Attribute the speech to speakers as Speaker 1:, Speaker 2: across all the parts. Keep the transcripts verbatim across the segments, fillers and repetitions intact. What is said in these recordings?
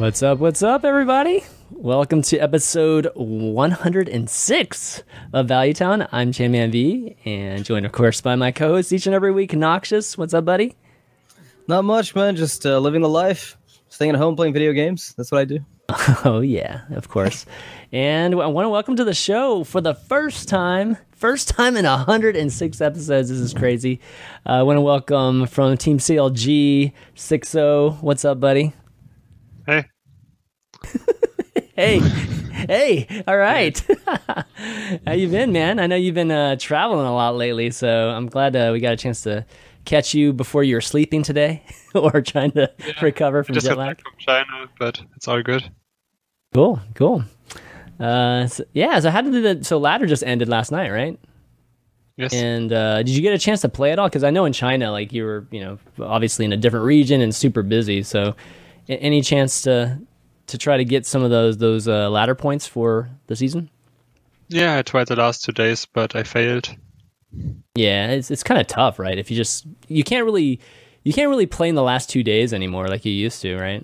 Speaker 1: What's up, what's up, everybody? Welcome to episode one hundred six of Value Town. I'm Chainman V, and joined, of course, by my co-host each and every week, Noxious. What's up, buddy?
Speaker 2: Not much, man. Just uh, living the life, staying at home, playing video games. That's what I do.
Speaker 1: Oh, yeah, of course. And I want to welcome to the show for the first time, first time in one hundred six episodes. This is crazy. Uh, I want to welcome from Team C L G, six oh. What's up, buddy?
Speaker 3: Hey.
Speaker 1: hey. Hey. All right. How you been, man? I know you've been uh, traveling a lot lately, so I'm glad uh, we got a chance to catch you before you were sleeping today or trying to yeah, recover from
Speaker 3: I just
Speaker 1: jet
Speaker 3: got
Speaker 1: lag.
Speaker 3: back from China, but it's all good.
Speaker 1: Cool, cool. Uh, so, yeah, so how did the so ladder just ended last night, right?
Speaker 3: Yes.
Speaker 1: And uh, did you get a chance to play at all? Because I know in China, like you were, you know, obviously in a different region and super busy. So, a- any chance to to try to get some of those those uh, ladder points for the season?
Speaker 3: Yeah, I tried the last two days, but I failed.
Speaker 1: Yeah, it's it's kind of tough, right? If you just you can't really you can't really play in the last two days anymore like you used to, right?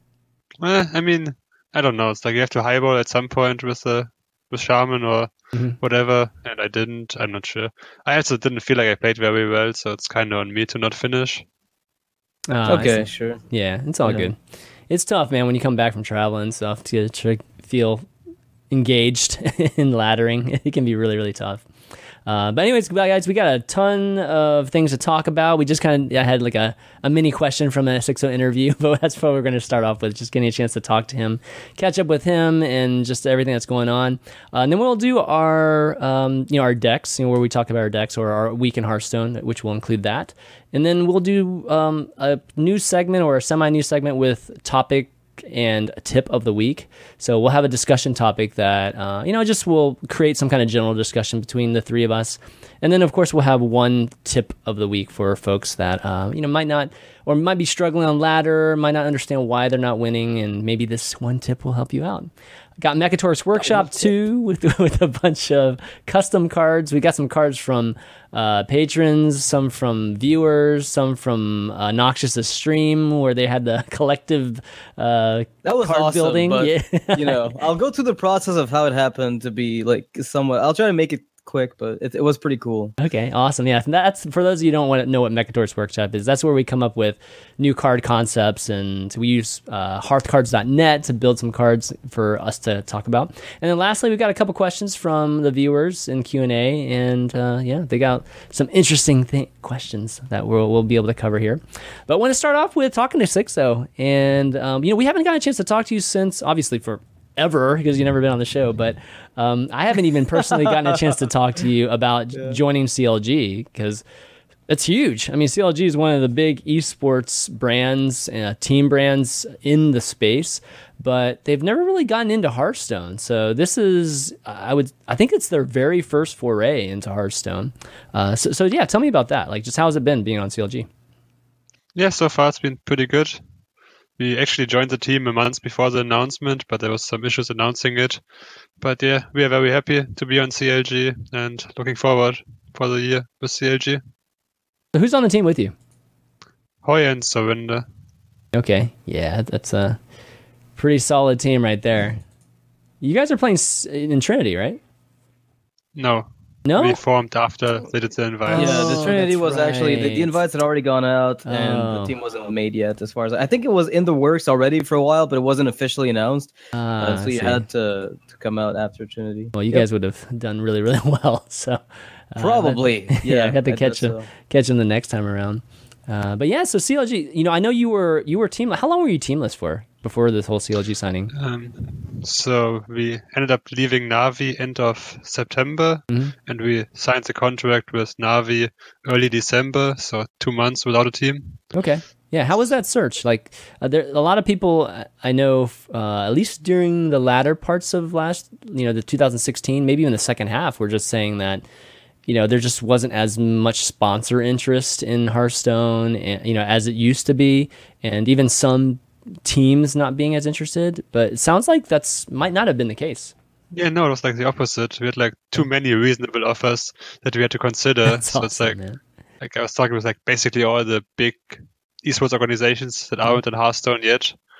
Speaker 3: Well, I mean, I don't know. It's like you have to highball at some point with the with Shaman or
Speaker 1: mm-hmm.
Speaker 3: whatever, and I didn't. I'm not sure. I also didn't feel like I played very well, so it's kind of on me to not finish.
Speaker 1: Uh,
Speaker 2: okay, sure.
Speaker 1: Yeah, it's all
Speaker 2: yeah.
Speaker 1: good. It's tough, man, when you come back from traveling and stuff to, to feel engaged in laddering. It can be really, really tough. Uh, but anyways, guys, we got a ton of things to talk about. We just kind of I had like a, a mini question from a six oh interview, but that's what we're going to start off with, just getting a chance to talk to him, catch up with him, and just everything that's going on. Uh, and then we'll do our um, you know our decks, you know, where we talk about our decks, or our week in Hearthstone, which will include that. And then we'll do um, a new segment or a semi-new segment with topic and a tip of the week. So we'll have a discussion topic that, uh, you know, just will create some kind of general discussion between the three of us. And then, of course, we'll have one tip of the week for folks that, uh, you know, might not, or might be struggling on ladder, might not understand why they're not winning, and maybe this one tip will help you out. Got Mechatoris Workshop too, with with a bunch of custom cards. We got some cards from uh, patrons, some from viewers, some from uh, Noxious's stream where they had the collective uh,
Speaker 2: that was
Speaker 1: card
Speaker 2: awesome,
Speaker 1: building.
Speaker 2: But,
Speaker 1: yeah.
Speaker 2: you know, I'll go through the process of how it happened to be like somewhat. I'll try to make it quick, but it, it was pretty cool.
Speaker 1: Okay, awesome. Yeah, that's for those of you who don't want to know what Mechatoris Workshop is. That's where we come up with new card concepts, and we use uh, hearth cards dot net to build some cards for us to talk about. And then lastly, we've got a couple questions from the viewers in Q and A, and uh, yeah, they got some interesting th- questions that we'll, we'll be able to cover here. But I want to start off with talking to six oh, and um, you know, we haven't gotten a chance to talk to you since, obviously, for ever, because you've never been on the show, but um, I haven't even personally gotten a chance to talk to you about yeah. joining C L G, because it's huge. I mean, C L G is one of the big esports brands, uh, team brands in the space, but they've never really gotten into Hearthstone. So this is, I would, I think it's their very first foray into Hearthstone. Uh, so, so yeah, tell me about that. Like, just how has it been being on C L G?
Speaker 3: Yeah, so far it's been pretty good. We actually joined the team a month before the announcement, but there was some issues announcing it. But yeah, we are very happy to be on C L G and looking forward for the year with C L G.
Speaker 1: So who's on the team with you?
Speaker 3: Hoy and Surrender.
Speaker 1: Okay, yeah, that's a pretty solid team right there. You guys are playing in Trinity, right?
Speaker 3: No.
Speaker 1: No?
Speaker 3: We formed after they did the invite.
Speaker 2: Yeah, the Trinity
Speaker 1: oh,
Speaker 2: was
Speaker 1: right.
Speaker 2: actually, the, the invites had already gone out, and
Speaker 1: oh.
Speaker 2: the team wasn't made yet, as far as I think it was in the works already for a while, but it wasn't officially announced.
Speaker 1: Uh,
Speaker 2: uh, so you had to, to come out after Trinity.
Speaker 1: Well, you
Speaker 2: yep.
Speaker 1: guys would have done really, really well. So uh,
Speaker 2: Probably.
Speaker 1: yeah,
Speaker 2: yeah,
Speaker 1: I had to
Speaker 2: I
Speaker 1: catch them, so. catch them the next time around. Uh, but yeah, so C L G, you know, I know you were you were team. How long were you teamless for before this whole C L G signing?
Speaker 3: Um, so we ended up leaving Na'Vi end of September,
Speaker 1: mm-hmm.
Speaker 3: and we signed the contract with Na'Vi early December, so two months without a team.
Speaker 1: Okay. Yeah, how was that search? Like, uh, there a lot of people I know, uh, at least during the latter parts of last, you know, the two thousand sixteen, maybe even the second half, were just saying that, you know, there just wasn't as much sponsor interest in Hearthstone, and, you know, as it used to be, and even some teams not being as interested. But it sounds like that's might not have been the case.
Speaker 3: Yeah, no, it was like the opposite. We had like too many reasonable offers that we had to consider.
Speaker 1: That's
Speaker 3: so
Speaker 1: awesome,
Speaker 3: it's like,
Speaker 1: man.
Speaker 3: like I was talking with like basically all the big esports organizations that aren't in Hearthstone yet,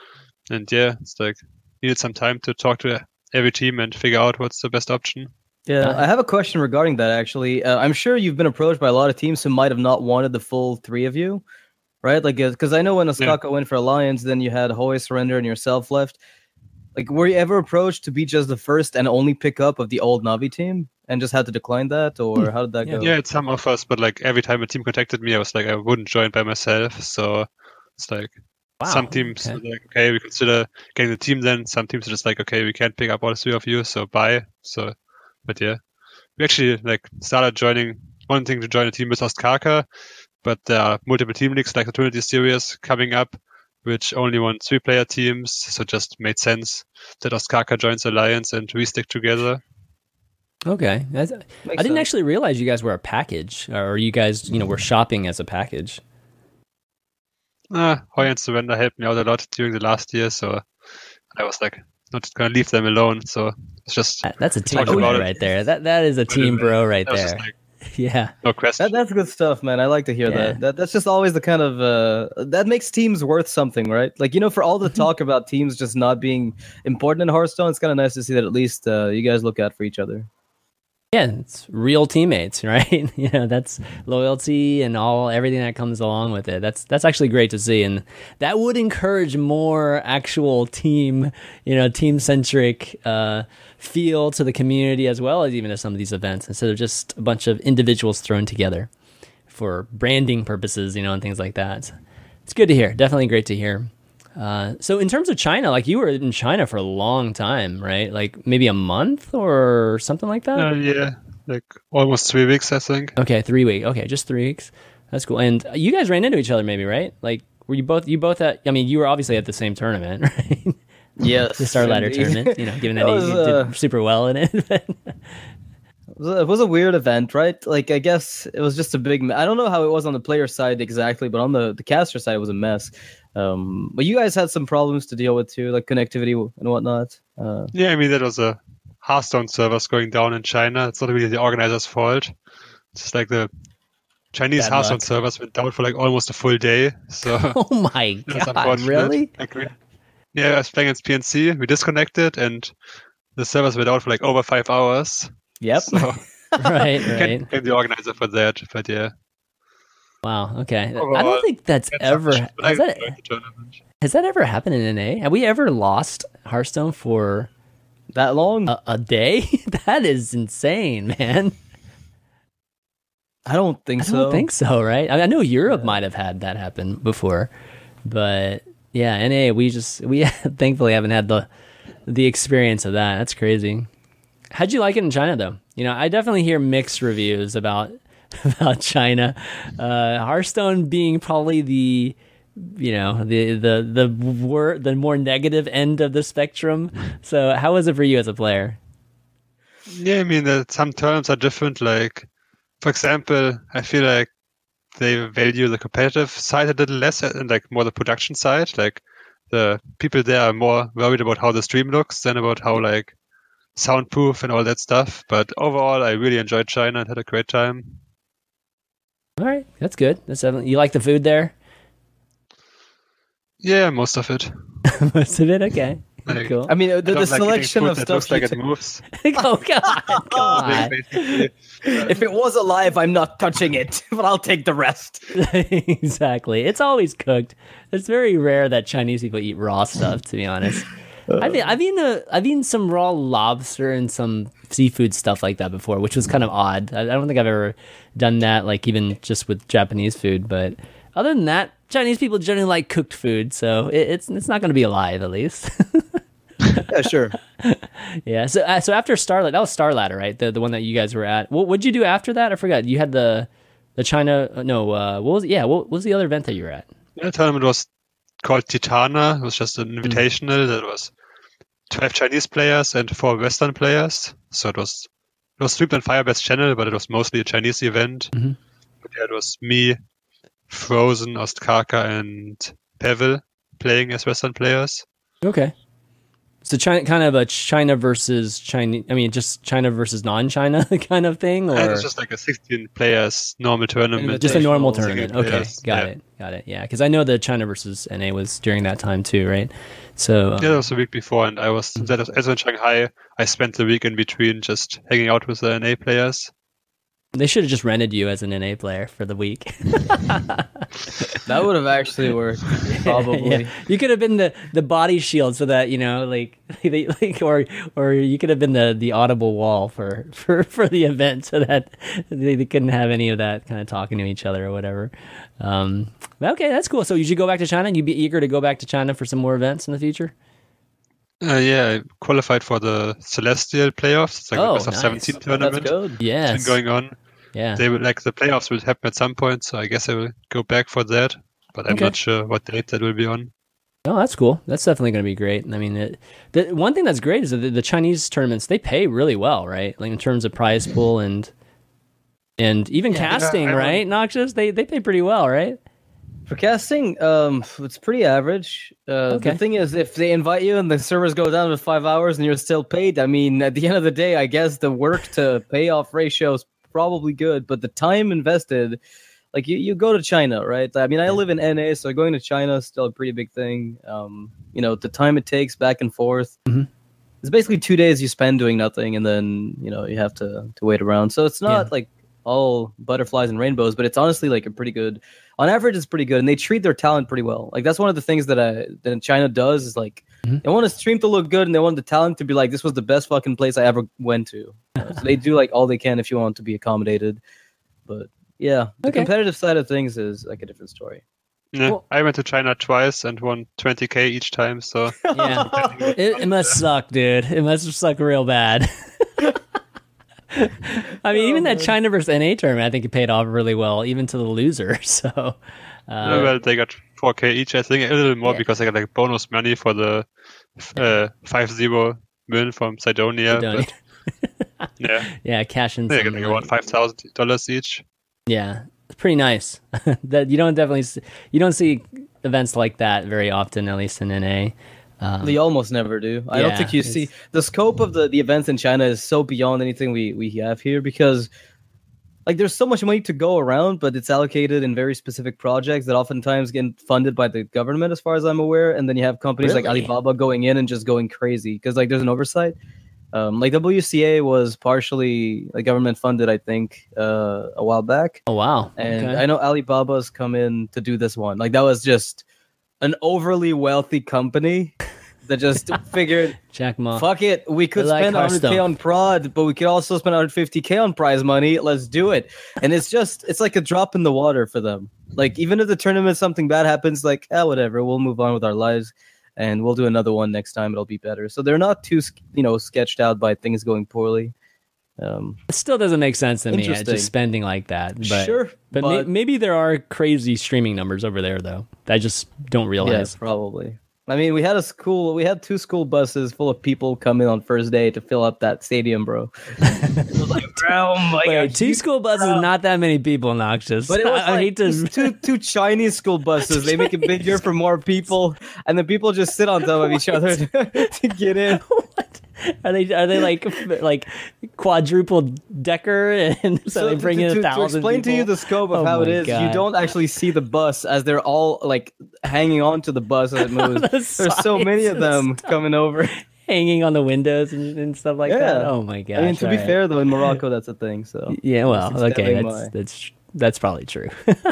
Speaker 3: and yeah, it's like needed some time to talk to every team and figure out what's the best option.
Speaker 2: Yeah, I have a question regarding that, actually. Uh, I'm sure you've been approached by a lot of teams who might have not wanted the full three of you, right? Like, because I know when Osaka yeah. went for Alliance, then you had Hoy surrender and yourself left. Like, were you ever approached to be just the first and only pickup of the old Navi team and just had to decline that, or how did that
Speaker 3: yeah.
Speaker 2: go?
Speaker 3: Yeah, it's some offers, but like every time a team contacted me, I was like, I wouldn't join by myself. So it's like wow, some teams okay. are like, okay, we consider getting the team then. Some teams are just like, okay, we can't pick up all three of you, so bye. So, but yeah. We actually like started joining, wanting to join a team with Ostkaka, but there are multiple team leagues like the Trinity Series coming up, which only want three-player teams, so it just made sense that Ostkaka joins Alliance and we stick together.
Speaker 1: Okay, That's, I didn't sense. actually realize you guys were a package, or you guys, you know, were shopping as a package.
Speaker 3: Ah, Hoy and Surrender helped me out a lot during the last year, so I was like, not gonna leave them alone. So it's just
Speaker 1: that's a team bro right there. That that is a team bro right there. Like, yeah,
Speaker 3: no question.
Speaker 2: That, that's good stuff, man. I like to hear yeah. that. That that's just always the kind of uh, that makes teams worth something, right? Like, you know, for all the talk about teams just not being important in Hearthstone, it's kind of nice to see that at least uh, you guys look out for each other.
Speaker 1: Yeah, it's real teammates, right? You know, that's loyalty and all everything that comes along with it. That's that's actually great to see, and that would encourage more actual team, you know, team centric uh, feel to the community as well as even to some of these events, instead of just a bunch of individuals thrown together for branding purposes, you know, and things like that. It's good to hear. Definitely great to hear. Uh, so in terms of China, like you were in China for a long time, right? Like maybe a month or something like that?
Speaker 3: Uh, yeah, like almost three weeks, I think.
Speaker 1: Okay, three weeks. Okay, just three weeks. That's cool. And you guys ran into each other maybe, right? Like were you both, you both at, I mean, you were obviously at the same tournament, right?
Speaker 2: Yes.
Speaker 1: The Star Ladder tournament, you know, given that, that was, you uh, did super well in it.
Speaker 2: It was a weird event, right? Like, I guess it was just a big... I don't know how it was on the player side exactly, but on the, the caster side, it was a mess. Um, but you guys had some problems to deal with too, like connectivity and whatnot. Uh,
Speaker 3: yeah, I mean, that was a Hearthstone servers going down in China. It's not really the organizer's fault. It's just like the Chinese Bad Hearthstone luck. servers went down for like almost a full day. So
Speaker 1: oh my god, really?
Speaker 3: Like, we, yeah, I was playing against P N C. We disconnected and the servers were down for like over five hours.
Speaker 2: Yep.
Speaker 3: So,
Speaker 1: right, right.
Speaker 3: Can't blame the organizer for that, but yeah.
Speaker 1: Wow. Okay. Overall, I don't think that's ever has that, has that ever happened in N A? Have we ever lost Hearthstone for
Speaker 2: that long?
Speaker 1: A, a day? That is insane, man.
Speaker 2: I don't think
Speaker 1: I
Speaker 2: so.
Speaker 1: I don't think so. Right? I, mean, I know Europe yeah. might have had that happen before, but yeah, N A we just we thankfully haven't had the the experience of that. That's crazy. How'd you like it in China, though? You know, I definitely hear mixed reviews about about China. Uh, Hearthstone being probably the, you know, the the the wor- the more negative end of the spectrum. So, how was it for you as a player?
Speaker 3: Yeah, I mean, that some terms are different. Like, for example, I feel like they value the competitive side a little less, and like more the production side. Like, the people there are more worried about how the stream looks than about how like soundproof and all that stuff. But overall, I really enjoyed China and had a great time.
Speaker 1: All right, that's good. That's definitely, you like the food there?
Speaker 3: Yeah, most of it.
Speaker 1: Most of it, okay.
Speaker 3: Like,
Speaker 1: cool.
Speaker 2: I mean, the, the
Speaker 3: like
Speaker 2: selection of
Speaker 3: that
Speaker 2: stuff.
Speaker 3: Looks like it moves.
Speaker 1: Oh god, come on.
Speaker 2: If it was alive, I'm not touching it, but I'll take the rest.
Speaker 1: Exactly. It's always cooked. It's very rare that Chinese people eat raw stuff, to be honest. Uh, I've I've eaten a, I've eaten some raw lobster and some seafood stuff like that before, which was kind of odd. I, I don't think I've ever done that, like even just with Japanese food. But other than that, Chinese people generally like cooked food, so it, it's it's not going to be alive at least.
Speaker 2: Yeah, sure.
Speaker 1: Yeah. So uh, so after Starlight, that was Star Ladder, right? The the one that you guys were at. What what'd you do after that? I forgot. You had the the China. No. Uh, what was yeah? What was the other event that you were at?
Speaker 3: The tournament was called Titana. It was just an invitational mm. that was twelve Chinese players and four Western players. So it was it was Sweep and Firebest channel, but it was mostly a Chinese event.
Speaker 1: Mm-hmm.
Speaker 3: But yeah, it was me, Frozen, Ostkaka, and Pavel playing as Western players.
Speaker 1: Okay. So China, kind of a China versus China. I mean, just China versus non-China kind of thing, or
Speaker 3: And it's just like a sixteen players normal tournament.
Speaker 1: just a normal
Speaker 2: Invitational,
Speaker 1: tournament.
Speaker 3: single
Speaker 1: Okay,
Speaker 3: players,
Speaker 1: got
Speaker 3: yeah.
Speaker 1: it, got it. Yeah, because I know the China versus N A was during that time too, right? So um,
Speaker 3: Yeah, that was the week before, and I was that was also in Shanghai. I spent the week in between just hanging out with the N A players.
Speaker 1: they should have just rented you as an N A player for the week.
Speaker 2: That would have actually worked, probably.
Speaker 1: Yeah. You could have been the, the body shield, so that you know, like, they, like, or or you could have been the, the audible wall for, for, for the event, so that they, they couldn't have any of that kind of talking to each other or whatever. Um, okay, that's cool. So you should go back to China, and you'd be eager to go back to China for some more events in the future.
Speaker 3: Uh, yeah, I qualified for the Celestial playoffs. It's like
Speaker 1: Oh,
Speaker 3: a best of
Speaker 1: nice.
Speaker 3: seventeen
Speaker 2: That's
Speaker 3: tournament.
Speaker 2: good.
Speaker 1: Yes.
Speaker 3: It's been going on.
Speaker 1: Yeah.
Speaker 3: They will like the playoffs will happen at some point, so I guess I will go back for that. But I'm
Speaker 1: Okay.
Speaker 3: not sure what date that will be on.
Speaker 1: Oh, that's cool. That's definitely going to be great. I mean, it, the one thing that's great is that the, the Chinese tournaments, they pay really well, right? Like in terms of prize pool and and even
Speaker 2: Yeah,
Speaker 1: casting,
Speaker 3: I won-
Speaker 1: right? Noxious, they they pay pretty well, right?
Speaker 2: For casting, um, it's pretty average. Uh,
Speaker 1: Okay.
Speaker 2: The thing is, if they invite you and the servers go down to five hours and you're still paid, I mean, at the end of the day, I guess the work to payoff ratio is probably good, but the time invested, like you, you go to China, right? I mean, I live in N A, so going to China is still a pretty big thing. Um, you know, the time it takes back and forth.
Speaker 1: Mhm.
Speaker 2: It's basically two days you spend doing nothing, and then you know you have to to wait around. So it's not
Speaker 1: Yeah.
Speaker 2: like all butterflies and rainbows, but it's honestly like a pretty good. On average, it's pretty good, and they treat their talent pretty well. Like that's one of the things that I that China does is like
Speaker 1: Mhm.
Speaker 2: they want a stream to look good, and they want the talent to be like this was the best fucking place I ever went to. Uh, so they do like all they can if you want to be accommodated. But yeah, the
Speaker 1: Okay.
Speaker 2: competitive side of things is like a different story.
Speaker 3: Yeah,
Speaker 1: Well-
Speaker 3: I went to China twice and won twenty K each time. So
Speaker 1: Yeah. It, it must suck, dude. It must suck real bad. I mean,
Speaker 2: Oh,
Speaker 1: even that
Speaker 2: man.
Speaker 1: China versus N A tournament, I think it paid off really well, even to the loser. So, uh,
Speaker 3: well, they got four K each. I think a little more
Speaker 1: Yeah.
Speaker 3: because they got like bonus money for the uh, five zero win from Sidonia.
Speaker 1: Sidonia.
Speaker 3: But yeah,
Speaker 1: yeah, cash in.
Speaker 3: they
Speaker 1: some
Speaker 3: got like
Speaker 1: money.
Speaker 3: about five thousand dollars each.
Speaker 1: Yeah, it's pretty nice. That you don't definitely see, you don't see events like that very often, at least in N A. Um,
Speaker 2: They almost never do. I don't
Speaker 1: yeah,
Speaker 2: think you
Speaker 1: it's-
Speaker 2: see the scope of the, the events in China is so beyond anything we, we have here because like there's so much money to go around, but it's allocated in very specific projects that oftentimes get funded by the government, as far as I'm aware. And then you have companies like
Speaker 1: Really?
Speaker 2: Alibaba going in and just going crazy because like there's an oversight. Um, like W C A was partially like government funded, I think, uh, a while back.
Speaker 1: oh wow!
Speaker 2: And
Speaker 1: Okay.
Speaker 2: I know Alibaba's come in to do this one. Like that was just an overly wealthy company that just figured,
Speaker 1: Jack Ma.
Speaker 2: fuck it, we could
Speaker 1: They like
Speaker 2: spend one hundred K
Speaker 1: Hearthstone.
Speaker 2: on prod, but we could also spend one hundred fifty K on prize money. Let's do it. And it's just, it's like a drop in the water for them. Like even if the tournament something bad happens, like ah, whatever, we'll move on with our lives. And we'll do another one next time. It'll be better. So they're not too, you know, sketched out by things going poorly. Um,
Speaker 1: It still doesn't make sense to me. uh,
Speaker 2: Interesting.
Speaker 1: Just spending like that. But,
Speaker 2: sure,
Speaker 1: but, may, maybe there are crazy streaming numbers over there, though. I just don't
Speaker 2: yeah,
Speaker 1: realize.
Speaker 2: probably. I mean, we had a school, we had two school buses full of people come in on first day to fill up that stadium, bro. It was like, oh my
Speaker 1: Wait,
Speaker 2: god,
Speaker 1: two
Speaker 2: you-
Speaker 1: school buses, not that many people, Noxious.
Speaker 2: But it was
Speaker 1: I, I
Speaker 2: like
Speaker 1: hate to.
Speaker 2: just two two Chinese school buses. They make it bigger for more people, and the people just sit on top of each other to, to get in.
Speaker 1: What? Are they are they like like quadruple decker and so, they
Speaker 2: to-
Speaker 1: bring
Speaker 2: to,
Speaker 1: in
Speaker 2: to,
Speaker 1: a
Speaker 2: to
Speaker 1: thousand
Speaker 2: explain
Speaker 1: people?
Speaker 2: to you the scope of
Speaker 1: Oh
Speaker 2: how it
Speaker 1: my
Speaker 2: is, you
Speaker 1: God.
Speaker 2: don't actually see the bus as they're all like hanging on to the bus as it moves.
Speaker 1: The
Speaker 2: There's so many
Speaker 1: sides
Speaker 2: of
Speaker 1: and
Speaker 2: them
Speaker 1: stuff.
Speaker 2: coming over.
Speaker 1: hanging on the windows and, and stuff like
Speaker 2: Yeah.
Speaker 1: that. Oh my gosh!
Speaker 2: I mean, to be
Speaker 1: all right.
Speaker 2: fair though, in Morocco that's a thing. So
Speaker 1: Yeah, well,
Speaker 2: Just
Speaker 1: okay,
Speaker 2: extending
Speaker 1: that's
Speaker 2: my-
Speaker 1: that's that's probably true.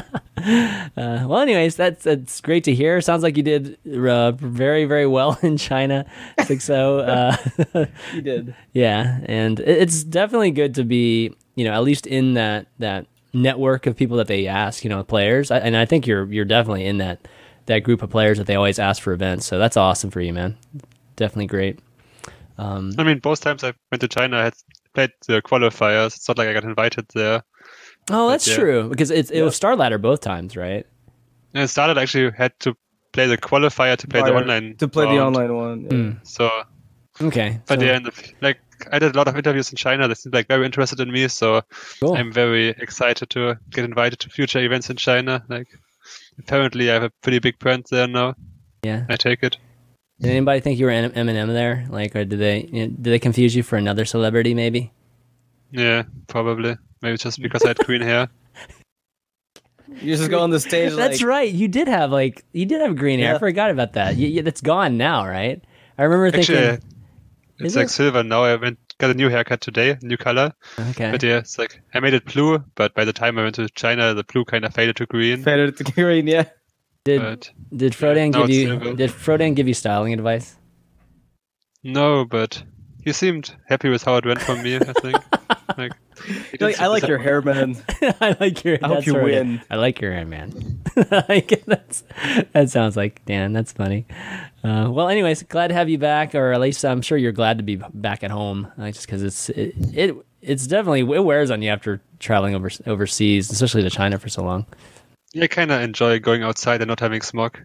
Speaker 1: uh, well, anyways, that's that's great to hear. Sounds like you did uh, very very well in China, six oh. Uh,
Speaker 2: you did.
Speaker 1: yeah, and it- it's definitely good to be, you know, at least in that that network of people that they ask, you know, players. I, and I think you're you're definitely in that that group of players that they always ask for events. So that's awesome for you, man. Definitely great. Um,
Speaker 3: I mean, both times I went to China, I had played the qualifiers. It's not like I got invited there.
Speaker 1: oh, that's
Speaker 3: yeah.
Speaker 1: true because it's it
Speaker 2: Yeah.
Speaker 1: was Star Ladder both times, right?
Speaker 3: And it started actually had to play the qualifier to play the
Speaker 2: Prior-
Speaker 3: online
Speaker 2: to play the
Speaker 3: round.
Speaker 2: online one. yeah.
Speaker 1: Mm.
Speaker 3: So,
Speaker 1: Okay,
Speaker 3: but
Speaker 1: so-
Speaker 3: yeah, and the, like I did a lot of interviews in China. They seemed like very interested in me. So
Speaker 1: cool.
Speaker 3: I'm very excited to get invited to future events in China. Like apparently, I have a pretty big brand there now.
Speaker 1: Yeah.
Speaker 3: I take it.
Speaker 1: Did anybody think you were M- Eminem there? Like, or did they you know, did they confuse you for another celebrity? Maybe.
Speaker 3: Yeah, probably. Maybe just because I had green hair.
Speaker 2: You just go on the stage.
Speaker 1: That's
Speaker 2: like,
Speaker 1: right. You did have like you did have green hair.
Speaker 2: Yeah.
Speaker 1: I forgot about that. You, you, that's gone now, right? I remember
Speaker 3: Actually,
Speaker 1: thinking.
Speaker 3: it's
Speaker 1: Is
Speaker 3: like
Speaker 1: it?
Speaker 3: silver now. I went got a new haircut today, new color.
Speaker 1: Okay.
Speaker 3: But yeah, it's like I made it blue, but by the time I went to China, the blue kind of faded to green.
Speaker 2: faded to green, yeah.
Speaker 1: Did
Speaker 3: But
Speaker 1: did Frodan
Speaker 3: now
Speaker 1: give
Speaker 3: it's
Speaker 1: you
Speaker 3: silver.
Speaker 1: did Frodan give you styling advice?
Speaker 3: no, but he seemed happy with how it went for me. I think. like, he
Speaker 2: You're
Speaker 3: didn't
Speaker 2: like, I
Speaker 3: seem
Speaker 2: like your
Speaker 3: disappointed.
Speaker 2: hair, man.
Speaker 1: I like your.
Speaker 2: I hope
Speaker 1: that's
Speaker 2: you
Speaker 1: Frodan.
Speaker 2: win.
Speaker 1: I like your hair, man. like, that's, that sounds like Dan. That's funny. Uh, well, anyways, glad to have you back, or at least I'm sure you're glad to be back at home, uh, just because it's it, it it's definitely it wears on you after traveling over overseas, especially to China for so long.
Speaker 3: Yeah, I kind of enjoy going outside and not having smog.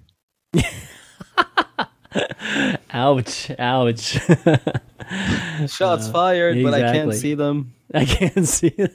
Speaker 1: Ouch! Ouch!
Speaker 2: Shots fired, but I can't
Speaker 1: exactly.
Speaker 2: see them.
Speaker 1: I can't see them.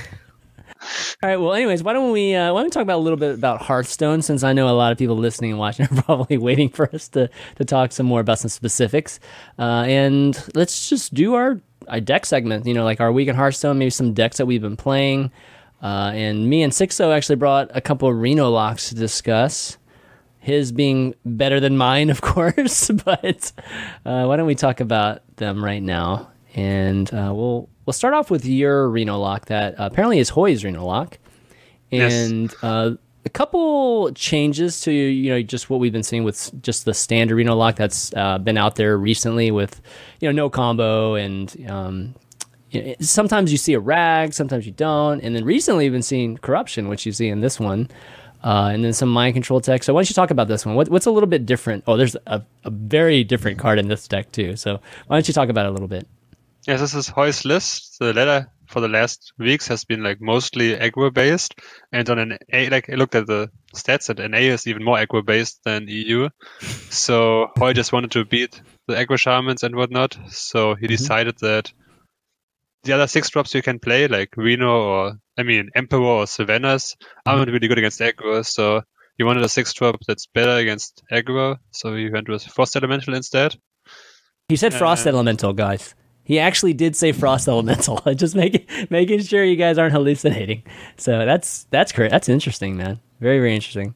Speaker 1: All right. Well, anyways, why don't we uh, why don't we talk about a little bit about Hearthstone, since I know a lot of people listening and watching are probably waiting for us to to talk some more about some specifics. Uh, and let's just do our, our deck segment. You know, like our week in Hearthstone, maybe some decks that we've been playing. Uh, and me and Sixo actually brought a couple of Reno locks to discuss. His being better than mine, of course. But uh, why don't we talk about them right now? And uh, we'll we'll start off with your Reno lock that uh, apparently is Hoy's Reno lock, and
Speaker 3: Yes.
Speaker 1: uh, a couple changes to you know just what we've been seeing with just the standard Reno lock that's uh, been out there recently with you know no combo and um, you know, sometimes you see a rag, sometimes you don't, and then recently we've been seeing corruption, which you see in this one. Uh, and then some mind control tech. So why don't you talk about this one? What, what's a little bit different? Oh, there's a, a very different card in this deck too. So why don't you talk about it a little bit?
Speaker 3: Yeah, this is Hoy's list. The ladder for the last weeks has been like mostly aggro based, and on an A, like I looked at the stats, and an A is even more aggro based than E U. So Hoy just wanted to beat the aggro shamans and whatnot. So he decided that the other six drops you can play, like Reno or I mean Emperor or Sylvanas, aren't really good against aggro. So he wanted a six drop that's better against aggro. So he went with Frost Elemental instead.
Speaker 1: He said Frost
Speaker 3: Uh,
Speaker 1: Elemental, guys. He actually did say Frost Elemental. Just making making sure you guys aren't hallucinating. So that's that's correct. That's interesting, man. Very very interesting.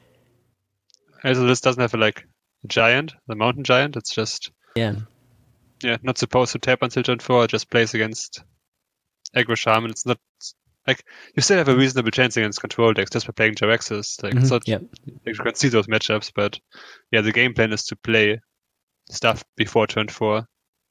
Speaker 3: Also this doesn't have a, like a giant, the mountain giant. It's just
Speaker 1: Yeah.
Speaker 3: yeah, not supposed to tap until turn four. It just plays against aggro shaman. It's not like you still have a reasonable chance against control decks just by playing Jaraxxus. Like it's
Speaker 1: Mhm.
Speaker 3: not
Speaker 1: Yep.
Speaker 3: like you can see those matchups, but yeah, the game plan is to play stuff before turn four.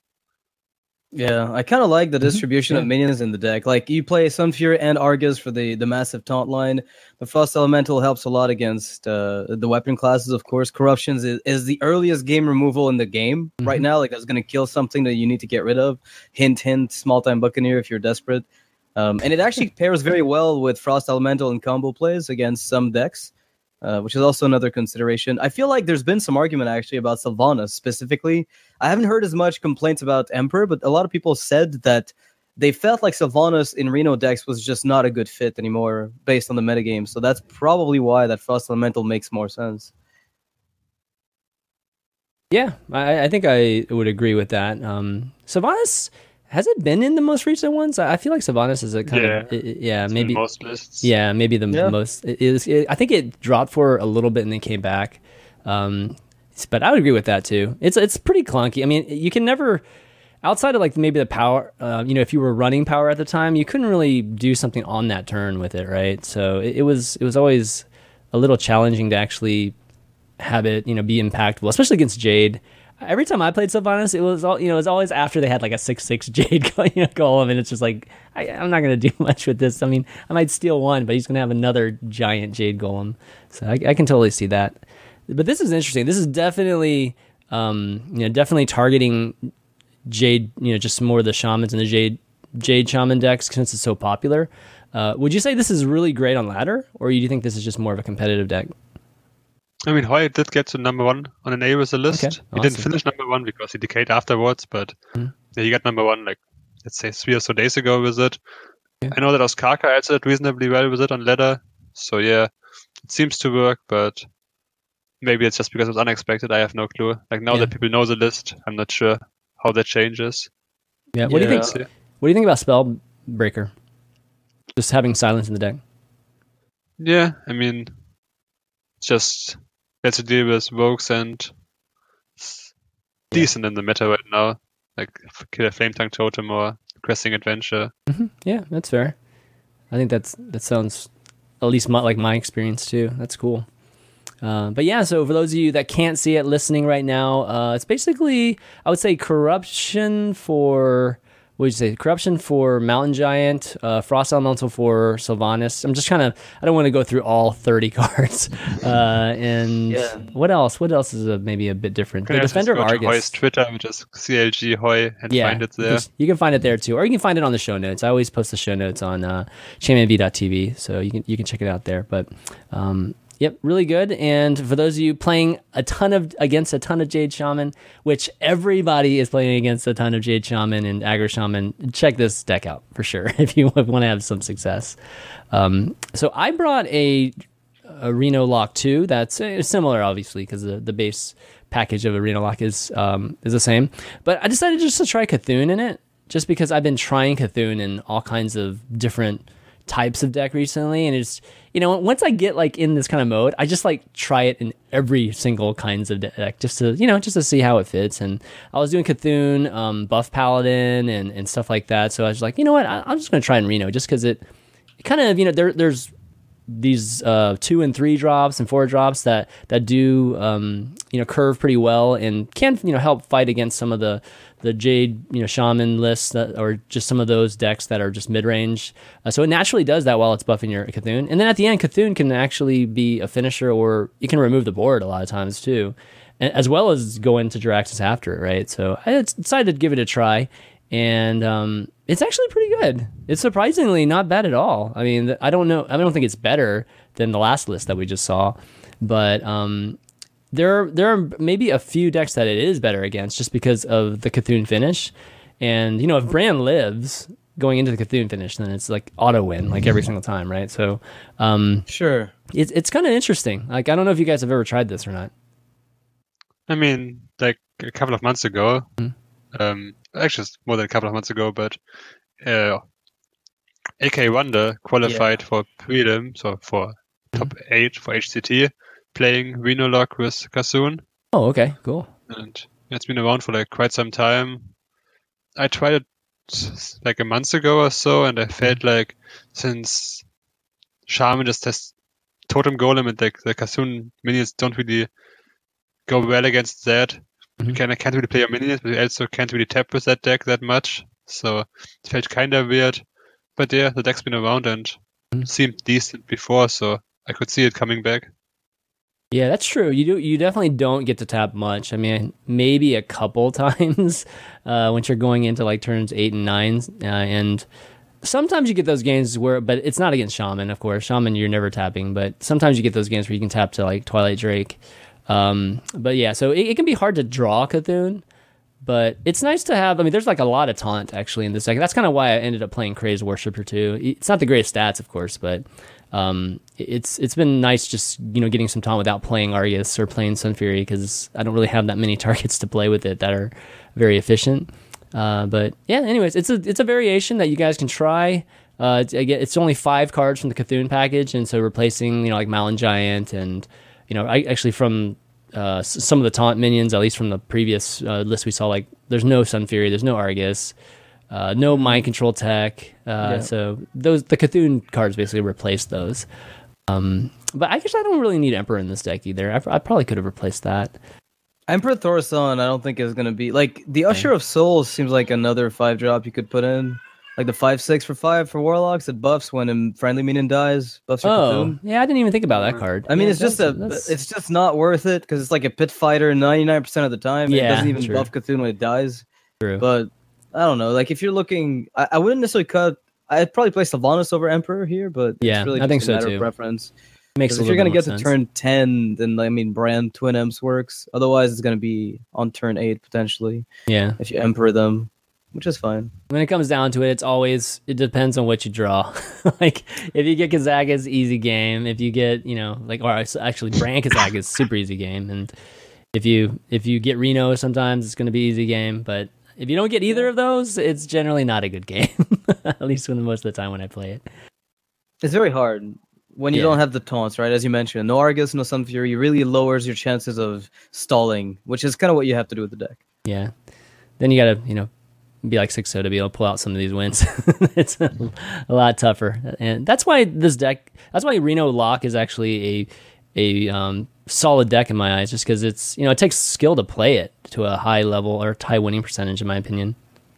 Speaker 2: Yeah, I kind of like the distribution
Speaker 1: Yeah.
Speaker 2: of minions in the deck. Like you play Sunfury and Argus for the the massive taunt line. The Frost Elemental helps a lot against uh, the weapon classes, of course. Corruptions is, is the earliest game removal in the game right
Speaker 1: Mhm.
Speaker 2: now. Like it's going to kill something that you need to get rid of. Hint, hint, small time Buccaneer if you're desperate. Um, and it actually pairs very well with Frost Elemental and combo plays against some decks. Uh, which is also another consideration. I feel like there's been some argument actually about Sylvanas specifically. I haven't heard as much complaints about Emperor, but a lot of people said that they felt like Sylvanas in Reno decks was just not a good fit anymore based on the metagame. So that's probably why that Frost Elemental makes more sense.
Speaker 1: Yeah, I, I think I would agree with that. Um, Sylvanas, has it been in the most recent ones? I I feel like Sylvanas is a kind
Speaker 3: Yeah.
Speaker 1: of it- it- yeah
Speaker 3: It's in
Speaker 1: maybe
Speaker 3: most lists.
Speaker 1: yeah maybe the
Speaker 2: Yeah.
Speaker 1: most. It is it, I think it dropped for a little bit and then came back. Um, but I would agree with that too. It's it's pretty clunky. I mean, you can never outside of like maybe the power. Uh, you know, if you were running power at the time, you couldn't really do something on that turn with it, right? So it, it was it was always a little challenging to actually have it, you know, be impactful, especially against Jade. Every time I played Sylvanas, it was all, you know, it was always after they had like a six six Jade you know, golem, and it's just like I, I'm not gonna do much with this. I mean, I might steal one, but he's gonna have another giant Jade golem, so I, I can totally see that. But this is interesting. This is definitely, um, you know, definitely targeting Jade. You know, just more of the shamans and the Jade Jade shaman decks since it's so popular. Uh, would you say this is really great on ladder, or do you think this is just more of a competitive deck?
Speaker 3: I mean, Hoy did get to number one on an A with the list.
Speaker 1: Okay,
Speaker 3: He didn't
Speaker 1: awesome.
Speaker 3: finish number one because he decayed afterwards, but
Speaker 1: Mhm.
Speaker 3: yeah, he got number one like let's say three or so days ago with it.
Speaker 1: Yeah.
Speaker 3: I know that Osaka also did reasonably well with it on ladder, so yeah, it seems to work. But maybe it's just because it was unexpected. I have no clue. Like now
Speaker 1: Yeah.
Speaker 3: that people know the list, I'm not sure how that changes.
Speaker 1: Yeah. What do you
Speaker 2: Yeah.
Speaker 1: think? What do you think about Spellbreaker? Just having silence in the deck.
Speaker 3: Yeah, I mean, it's just let's deal with Rogues and it's decent in the meta right now. Like kill a Flame Tongue Totem or Questing Adventure.
Speaker 1: Mm-hmm. Yeah, that's fair. I think that's that sounds at least my, like my experience too. That's cool. Uh, but yeah, so for those of you that can't see it listening right now, uh, it's basically, I would say, corruption for, what would you say, corruption for Mountain Giant, uh, Frost Elemental for Sylvanas. I'm just kind of, I don't want to go through all thirty cards. Uh, and
Speaker 2: Yeah.
Speaker 1: what else? What else is a, maybe a bit different?
Speaker 3: Can
Speaker 1: The
Speaker 3: I just
Speaker 1: Defender of
Speaker 3: go to
Speaker 1: Argus.
Speaker 3: Hoy's Twitter, which is C L G Hoy, and
Speaker 1: Yeah,
Speaker 3: find it
Speaker 1: you
Speaker 3: there.
Speaker 1: can, you can find it there too, or you can find it on the show notes. I always post the show notes on uh, shaman v dot t v, so you can you can check it out there. But um, yep, really good. And for those of you playing a ton of against a ton of Jade Shaman, which everybody is playing against a ton of Jade Shaman and Aggro Shaman, check this deck out for sure if you want to have some success. Um, so I brought a, a Reno Lock two that's uh, similar, obviously, because the, the base package of a Reno Lock is um, is the same. But I decided just to try Cthulhu in it, just because I've been trying Cthulhu in all kinds of different types of deck recently, and it's, you know, once I get like in this kind of mode, I just like try it in every single kinds of deck just to, you know, just to see how it fits. And I was doing Cthulhu, um, Buff Paladin, and, and stuff like that. So I was like, you know what, I, I'm just gonna try in Reno just because it, it kind of, you know, there there's these uh, two and three drops and four drops that that do um, you know, curve pretty well and can, you know, help fight against some of the the Jade, you know, Shaman lists that, or just some of those decks that are just mid range. Uh, so it naturally does that while it's buffing your Cthulhu. And then at the end, Cthulhu can actually be a finisher, or you can remove the board a lot of times too, and, as well as go into Jiraxxus after it, right? So I decided to give it a try. And um, it's actually pretty good. It's surprisingly not bad at all. I mean, I don't know. I don't think it's better than the last list that we just saw, but um, there are, there are maybe a few decks that it is better against just because of the Cthulhu finish. And you know, if Bran lives going into the Cthulhu finish, then it's like auto win like every single time, right? So um,
Speaker 2: Sure.
Speaker 1: it's it's kind of interesting. Like, I don't know if you guys have ever tried this or not.
Speaker 3: I mean, like a couple of months ago,
Speaker 1: Mm-hmm.
Speaker 3: um, actually it's more than a couple of months ago, but uh, A K Wonder qualified
Speaker 2: Yeah.
Speaker 3: for prelim, so for top eight for H C T, playing Reno Lock with Kassoon,
Speaker 1: Oh, okay, cool.
Speaker 3: and it's been around for like quite some time. I tried it s- like a month ago or so, and I felt like since Shaman just has Totem Golem and like the Kassoon minions don't really go well against that. You
Speaker 1: Mhm.
Speaker 3: can, I can't really play your minions, but you also can't really tap with that deck that much. So it felt kind of weird. But yeah, the deck's been around and
Speaker 1: Mhm.
Speaker 3: seemed decent before, so I could see it coming back.
Speaker 1: Yeah, that's true. You do. You definitely don't get to tap much. I mean, maybe a couple times uh, when you're going into like turns eight and nine, uh, and sometimes you get those games where, but it's not against Shaman, of course. Shaman, you're never tapping, but sometimes you get those games where you can tap to like Twilight Drake. Um, but yeah, so it, it can be hard to draw Cthulhu, but it's nice to have. I mean, there's like a lot of taunt actually in this deck. That's kind of why I ended up playing Crazed Worshipper too. It's not the greatest stats, of course, but um, it's it's been nice just, you know, getting some taunt without playing Argus or playing Sun Fury, because I don't really have that many targets to play with it that are very efficient. Uh, but yeah, anyways, it's a it's a variation that you guys can try. Uh, it's, again, it's only five cards from the Cthulhu package, and so replacing, you know, like Mountain Giant and, you know, I actually from uh, s- some of the taunt minions, at least from the previous uh, list we saw, like there's no Sun Fury, there's no Argus, uh, no Mind Control Tech. Uh,
Speaker 2: Yeah.
Speaker 1: So those the Cthulhu cards basically replaced those. Um, but I guess I don't really need Emperor in this deck either. I, I probably could have replaced that.
Speaker 2: Emperor Thorson, I don't think is gonna be like the Usher of Souls. Seems like another five drop you could put in, like the five six for five for Warlocks. It buffs when a friendly minion dies. Buffs your
Speaker 1: Oh,
Speaker 2: Cthulhu.
Speaker 1: yeah, I didn't even think about that card.
Speaker 2: I mean,
Speaker 1: Yeah,
Speaker 2: it's just a,
Speaker 1: that's- that's-
Speaker 2: it's just not worth it because it's like a pit fighter ninety-nine percent of the time.
Speaker 1: Yeah,
Speaker 2: it doesn't even
Speaker 1: true.
Speaker 2: buff Cthulhu when it dies.
Speaker 1: true.
Speaker 2: But I don't know. Like if you're looking, I, I wouldn't necessarily cut. I'd probably play Sylvanas over Emperor here, but
Speaker 1: Yeah,
Speaker 2: it's really
Speaker 1: I
Speaker 2: just
Speaker 1: think
Speaker 2: a
Speaker 1: so
Speaker 2: matter
Speaker 1: too.
Speaker 2: of preference.
Speaker 1: Makes
Speaker 2: Because
Speaker 1: a
Speaker 2: if you're
Speaker 1: little
Speaker 2: gonna
Speaker 1: bit
Speaker 2: get
Speaker 1: more
Speaker 2: to
Speaker 1: sense.
Speaker 2: turn ten, then I mean, Brand Twin Emps works. Otherwise, it's gonna be on turn eight potentially
Speaker 1: Yeah.
Speaker 2: if you Emperor them. which is fine.
Speaker 1: When it comes down to it, it's always, it depends on what you draw. Like, if you get Kazaga's easy game, if you get, you know, like, or actually Brand Kazaga's super easy game, and if you if you get Reno, sometimes it's going to be easy game, but if you don't get either of those, it's generally not a good game, at least when most of the time when I play it.
Speaker 2: It's very hard when you yeah. don't have the taunts, right? As you mentioned, no Argus, no Sun Fury really lowers your chances of stalling, which is kind of what you have to do with the deck.
Speaker 1: Yeah. Then you got to, you know, be like six oh to be able to pull out some of these wins. It's a, a lot tougher. And that's why this deck, that's why Reno Lock is actually a a um, solid deck in my eyes, just because it's, you know, it takes skill to play it to a high level or high winning percentage, in my opinion.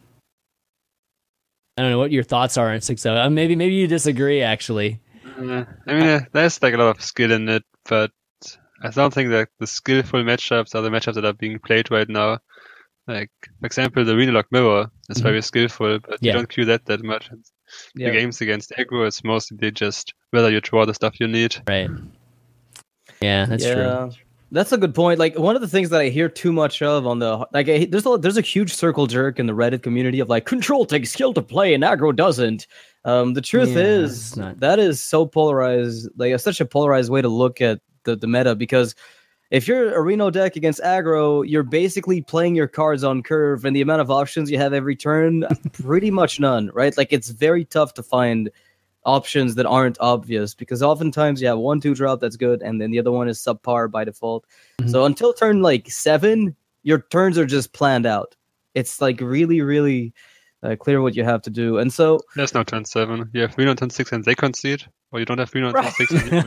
Speaker 1: I don't know what your thoughts are on six oh. Uh, maybe maybe you disagree, actually.
Speaker 3: Uh, I mean, uh, there's like a lot of skill in it, but I don't think that the skillful matchups are the matchups that are being played right now. Like, for example, the Reno Lock Mirror is mm-hmm. very skillful, but yeah. you don't queue that that much. Yeah. The games against aggro, it's mostly just whether you draw the stuff you need.
Speaker 1: Right. Yeah, that's yeah. true.
Speaker 2: That's a good point. Like, one of the things that I hear too much of on the like, I, there's a there's a huge circle jerk in the Reddit community of like, control takes skill to play and aggro doesn't. Um, the truth yeah, is not... that is so polarized. Like, it's such a polarized way to look at the, the meta, because if you're a Reno deck against aggro, you're basically playing your cards on curve, and the amount of options you have every turn, pretty much none, right? Like, it's very tough to find options that aren't obvious, because oftentimes you have one two drop that's good, and then the other one is subpar by default. Mm-hmm. So until turn like seven, your turns are just planned out. It's like really, really uh, clear what you have to do. And so
Speaker 3: there's no turn seven. You have Reno on turn six and they concede, or you don't have Reno on
Speaker 1: right.
Speaker 3: turn six. And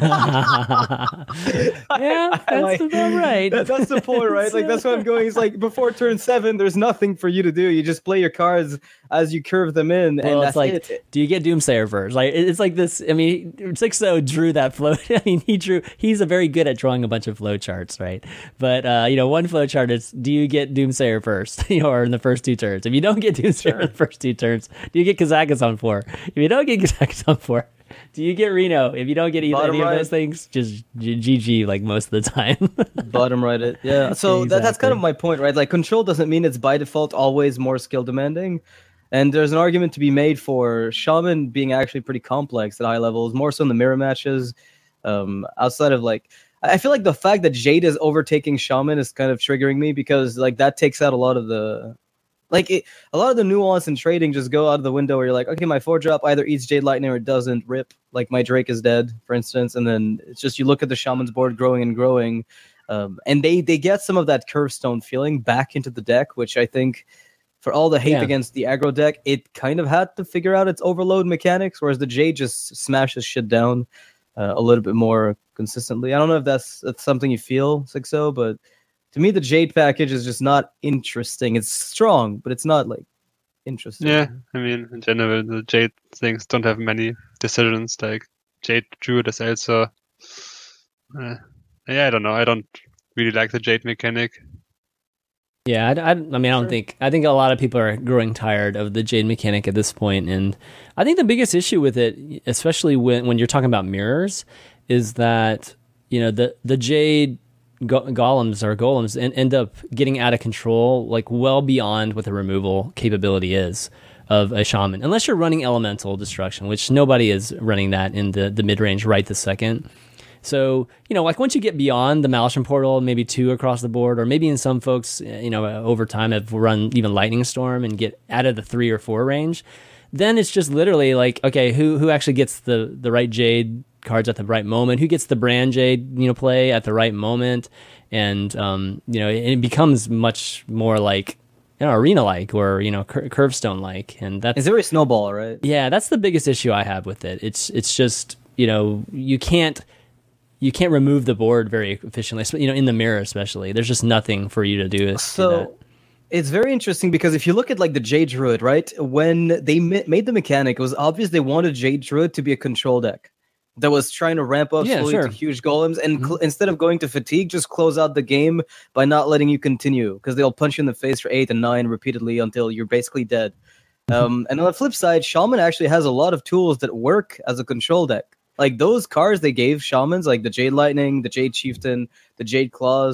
Speaker 1: yeah, that's like, about right.
Speaker 2: That, that's the point, right? Like, that's what I'm going. It's like, before turn seven, there's nothing for you to do. You just play your cards as you curve them in,
Speaker 1: well,
Speaker 2: and
Speaker 1: it's
Speaker 2: that's
Speaker 1: like,
Speaker 2: it.
Speaker 1: Do you get Doomsayer first? Like, it's like this. I mean, six oh drew that flow. I mean, he drew. He's a very good at drawing a bunch of flow charts, right? But uh, you know, one flow chart is: do you get Doomsayer first, you know, or in the first two turns? If you don't get Doomsayer sure. in the first two turns, do you get Kazakus on four? If you don't get Kazakus on four, do you get Reno? If you don't get either
Speaker 2: Bottom
Speaker 1: any
Speaker 2: right.
Speaker 1: of those things, just G G like most of the time.
Speaker 2: Bottom right it. Yeah. So
Speaker 1: exactly.
Speaker 2: that, that's kind of my point, right? Like, control doesn't mean it's by default always more skill demanding. And there's an argument to be made for Shaman being actually pretty complex at high levels, more so in the mirror matches. Um, outside of like, I feel like the fact that Jade is overtaking Shaman is kind of triggering me, because like that takes out a lot of the, like it, a lot of the nuance in trading just go out of the window, where you're like, okay, my four drop either eats Jade Lightning or it doesn't. Rip. Like, my Drake is dead, for instance, and then it's just you look at the Shaman's board growing and growing, um, and they they get some of that curve stone feeling back into the deck, which I think, for all the hate yeah. against the aggro deck, it kind of had to figure out its overload mechanics, whereas the Jade just smashes shit down uh, a little bit more consistently. I don't know if that's, that's something you feel, six oh, but to me, the Jade package is just not interesting. It's strong, but it's not, like, interesting.
Speaker 3: Yeah, I mean, in general, the Jade things don't have many decisions. Like, Jade Druid is also... Uh, yeah, I don't know. I don't really like the Jade mechanic.
Speaker 1: Yeah, I, I, I mean, I don't sure. think... I think a lot of people are growing tired of the Jade mechanic at this point, and I think the biggest issue with it, especially when, when you're talking about mirrors, is that, you know, the, the Jade... Go- golems or golems and end up getting out of control, like well beyond what the removal capability is of a shaman, unless you're running elemental destruction, which nobody is running that in the, the mid-range right this second. So, you know, like once you get beyond the Malisham Portal, maybe two across the board, or maybe in some folks, you know, over time have run even Lightning Storm and get out of the three or four range, then it's just literally like, okay, who who actually gets the, the right Jade cards at the right moment, who gets the Brand Jade, you know, play at the right moment, and um, you know, it becomes much more like, you know, arena like, or you know, cur- Curvestone like, and that's
Speaker 2: it's very snowball, right?
Speaker 1: Yeah, that's the biggest issue I have with it. It's it's just, you know, you can't you can't remove the board very efficiently, you know, in the mirror especially. There's just nothing for you to do.
Speaker 2: So.
Speaker 1: Do that.
Speaker 2: It's very interesting, because if you look at like the Jade Druid, right, when they ma- made the mechanic, it was obvious they wanted Jade Druid to be a control deck that was trying to ramp up
Speaker 1: yeah,
Speaker 2: slowly
Speaker 1: sure.
Speaker 2: to huge golems, and
Speaker 1: Mm-hmm.
Speaker 2: cl- instead of going to fatigue, just close out the game by not letting you continue, because they'll punch you in the face for eight and nine repeatedly until you're basically dead. Um, and on the flip side, Shaman actually has a lot of tools that work as a control deck. Like those cards they gave Shamans, like the Jade Lightning, the Jade Chieftain, the Jade Claws,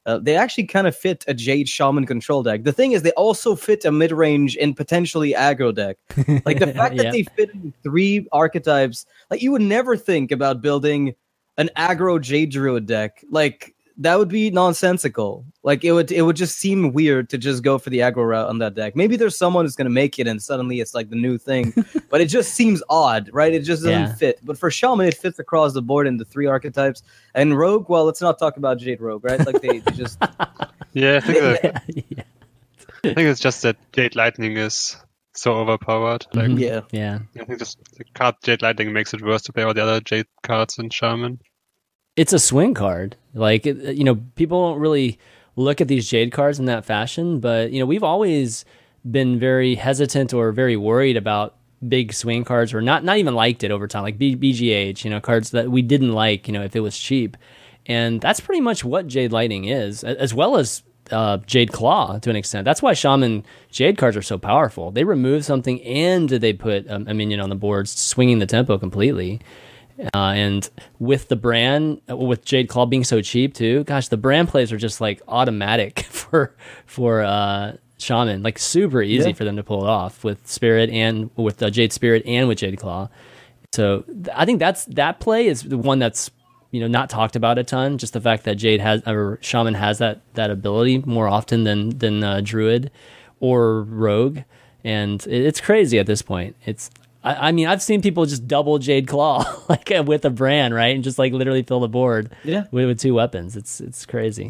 Speaker 2: uh, they actually kind of fit a Jade Shaman control deck. The thing is, they also fit a mid range and potentially aggro deck. Like the fact that
Speaker 1: Yeah.
Speaker 2: they fit in three archetypes, like you would never think about building an aggro Jade Druid deck. Like that would be nonsensical. Like it would it would just seem weird to just go for the aggro route on that deck. Maybe there's someone who's gonna make it and suddenly it's like the new thing, but it just seems odd, right? It just doesn't
Speaker 1: Yeah.
Speaker 2: fit. But for Shaman, it fits across the board in the three archetypes. And Rogue, well, let's not talk about Jade Rogue, right? Like they, they just
Speaker 3: Yeah, I think that,
Speaker 1: yeah.
Speaker 3: I think it's just that Jade Lightning is so overpowered. Like
Speaker 1: Mhm.
Speaker 2: yeah.
Speaker 1: Yeah.
Speaker 3: I think just the card Jade Lightning makes it worse to play all the other Jade cards in Shaman.
Speaker 1: It's a swing card. Like, it- you know, people don't really look at these Jade cards in that fashion, but, you know, we've always been very hesitant or very worried about big swing cards, or not not even liked it over time, like B- BGH, you know, cards that we didn't like, you know, if it was cheap. And that's pretty much what Jade Lightning is, a- as well as uh, Jade Claw to an extent. That's why Shaman Jade cards are so powerful. They remove something and they put um, a minion on the board, swinging the tempo completely. Uh, and with the brand, with Jade Claw being so cheap too, gosh, the brand plays are just like automatic for for uh, Shaman, like super easy
Speaker 2: Yeah.
Speaker 1: for them to pull it off with Spirit and with uh, Jade Spirit and with Jade Claw. So th- I think that's that play is the one that's, you know, not talked about a ton. Just the fact that Jade has or Shaman has that that ability more often than than uh, Druid or Rogue, and it, it's crazy at this point. It's I, I mean I've seen people just double Jade Claw like uh, with a brand, right, and just like literally fill the board
Speaker 2: Yeah.
Speaker 1: with, with two weapons. It's it's crazy.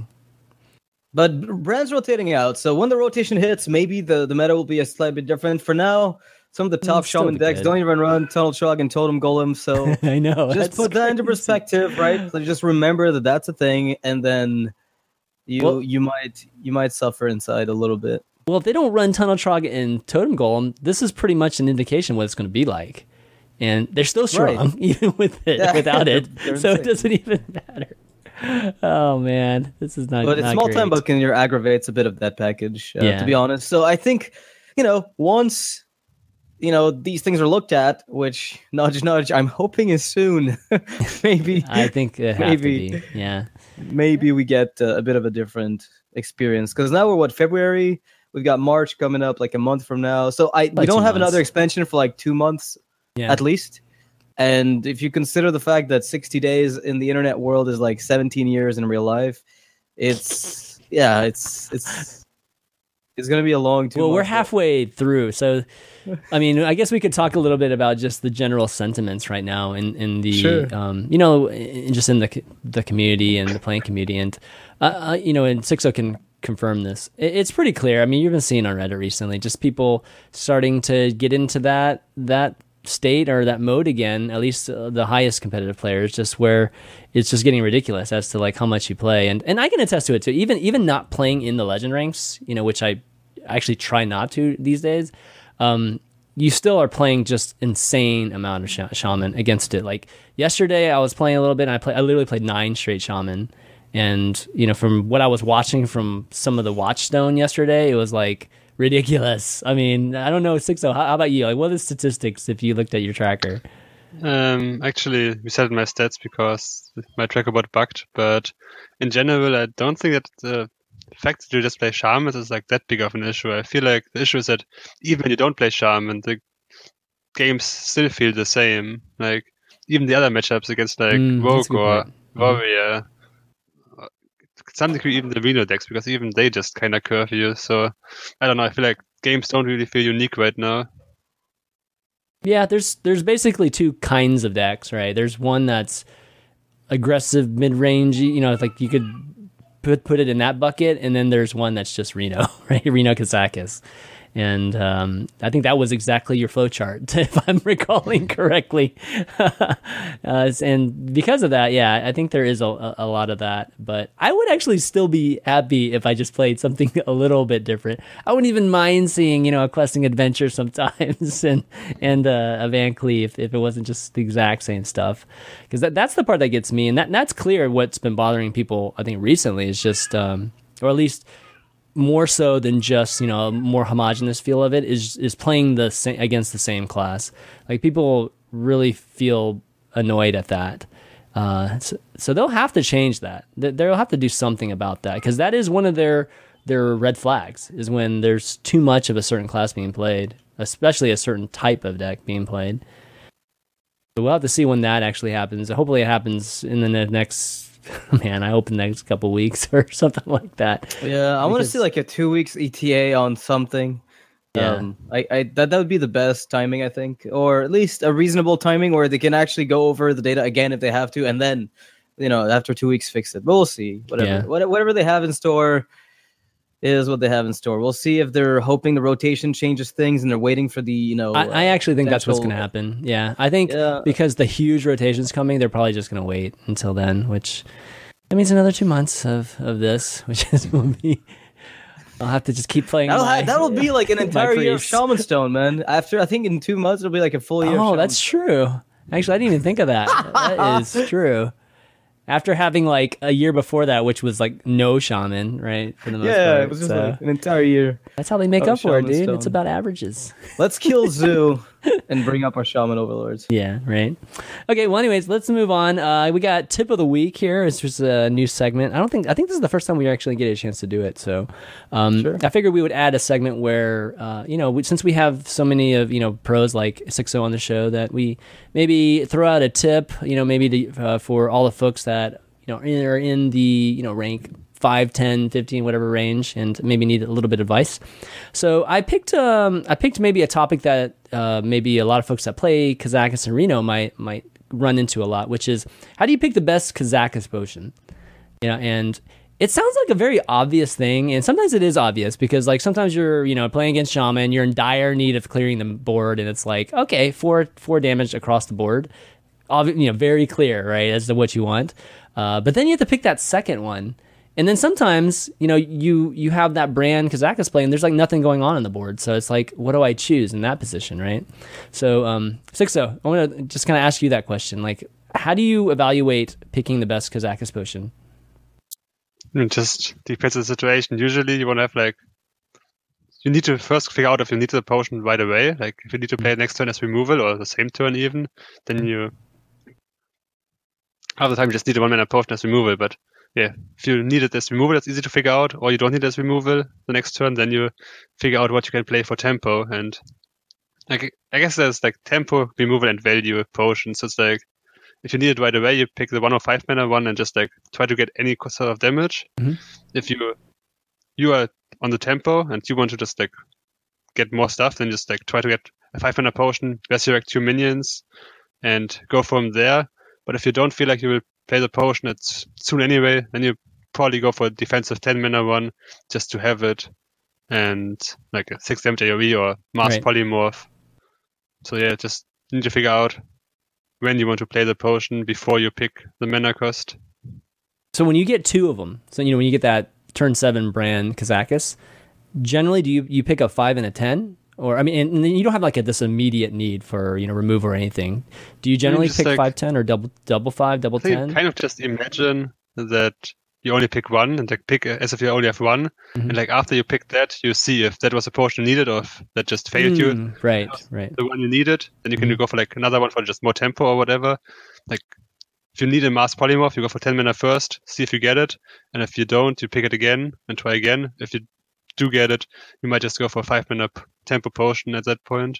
Speaker 2: But brand's rotating out, so when the rotation hits, maybe the, the meta will be a slightly different. For now, some of the top
Speaker 1: still
Speaker 2: Shaman
Speaker 1: be
Speaker 2: decks
Speaker 1: good.
Speaker 2: don't even run Tunnel Chug and Totem Golem, so
Speaker 1: I know.
Speaker 2: just
Speaker 1: that's
Speaker 2: put that into
Speaker 1: crazy.
Speaker 2: perspective, right? So just remember that that's a thing, and then you
Speaker 1: Well-
Speaker 2: you might you might suffer inside a little bit.
Speaker 1: Well, if they don't run Tunnel Trog and Totem Golem, this is pretty much an indication what it's going to be like. And they're still strong,
Speaker 2: Right.
Speaker 1: even with it,
Speaker 2: Yeah,
Speaker 1: without it.
Speaker 2: they're- they're
Speaker 1: so it
Speaker 2: insane.
Speaker 1: doesn't even matter. Oh, man. This is not
Speaker 2: But it's
Speaker 1: not
Speaker 2: small
Speaker 1: great.
Speaker 2: time Buccaneer aggravates a bit of that package, uh,
Speaker 1: Yeah.
Speaker 2: to be honest. So I think, you know, once you know these things are looked at, which nudge nudge, I'm hoping is soon. maybe
Speaker 1: I think it have
Speaker 2: Maybe.
Speaker 1: to be. Yeah.
Speaker 2: maybe we get uh, a bit of a different experience because now we're what February. We've got March coming up like a month from now. So I we
Speaker 1: Like
Speaker 2: don't
Speaker 1: two
Speaker 2: have
Speaker 1: months.
Speaker 2: another expansion for like two months
Speaker 1: Yeah.
Speaker 2: at least. And if you consider the fact that sixty days in the internet world is like seventeen years in real life, it's yeah, it's it's it's gonna be a long two.
Speaker 1: Well, we're
Speaker 2: months.
Speaker 1: halfway through. So, I mean, I guess we could talk a little bit about just the general sentiments right now in, in the,
Speaker 2: Sure.
Speaker 1: um, you know, in, just in the co- the community and the playing community. And, uh, uh, you know, and Sixo can confirm this. It, it's pretty clear. I mean, you've been seeing on Reddit recently, just people starting to get into that, that state or that mode again, at least uh, the highest competitive players, just where it's just getting ridiculous as to like how much you play. And and I can attest to it too. Even even not playing in the legend ranks, you know, which I actually try not to these days. Um, you still are playing just insane amount of sh- shaman against it. Like yesterday, I was playing a little bit, and I play. I literally played nine straight shaman. And you know, from what I was watching from some of the Watchstone yesterday, it was like ridiculous. I mean, I don't know, Sixo. How, how about you? Like, what are the statistics if you looked at your tracker?
Speaker 3: Um, actually, we set my stats because my tracker got bugged. But in general, I don't think that the fact that you just play Shaman is like that big of an issue. I feel like the issue is that even when you don't play Shaman, the games still feel the same. Like even the other matchups against like
Speaker 1: Mm, that's a
Speaker 3: Rogue
Speaker 1: good
Speaker 3: or
Speaker 1: point. Mhm.
Speaker 3: Warrior, uh, to some degree even the Reno decks, because even they just kind of curve you. So I don't know. I feel like games don't really feel unique right now.
Speaker 1: Yeah, there's there's basically two kinds of decks, right? There's one that's aggressive mid range, you know, it's like you could put put it in that bucket, and then there's one that's just Reno, right? Reno Kazakis. And um, I think that was exactly your flow chart, if I'm recalling correctly. uh, and because of that, yeah, I think there is a, a lot of that. But I would actually still be happy if I just played something a little bit different. I wouldn't even mind seeing, you know, a questing adventure sometimes and and uh, a Van Cleef if, if it wasn't just the exact same stuff. Because that, that's the part that gets me. And that that's clear what's been bothering people, I think, recently is just, um, or at least more so than just, you know, a more homogenous feel of it is is playing the same against the same class. Like people really feel annoyed at that. Uh, so, so they'll have to change that. They- They'll have to do something about that because that is one of their their red flags is when there's too much of a certain class being played, especially a certain type of deck being played. So we'll have to see when that actually happens. Hopefully it happens in the next, man, I hope in the next couple weeks or something like that.
Speaker 2: Yeah, I want to
Speaker 1: Because-
Speaker 2: see like a two weeks E T A on something.
Speaker 1: Yeah.
Speaker 2: Um, I, I that that would be the best timing, I think, or at least a reasonable timing where they can actually go over the data again if they have to, and then, you know, after two weeks fix it. But we'll see. Whatever,
Speaker 1: Yeah.
Speaker 2: what, whatever they have in store is what they have in store. We'll see if they're hoping the rotation changes things and they're waiting for the, you know.
Speaker 1: I, I actually think that's what's going to
Speaker 2: potential-
Speaker 1: happen. Yeah, I think
Speaker 2: Yeah.
Speaker 1: because the huge rotation's coming, they're probably just going to wait until then, which that means another two months of, of this, which is will be. I'll have to just keep playing.
Speaker 2: That'll,
Speaker 1: my,
Speaker 2: ha- that'll be like an
Speaker 1: my
Speaker 2: entire year of
Speaker 1: priest.
Speaker 2: Shaman Stone, man. After I think in two months it'll be like a full year. of
Speaker 1: Oh,
Speaker 2: Shaman
Speaker 1: that's true. Actually, I didn't even think of that. That is true. After having like a year before that, which was like no shaman, right? For the most
Speaker 2: Yeah,
Speaker 1: part.
Speaker 2: it was just
Speaker 1: So
Speaker 2: like an entire year.
Speaker 1: that's how they make
Speaker 2: oh,
Speaker 1: up for it,
Speaker 2: Shaman
Speaker 1: dude.
Speaker 2: Stone.
Speaker 1: It's about averages.
Speaker 2: Let's kill Zoo and bring up our Shaman Overlords.
Speaker 1: Yeah, right. Okay, well, anyways, let's move on. Uh, we got tip of the week here. It's just a new segment. I don't think I think this is the first time we actually get a chance to do it. So, um,
Speaker 2: Sure.
Speaker 1: I figured we would add a segment where, uh, you know, we, since we have so many of you know pros like Sixo on the show, that we maybe throw out a tip. You know, maybe to, uh, for all the folks that you know are in the you know rank five, ten, fifteen, whatever range, and maybe need a little bit of advice. So I picked um, I picked maybe a topic that uh, maybe a lot of folks that play Kazakus and Reno might might run into a lot, which is how do you pick the best Kazakus potion? You know, and it sounds like a very obvious thing, and sometimes it is obvious because like sometimes you're you know playing against Shaman, you're in dire need of clearing the board, and it's like okay, four four damage across the board, Obvi- you know, very clear, right, as to what you want. Uh, but then you have to pick that second one. And then sometimes, you know, you you have that brand Kazakus play and there's like nothing going on on the board. So it's like, what do I choose in that position, right? So, um, Sixo, I want to just kind of ask you that question. Like, how do you evaluate picking the best Kazakus potion?
Speaker 3: It just depends on the situation. Usually you want to have like, you need to first figure out if you need the potion right away. Like if you need to play next turn as removal or the same turn even, then you, half the time you just need a one mana potion as removal. But yeah, if you need it as removal, that's easy to figure out, or you don't need it as removal the next turn, then you figure out what you can play for tempo. And like, I guess there's like tempo, removal, and value potions. So it's like, if you need it right away, you pick the one or five mana one and just like try to get any sort of damage.
Speaker 1: Mm-hmm.
Speaker 3: If you you are on the tempo and you want to just like get more stuff, then just like try to get a five mana potion, resurrect two minions, and go from there. But if you don't feel like you will play the potion it's soon anyway, then you probably go for a defensive ten mana one just to have it, and like a six damage AoE or Mars
Speaker 1: Right.
Speaker 3: Polymorph. So yeah, just need to figure out when you want to play the potion before you pick the mana cost.
Speaker 1: So when you get two of them, so you know when you get that turn seven brand Kazakus, generally do you you pick a five and a ten, or I mean, and, and then you don't have like a, this immediate need for you know remove or anything. Do you generally
Speaker 3: just
Speaker 1: pick
Speaker 3: like-
Speaker 1: five ten or double double five, double
Speaker 3: So you
Speaker 1: ten?
Speaker 3: kind of just imagine that you only pick one and like pick as if you only have one.
Speaker 1: Mhm.
Speaker 3: And like after you pick that, you see if that was a potion you needed or if that just failed you.
Speaker 1: Mm, right, right.
Speaker 3: The one you needed, then you can
Speaker 1: Mhm.
Speaker 3: go for like another one for just more tempo or whatever. Like if you need a Mars Polymorph, you go for ten mana first, see if you get it. And if you don't, you pick it again and try again. If you do get it, you might just go for a five mana p- tempo potion at that point.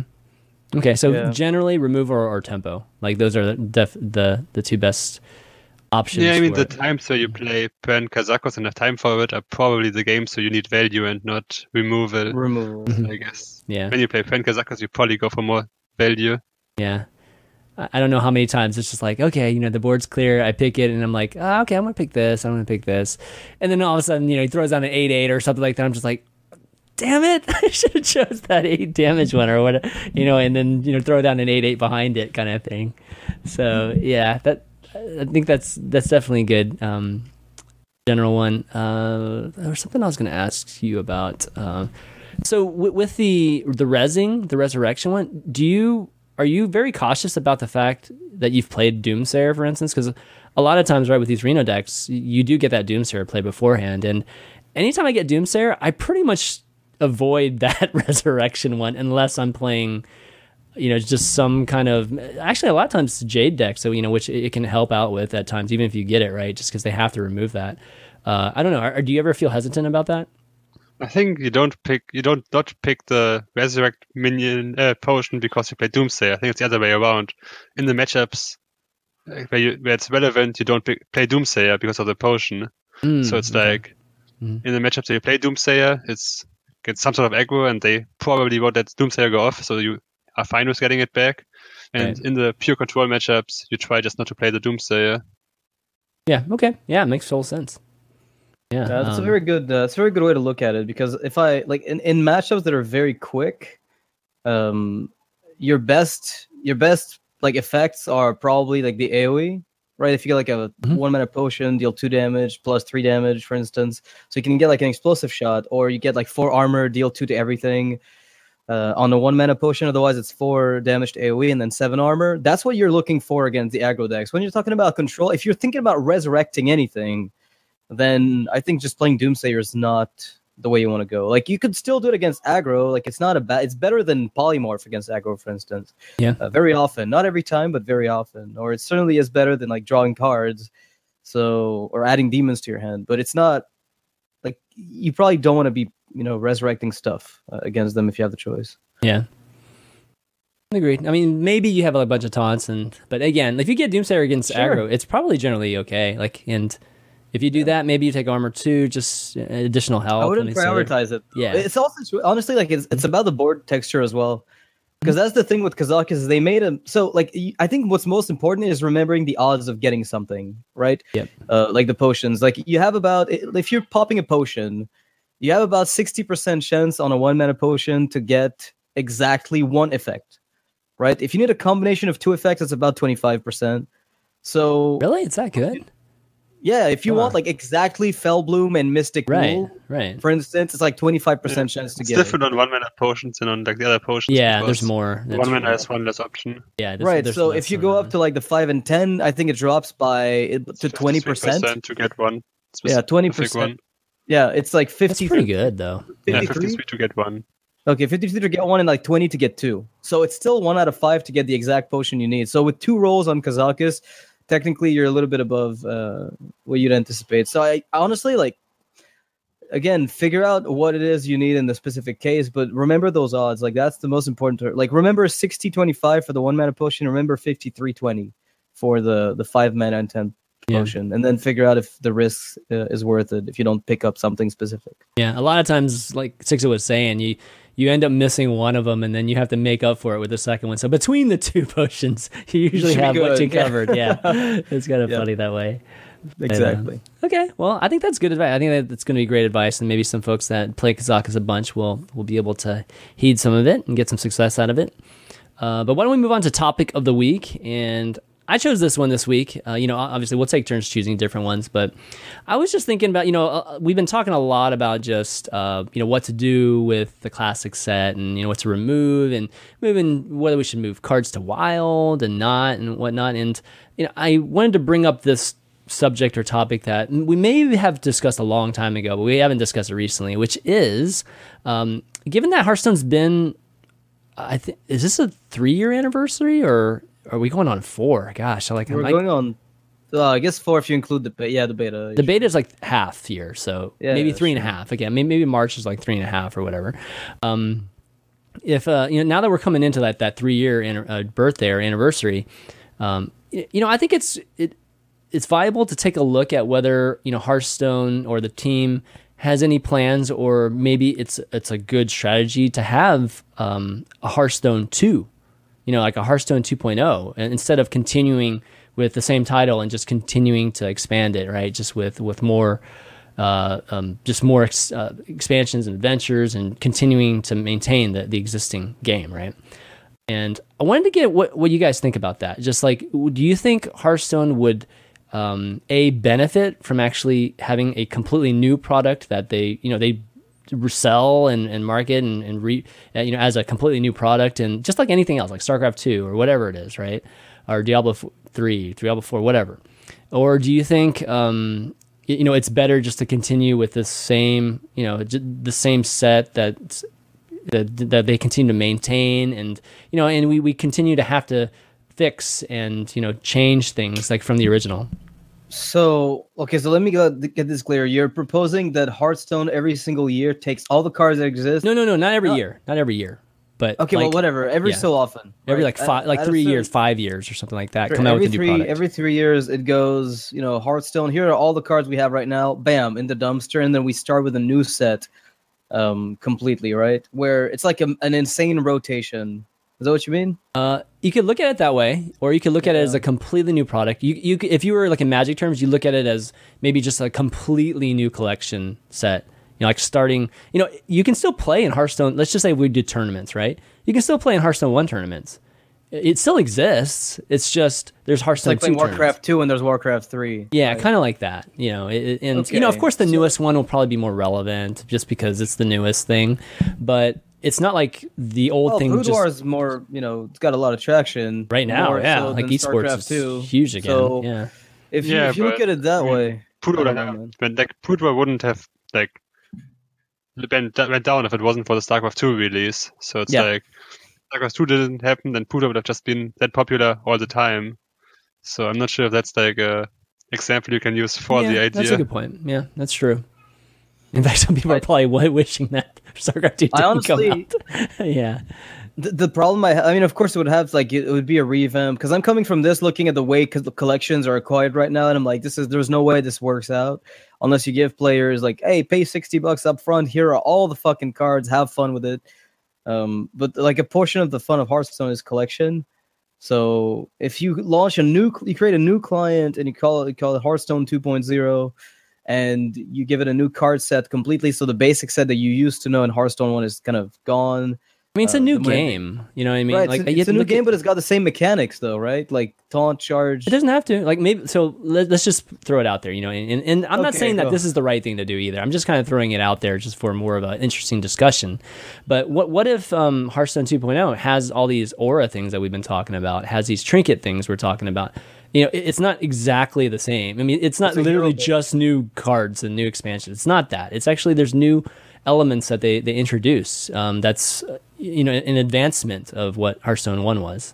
Speaker 1: Okay, so
Speaker 2: Yeah.
Speaker 1: generally remove or, or tempo, like those are the def- the the two best options.
Speaker 3: Yeah, I mean
Speaker 1: for
Speaker 3: the
Speaker 1: it.
Speaker 3: times where you play Pen Kazakos and have time for it are probably the games where you need value and not removal.
Speaker 2: Removal.
Speaker 1: Mhm.
Speaker 3: I guess.
Speaker 1: Yeah,
Speaker 3: When you play Pen Kazakos, you probably go for more value.
Speaker 1: yeah. I I don't know how many times it's just like, okay, you know, the board's clear. I pick it, and I'm like, oh, okay, I'm gonna pick this. I'm gonna pick this, and then all of a sudden, you know, he throws down an eight eight or something like that. I'm just like, damn it, I should have chose that eight damage one or what, you know, and then you know, throw down an eight eight behind it, kind of thing. So yeah, that I think that's that's definitely a good um, general one. Uh, there was something I was gonna ask you about. Um, so w- with the the resing, the resurrection one, do you are you very cautious about the fact that you've played Doomsayer, for instance? Because a lot of times, right, with these Reno decks, you do get that Doomsayer play beforehand, and anytime I get Doomsayer, I pretty much avoid that resurrection one unless I'm playing, you know, just some kind of, actually a lot of times it's Jade deck, so, you know, which it can help out with at times, even if you get it, right? Just because they have to remove that. Uh, I don't know. Are, do you ever feel hesitant about that?
Speaker 3: I think you don't pick, you don't not pick the Resurrect minion uh, potion because you play Doomsayer. I think it's the other way around. In the matchups uh, where, you, where it's relevant, you don't pick, play Doomsayer because of the potion. Mm, so it's okay. like, mm. in the matchups that you play Doomsayer, it's get some sort of aggro, and they probably won't let Doomsayer go off, so you are fine with getting it back. And right. in the pure control matchups, you try just not to play the Doomsayer.
Speaker 1: Yeah, okay. Yeah, it makes total sense. Yeah,
Speaker 2: uh, that's
Speaker 1: um,
Speaker 2: a very good. Uh, that's a very good way to look at it, because if I like in, in matchups that are very quick, um, your best your best like effects are probably like the AoE, right? If you get like a mm-hmm. one mana potion, deal two damage plus three damage, for instance, so you can get like an explosive shot, or you get like four armor, deal two to everything. Uh, on the one mana potion, otherwise it's four damage to AoE and then seven armor. That's what you're looking for against the aggro decks. When you're talking about control, if you're thinking about resurrecting anything, then I think just playing Doomsayer is not the way you want to go. Like, you could still do it against aggro. Like, it's not a bad. It's better than polymorph against aggro, for instance.
Speaker 1: Yeah.
Speaker 2: Uh, very often, not every time, but very often. Or it certainly is better than like drawing cards, so or adding demons to your hand. But it's not like you probably don't want to be, you know, resurrecting stuff uh, against them if you have the choice.
Speaker 1: Yeah. Agreed. I mean, maybe you have a bunch of taunts, and but again, if you get Doomsayer against
Speaker 2: sure.
Speaker 1: aggro, it's probably generally okay. Like, and if you do that, maybe you take armor too, just additional health.
Speaker 2: I wouldn't prioritize it.
Speaker 1: Yeah,
Speaker 2: it's also honestly like it's it's about the board texture as well, because that's the thing with Kazakus is they made them so like I think what's most important is remembering the odds of getting something right.
Speaker 1: Yep.
Speaker 2: Uh, like the potions, like you have about if you're popping a potion, you have about sixty percent chance on a one mana potion to get exactly one effect, right? If you need a combination of two effects, it's about twenty-five percent. So
Speaker 1: really, it's that good.
Speaker 2: Yeah, if you huh. want like exactly Fellbloom and Mystic
Speaker 1: right,
Speaker 2: Rule,
Speaker 1: right.
Speaker 2: for instance, it's like twenty-five percent
Speaker 3: yeah.
Speaker 2: chance to
Speaker 3: it's
Speaker 2: get
Speaker 3: It's different
Speaker 2: it.
Speaker 3: on one mana potions and on like the other potions.
Speaker 1: Yeah, there's more.
Speaker 3: That's one mana true. Has one less option.
Speaker 1: Yeah, there's,
Speaker 2: right.
Speaker 1: There's
Speaker 2: so if you go up to like the five and ten, I think it drops by it, to twenty percent
Speaker 3: to get one.
Speaker 2: Yeah, twenty percent. Yeah, it's like fifty.
Speaker 1: That's pretty good though.
Speaker 3: Yeah, fifty-three to get one.
Speaker 2: Okay, fifty-three to get one and like twenty to get two. So it's still one out of five to get the exact potion you need. So with two rolls on Kazakus, technically you're a little bit above uh, what you'd anticipate. So I honestly like, again, figure out what it is you need in the specific case, but remember those odds. Like that's the most important. To, like remember sixty twenty-five for the one mana potion. Remember fifty-three twenty for the, the five mana and ten potion, yeah. and then figure out if the risk uh, is worth it if you don't pick up something specific.
Speaker 1: Yeah, a lot of times, like Sixo was saying, you you end up missing one of them, and then you have to make up for it with the second one. So between the two potions, you usually have what you covered. Yeah, it's kind of yeah. funny that way.
Speaker 2: Exactly.
Speaker 1: But, uh, okay, well, I think that's good advice. I think that that's going to be great advice, and maybe some folks that play Kazakus a bunch will will be able to heed some of it and get some success out of it. Uh, but why don't we move on to topic of the week? And I chose this one this week. Uh, you know, obviously we'll take turns choosing different ones, but I was just thinking about, you know, uh, we've been talking a lot about just, uh, you know, what to do with the classic set and, you know, what to remove and moving, whether we should move cards to wild and not and whatnot. And, you know, I wanted to bring up this subject or topic that we may have discussed a long time ago, but we haven't discussed it recently, which is, um, given that Hearthstone's been, I think, is this a three-year anniversary or... Are we going on four? Gosh, I like
Speaker 2: we're
Speaker 1: I'm
Speaker 2: going
Speaker 1: like,
Speaker 2: on. Uh, I guess four if you include the yeah the beta.
Speaker 1: The beta is like half year, so
Speaker 2: yeah,
Speaker 1: maybe three
Speaker 2: sure.
Speaker 1: and a half. Again, maybe, maybe March is like three and a half or whatever. Um, if uh, you know, now that we're coming into that that three year an- uh, birthday or anniversary, um, you know, I think it's it it's viable to take a look at whether you know Hearthstone or the team has any plans, or maybe it's it's a good strategy to have um, a Hearthstone two. You know, like a Hearthstone two point oh, and instead of continuing with the same title and just continuing to expand it, right? Just with with more, uh, um, just more ex- uh, expansions and adventures, and continuing to maintain the, the existing game, right? And I wanted to get what what you guys think about that. Just like, do you think Hearthstone would um, a benefit from actually having a completely new product that they, you know, they sell and, and market and, and re, uh, you know, as a completely new product, and just like anything else, like StarCraft two or whatever it is, right? Or Diablo three, Diablo four, whatever. Or do you think, um, you know, it's better just to continue with the same, you know, j- the same set that that, that they continue to maintain, and you know, and we, we continue to have to fix and you know change things like from the original.
Speaker 2: So okay, so let me go get this clear. You're proposing that Hearthstone every single year takes all the cards that exist.
Speaker 1: No, no, no, not every
Speaker 2: No.
Speaker 1: year, not every year, but
Speaker 2: Okay,
Speaker 1: like,
Speaker 2: well, whatever. Every
Speaker 1: yeah.
Speaker 2: so often,
Speaker 1: every
Speaker 2: right?
Speaker 1: like five,
Speaker 2: At-
Speaker 1: like
Speaker 2: at a
Speaker 1: three
Speaker 2: certain-
Speaker 1: years, five years, or something like that.
Speaker 2: Sure,
Speaker 1: Come out
Speaker 2: every
Speaker 1: with a new
Speaker 2: three
Speaker 1: product.
Speaker 2: every three years it goes, you know, Hearthstone, here are all the cards we have right now, bam, in the dumpster, and then we start with a new set um completely, right? Where it's like a, an insane rotation. Is that what you mean?
Speaker 1: Uh, you could look at it that way, or you could look at it as a completely new product. You, you, could- if you were like in Magic terms, you look at it as maybe just a completely new collection set. You know, like starting. You know, you can still play in Hearthstone. Let's just say we do tournaments, right? You can still play in Hearthstone one tournaments. It still exists. It's just there's
Speaker 2: It's
Speaker 1: Hearthstone
Speaker 2: like
Speaker 1: two
Speaker 2: playing
Speaker 1: tournaments.
Speaker 2: Warcraft two and there's Warcraft three.
Speaker 1: Yeah,
Speaker 2: right?
Speaker 1: kind of like that. You know, it, and you know, of
Speaker 2: Okay,
Speaker 1: course, the
Speaker 2: so-
Speaker 1: newest one will probably be more relevant just because it's the newest thing, but it's not like the old
Speaker 2: Well,
Speaker 1: thing.
Speaker 2: Brood
Speaker 1: just
Speaker 2: War is more, you know, it's got a lot of traction
Speaker 1: right now,
Speaker 2: more
Speaker 1: yeah,
Speaker 2: so
Speaker 1: like
Speaker 2: than
Speaker 1: esports
Speaker 2: StarCraft
Speaker 1: is
Speaker 2: two.
Speaker 1: huge again.
Speaker 2: So
Speaker 1: yeah,
Speaker 2: if you,
Speaker 3: Yeah,
Speaker 2: if you look
Speaker 3: but-
Speaker 2: at it that way,
Speaker 3: Put
Speaker 2: I
Speaker 3: would
Speaker 2: don't know,
Speaker 3: have,
Speaker 2: man.
Speaker 3: when like Put wouldn't have like went, went down if it wasn't for the StarCraft two release. So it's
Speaker 2: Yeah.
Speaker 3: like StarCraft two didn't happen, then Put would have just been that popular all the time. So I'm not sure if that's like a example you can use for
Speaker 1: yeah,
Speaker 3: the
Speaker 1: that's a
Speaker 3: idea.
Speaker 1: good point. Yeah, that's true. In fact, some people are probably w- wishing that StarCraft two
Speaker 2: I
Speaker 1: didn't come
Speaker 2: honestly-
Speaker 1: out. yeah,
Speaker 2: The, the problem I, ha- I mean, of course, it would have like it, it would be a revamp because I'm coming from this, looking at the way co- the collections are acquired right now, and I'm like, this is there's no way this works out unless you give players like, hey, pay sixty bucks up front. Here are all the fucking cards. Have fun with it. Um, but like a portion of the fun of Hearthstone is collection. So if you launch a new, you create a new client and you call it you call it Hearthstone two point oh, and you give it a new card set completely, so the basic set that you used to know in Hearthstone one is kind of gone.
Speaker 1: I mean, it's a
Speaker 2: Uh,
Speaker 1: new
Speaker 2: the money-
Speaker 1: game. You know what I mean?
Speaker 2: Right,
Speaker 1: Like
Speaker 2: it's,
Speaker 1: you
Speaker 2: it's
Speaker 1: have
Speaker 2: a
Speaker 1: to
Speaker 2: new
Speaker 1: look
Speaker 2: game,
Speaker 1: at-
Speaker 2: but it's got the same mechanics, though, right? Like taunt, charge.
Speaker 1: It doesn't have to. Like maybe so. Let, let's just throw it out there, you know. And, and I'm not
Speaker 2: Okay,
Speaker 1: saying that
Speaker 2: go.
Speaker 1: this is the right thing to do either. I'm just kind of throwing it out there just for more of an interesting discussion. But what what if um, Hearthstone two point oh has all these aura things that we've been talking about? Has these trinket things we're talking about? You know, it, it's not exactly the same. I mean, it's not
Speaker 2: It's a
Speaker 1: literally
Speaker 2: hero base.
Speaker 1: just new cards and new expansions. It's not that. It's actually there's new elements that they they introduce. Um, that's uh, you know an advancement of what Hearthstone one was.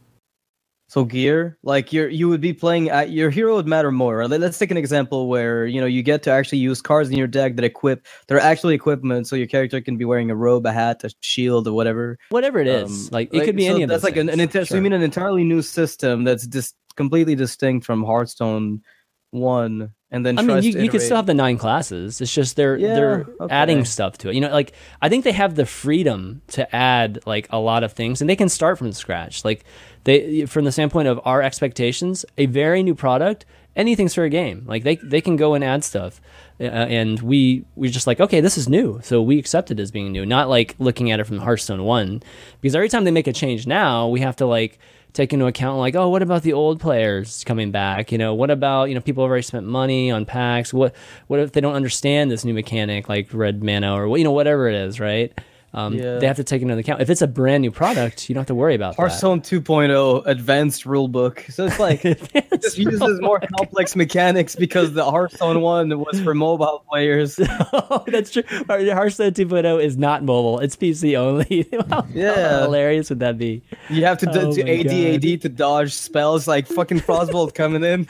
Speaker 2: So gear, like you're you would be playing at your hero would matter more. Right? Let- Let's take an example where you know you get to actually use cards in your deck that equip. They're actually equipment, so your character can be wearing a robe, a hat, a shield, or whatever.
Speaker 1: Whatever it is,
Speaker 2: Um,
Speaker 1: like it could be
Speaker 2: so
Speaker 1: any of
Speaker 2: that's
Speaker 1: those
Speaker 2: like an, an
Speaker 1: things.
Speaker 2: enti- so you
Speaker 1: Sure.
Speaker 2: mean an entirely new system that's just completely distinct from Hearthstone one, and then
Speaker 1: I mean,
Speaker 2: tries
Speaker 1: you,
Speaker 2: to
Speaker 1: you could still
Speaker 2: iterate-
Speaker 1: have the nine classes. It's just they're
Speaker 2: Yeah,
Speaker 1: they're
Speaker 2: okay.
Speaker 1: adding stuff to it. You know, like I think they have the freedom to add like a lot of things, and they can start from scratch. Like they, from the standpoint of our expectations, a very new product, anything's for a game. Like they they can go and add stuff, uh, and we we're just like, okay, this is new, so we accept it as being new. Not like looking at it from Hearthstone one, because every time they make a change now, we have to like take into account like, oh, what about the old players coming back? You know, what about, you know, people have already spent money on packs? What what if they don't understand this new mechanic like red mana or, you know, whatever it is, right? Um,
Speaker 2: Yeah.
Speaker 1: They have to take into account. If it's a brand new product, you don't have to worry about
Speaker 2: Hearthstone two point oh advanced rulebook. So it's like
Speaker 1: that.
Speaker 2: it just uses more complex mechanics because the Hearthstone one was for mobile players.
Speaker 1: Oh, that's true. Hearthstone two point oh is not mobile. It's P C only. How
Speaker 2: Yeah.
Speaker 1: hilarious would that be?
Speaker 2: You have to do
Speaker 1: Oh
Speaker 2: to
Speaker 1: my
Speaker 2: A D A D
Speaker 1: God.
Speaker 2: to dodge spells like fucking Frostbolt coming in.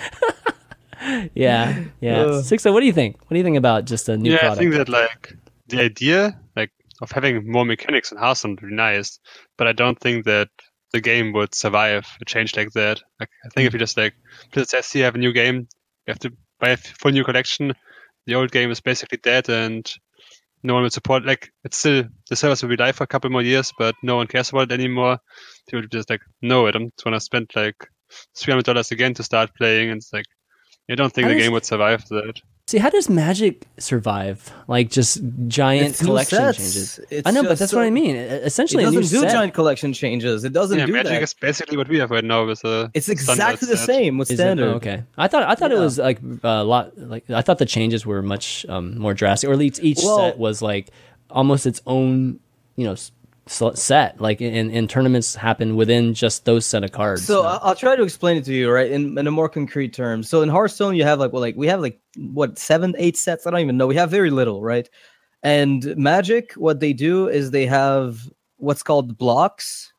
Speaker 1: Yeah, yeah.
Speaker 2: Ugh.
Speaker 1: Sixo, what do you think? What do you think about just a new
Speaker 3: yeah,
Speaker 1: product?
Speaker 3: I think that like the idea like of having more mechanics in Hearthstone would be nice, but I don't think that the game would survive a change like that. Like, I think if you just like just says you have a new game, you have to buy a full new collection. The old game is basically dead, and no one would support. Like it's still the servers will be live for a couple more years, but no one cares about it anymore. People would just like, no, I don't want to spend like three hundred dollars again to start playing, and it's like I don't think
Speaker 1: How
Speaker 3: the
Speaker 1: does-
Speaker 3: game would survive that.
Speaker 1: See, how does Magic survive? Like just giant
Speaker 2: It's new
Speaker 1: collection
Speaker 2: sets.
Speaker 1: changes.
Speaker 2: It's
Speaker 1: I know, but
Speaker 2: just
Speaker 1: that's
Speaker 2: so-
Speaker 1: what I mean.
Speaker 2: It
Speaker 1: Essentially, a
Speaker 2: doesn't
Speaker 1: new
Speaker 2: do
Speaker 1: set.
Speaker 2: giant collection changes. It doesn't
Speaker 3: Yeah,
Speaker 2: do
Speaker 3: Magic
Speaker 2: that.
Speaker 3: is basically what we have right now with a
Speaker 2: It's
Speaker 3: standard
Speaker 2: exactly the
Speaker 3: set.
Speaker 2: same with
Speaker 1: Is it?
Speaker 2: standard.
Speaker 1: Oh, okay, I thought I thought it
Speaker 2: Yeah.
Speaker 1: was like a lot. Like I thought the changes were much um, more drastic, or at least each
Speaker 2: Well-
Speaker 1: set was like almost its own, you know, s- s- set. Like in, in tournaments happen within just those set of cards.
Speaker 2: So
Speaker 1: No.
Speaker 2: I- I'll try to explain it to you, right, in, in a more concrete terms. So in Hearthstone, you have like well, like we have like what seven, eight sets. I don't even know. We have very little, right? And Magic, what they do is they have what's called blocks.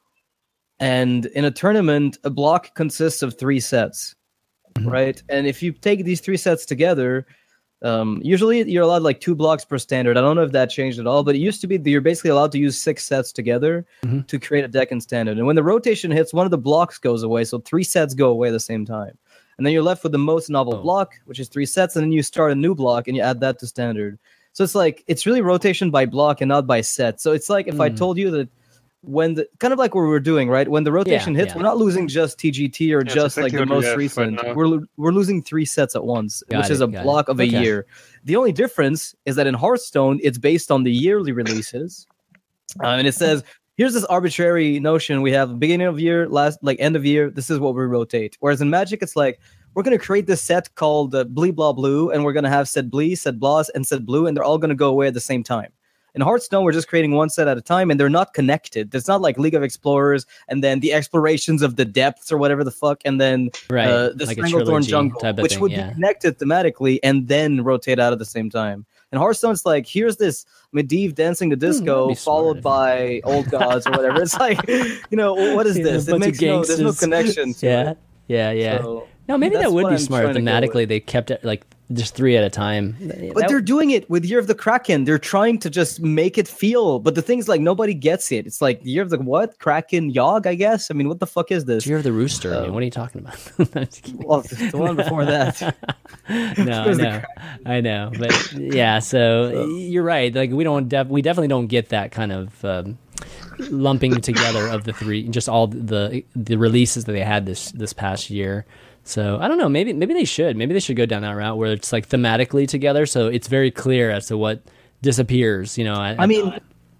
Speaker 2: And in a tournament, a block consists of three sets, mm-hmm. right? And if you take these three sets together, um, usually you're allowed like two blocks per standard. I don't know if that changed at all, but it used to be that you're basically allowed to use six sets together mm-hmm. to create a deck in standard. And when the rotation hits, one of the blocks goes away. So three sets go away at the same time. And then you're left with the most novel oh. block, which is three sets. And then you start a new block and you add that to standard. So it's like, it's really rotation by block and not by set. So it's like if mm. I told you that when the, kind of like what we're doing, right? When the rotation yeah, hits, yeah. we're not losing just T G T or yeah, just exactly like the most recent. Right we're we're losing three sets at once, got which it, is a block it. of okay. a year. The only difference is that in Hearthstone, it's based on the yearly releases. Uh, and it says, here's this arbitrary notion. We have beginning of year, last like end of year. This is what we rotate. Whereas in Magic, it's like, we're going to create this set called uh, Blee Blah Blue, and we're going to have set Blee, set Blas, and set Blue, and they're all going to go away at the same time. In Hearthstone, we're just creating one set at a time, and they're not connected. It's not like League of Explorers, and then the explorations of the depths or whatever the fuck, and then
Speaker 1: right.
Speaker 2: uh, the
Speaker 1: like
Speaker 2: Stranglethorn Jungle, which
Speaker 1: thing,
Speaker 2: would
Speaker 1: yeah.
Speaker 2: be connected thematically and then rotate out at the same time. In Hearthstone, it's like, here's this Medivh dancing to disco, mm, followed by Old Gods or whatever. It's like, you know, what is this? It makes no, there's no connection to
Speaker 1: yeah.
Speaker 2: it.
Speaker 1: Yeah, yeah.
Speaker 2: So,
Speaker 1: no, maybe that would be
Speaker 2: I'm
Speaker 1: smart thematically. They kept it like just three at a time.
Speaker 2: But
Speaker 1: that,
Speaker 2: they're doing it with Year of the Kraken. They're trying to just make it feel. But the thing's like nobody gets it. It's like Year of the what? Kraken Yogg, I guess. I mean, what the fuck is this?
Speaker 1: Year of the Rooster. Uh, I mean, what are you talking about?
Speaker 2: Well, the one before that.
Speaker 1: no, no, I know. But yeah, so, so you're right. Like we don't. Def- we definitely don't get that kind of. Um, lumping together of the three, just all the the releases that they had this this past year. So I don't know, maybe maybe they should maybe they should go down that route where it's like thematically together, so it's very clear as to what disappears. You know, I,
Speaker 2: I mean,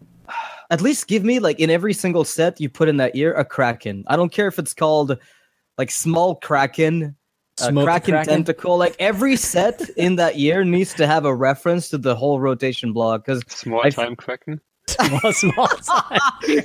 Speaker 2: at least give me like in every single set you put in that year a Kraken. I don't care if it's called like small Kraken, a Kraken, Kraken tentacle. Like every set in that year needs to have a reference to the whole rotation block. Because
Speaker 3: small I, time Kraken.
Speaker 1: Small, small time.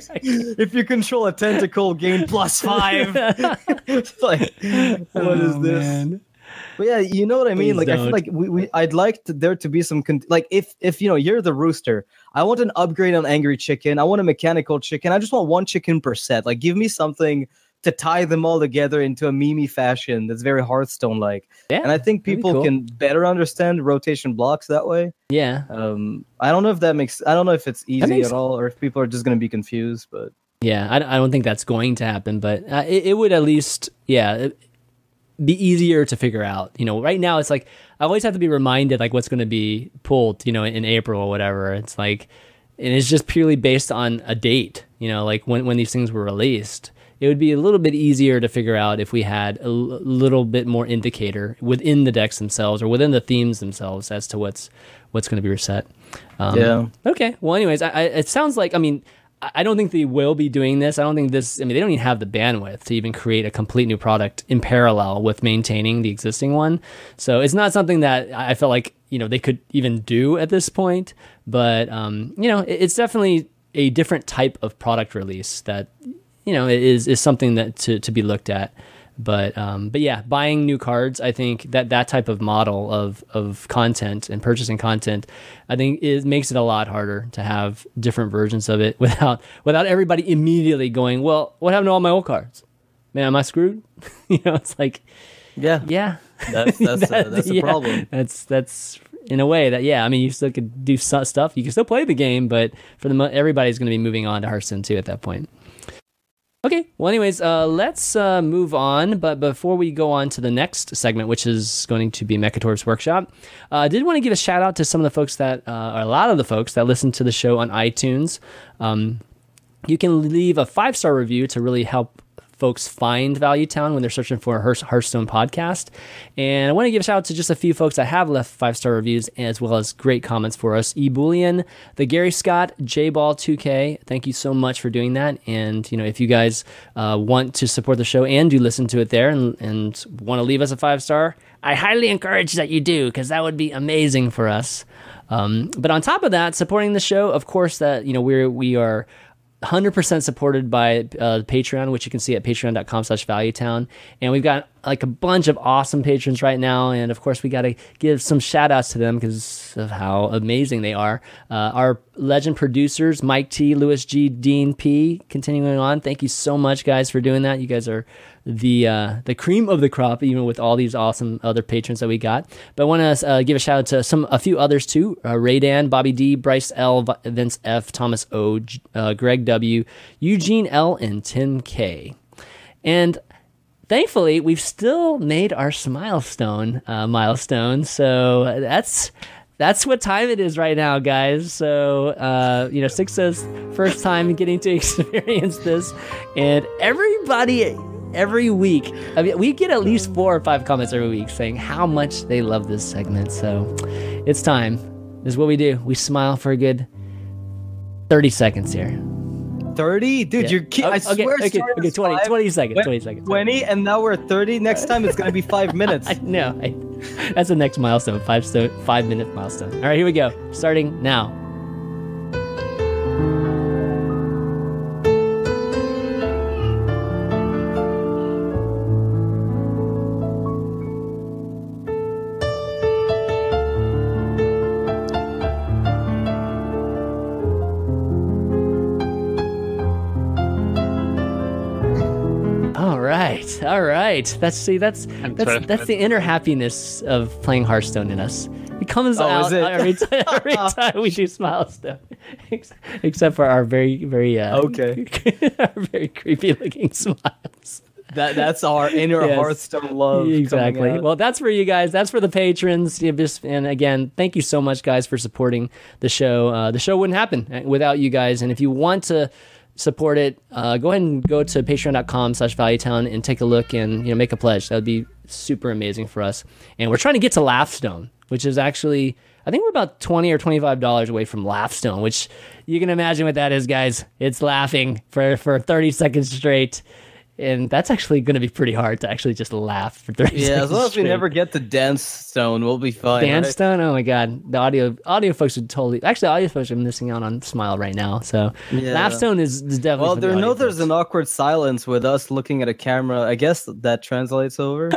Speaker 2: If you control a tentacle, gain plus five. It's like, what oh, is this? Man. But yeah, you know what I mean. Please like, don't. I feel like we, we, I'd like to, there to be some, con- like, if if you know you're the rooster, I want an upgrade on Angry Chicken. I want a mechanical chicken. I just want one chicken per set. Like, give me something to tie them all together into a meme fashion that's very Hearthstone-like. Yeah, and I think people cool. can better understand rotation blocks that way.
Speaker 1: Yeah.
Speaker 2: Um, I don't know if that makes. I don't know if it's easy makes, at all, or if people are just going to be confused. But
Speaker 1: yeah, I, I don't think that's going to happen. But uh, it, it would at least, yeah, it, be easier to figure out. You know, right now it's like I always have to be reminded like what's going to be pulled. You know, in April or whatever. It's like, and it's just purely based on a date. You know, like when when these things were released. It would be a little bit easier to figure out if we had a l- little bit more indicator within the decks themselves or within the themes themselves as to what's what's going to be reset. Um,
Speaker 2: yeah.
Speaker 1: Okay. Well, anyways, I, I, it sounds like, I mean, I don't think they will be doing this. I don't think this, I mean, they don't even have the bandwidth to even create a complete new product in parallel with maintaining the existing one. So it's not something that I felt like, you know, they could even do at this point. But, um, you know, it, it's definitely a different type of product release that, you know, is is something that to, to be looked at. But um, but yeah, buying new cards, I think that that type of model of of content and purchasing content, I think it makes it a lot harder to have different versions of it without without everybody immediately going, well, what happened to all my old cards? Man, am I screwed? You know, it's like,
Speaker 2: yeah,
Speaker 1: yeah,
Speaker 2: that's that's that, a, that's a
Speaker 1: yeah,
Speaker 2: problem.
Speaker 1: That's that's in a way that yeah, I mean, you still could do stuff, you can still play the game, but for the everybody's going to be moving on to Hearthstone too at that point. Okay, well, anyways, uh, let's uh, move on. But before we go on to the next segment, which is going to be Mechatorb's Workshop, uh, I did want to give a shout out to some of the folks that, uh, or a lot of the folks that listen to the show on iTunes. Um, you can leave a five-star review to really help folks find Value Town when they're searching for a Hearthstone podcast. And I want to give a shout out to just a few folks that have left five-star reviews as well as great comments for us. eBoolean, the Gary Scott, J Ball two K, thank you so much for doing that. And, you know, if you guys uh, want to support the show and do listen to it there and, and want to leave us a five-star, I highly encourage that you do, because that would be amazing for us. Um, but on top of that, supporting the show, of course, that, you know, we're, we are one hundred percent supported by uh, Patreon, which you can see at patreon.com slash valuetown. And we've got like a bunch of awesome patrons right now, and of course we got to give some shout outs to them because of how amazing they are. Uh, our legend producers, Mike T, Lewis G, Dean P, continuing on. Thank you so much, guys, for doing that. You guys are the uh, the cream of the crop, even with all these awesome other patrons that we got. But I want to uh, give a shout out to some a few others too: uh, Ray Dan, Bobby D, Bryce L, Vince F, Thomas O, uh, Greg W, Eugene L, and Tim K. And thankfully, we've still made our Smilestone uh, milestone, so that's that's what time it is right now, guys. So uh, you know, Sixa's first time getting to experience this, and everybody every week, I mean, we get at least four or five comments every week saying how much they love this segment. So it's time. This is what we do. We smile for a good thirty seconds here.
Speaker 2: thirty? Dude,
Speaker 1: Yeah.
Speaker 2: you're ki-
Speaker 1: Oh,
Speaker 2: I
Speaker 1: okay,
Speaker 2: swear
Speaker 1: okay,
Speaker 2: started
Speaker 1: okay,
Speaker 2: as
Speaker 1: twenty,
Speaker 2: five,
Speaker 1: twenty seconds,
Speaker 2: went
Speaker 1: twenty seconds.
Speaker 2: twenty, and now we're at thirty. Next time it's going to be five minutes.
Speaker 1: I know. I, that's the next milestone, five sto- five minute milestone. All right, here we go. Starting now. All right, all right. That's see, that's that's that's the inner happiness of playing Hearthstone in us. It comes
Speaker 2: Oh,
Speaker 1: out
Speaker 2: is it?
Speaker 1: every time. Every time we do Smilestone, Ex- except for our very very uh,
Speaker 2: Okay.
Speaker 1: our very creepy looking smiles.
Speaker 2: That that's our inner
Speaker 1: Yes.
Speaker 2: Hearthstone love. coming
Speaker 1: Exactly.
Speaker 2: out.
Speaker 1: Well, that's for you guys. That's for the patrons. You just, and again, thank you so much, guys, for supporting the show. Uh, the show wouldn't happen without you guys. And if you want to support it, uh, go ahead and go to patreon.com slash valuetown and take a look and, you know, make a pledge. That would be super amazing for us. And we're trying to get to Laughstone, which is actually, I think we're about twenty or twenty-five dollars away from Laughstone, which you can imagine what that is, guys. It's laughing for, for thirty seconds straight. And that's actually going to be pretty hard to actually just laugh for thirty seconds.
Speaker 2: Yeah, as long as we
Speaker 1: straight.
Speaker 2: never get to Dance Stone, we'll be fine.
Speaker 1: Dance
Speaker 2: right?
Speaker 1: Stone? Oh my god. The audio audio folks would totally actually audio folks are missing out on Smile right now. So
Speaker 2: Yeah.
Speaker 1: Laughstone is, is definitely
Speaker 2: Well,
Speaker 1: for the
Speaker 2: there
Speaker 1: audio
Speaker 2: know there's
Speaker 1: folks.
Speaker 2: an awkward silence with us looking at a camera. I guess that translates over.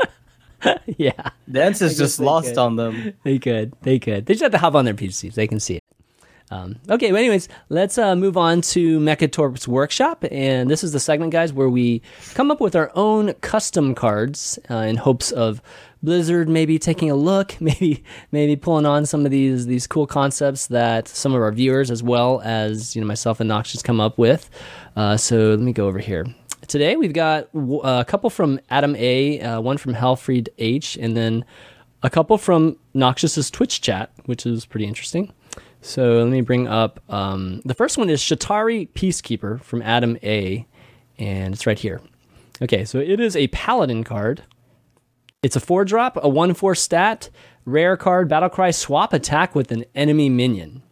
Speaker 1: Yeah.
Speaker 2: Dance is
Speaker 1: guess
Speaker 2: just
Speaker 1: they
Speaker 2: lost
Speaker 1: could.
Speaker 2: on them.
Speaker 1: They could. They could. They just have to hop on their P Cs. They can see it. Um, okay, but anyways, let's uh, move on to Mechatorp's Workshop. And this is the segment, guys, where we come up with our own custom cards uh, in hopes of Blizzard maybe taking a look, maybe maybe pulling on some of these these cool concepts that some of our viewers, as well as you know myself and Noxious, come up with. Uh, so let me go over here. Today we've got w- a couple from Adam A, uh, one from Halfried H, and then a couple from Noxious's Twitch chat, which is pretty interesting. So let me bring up, um, the first one is Shatari Peacekeeper from Adam A, and it's right here. Okay, so it is a Paladin card. It's a four drop, a one four stat, rare card, Battlecry, swap attack with an enemy minion.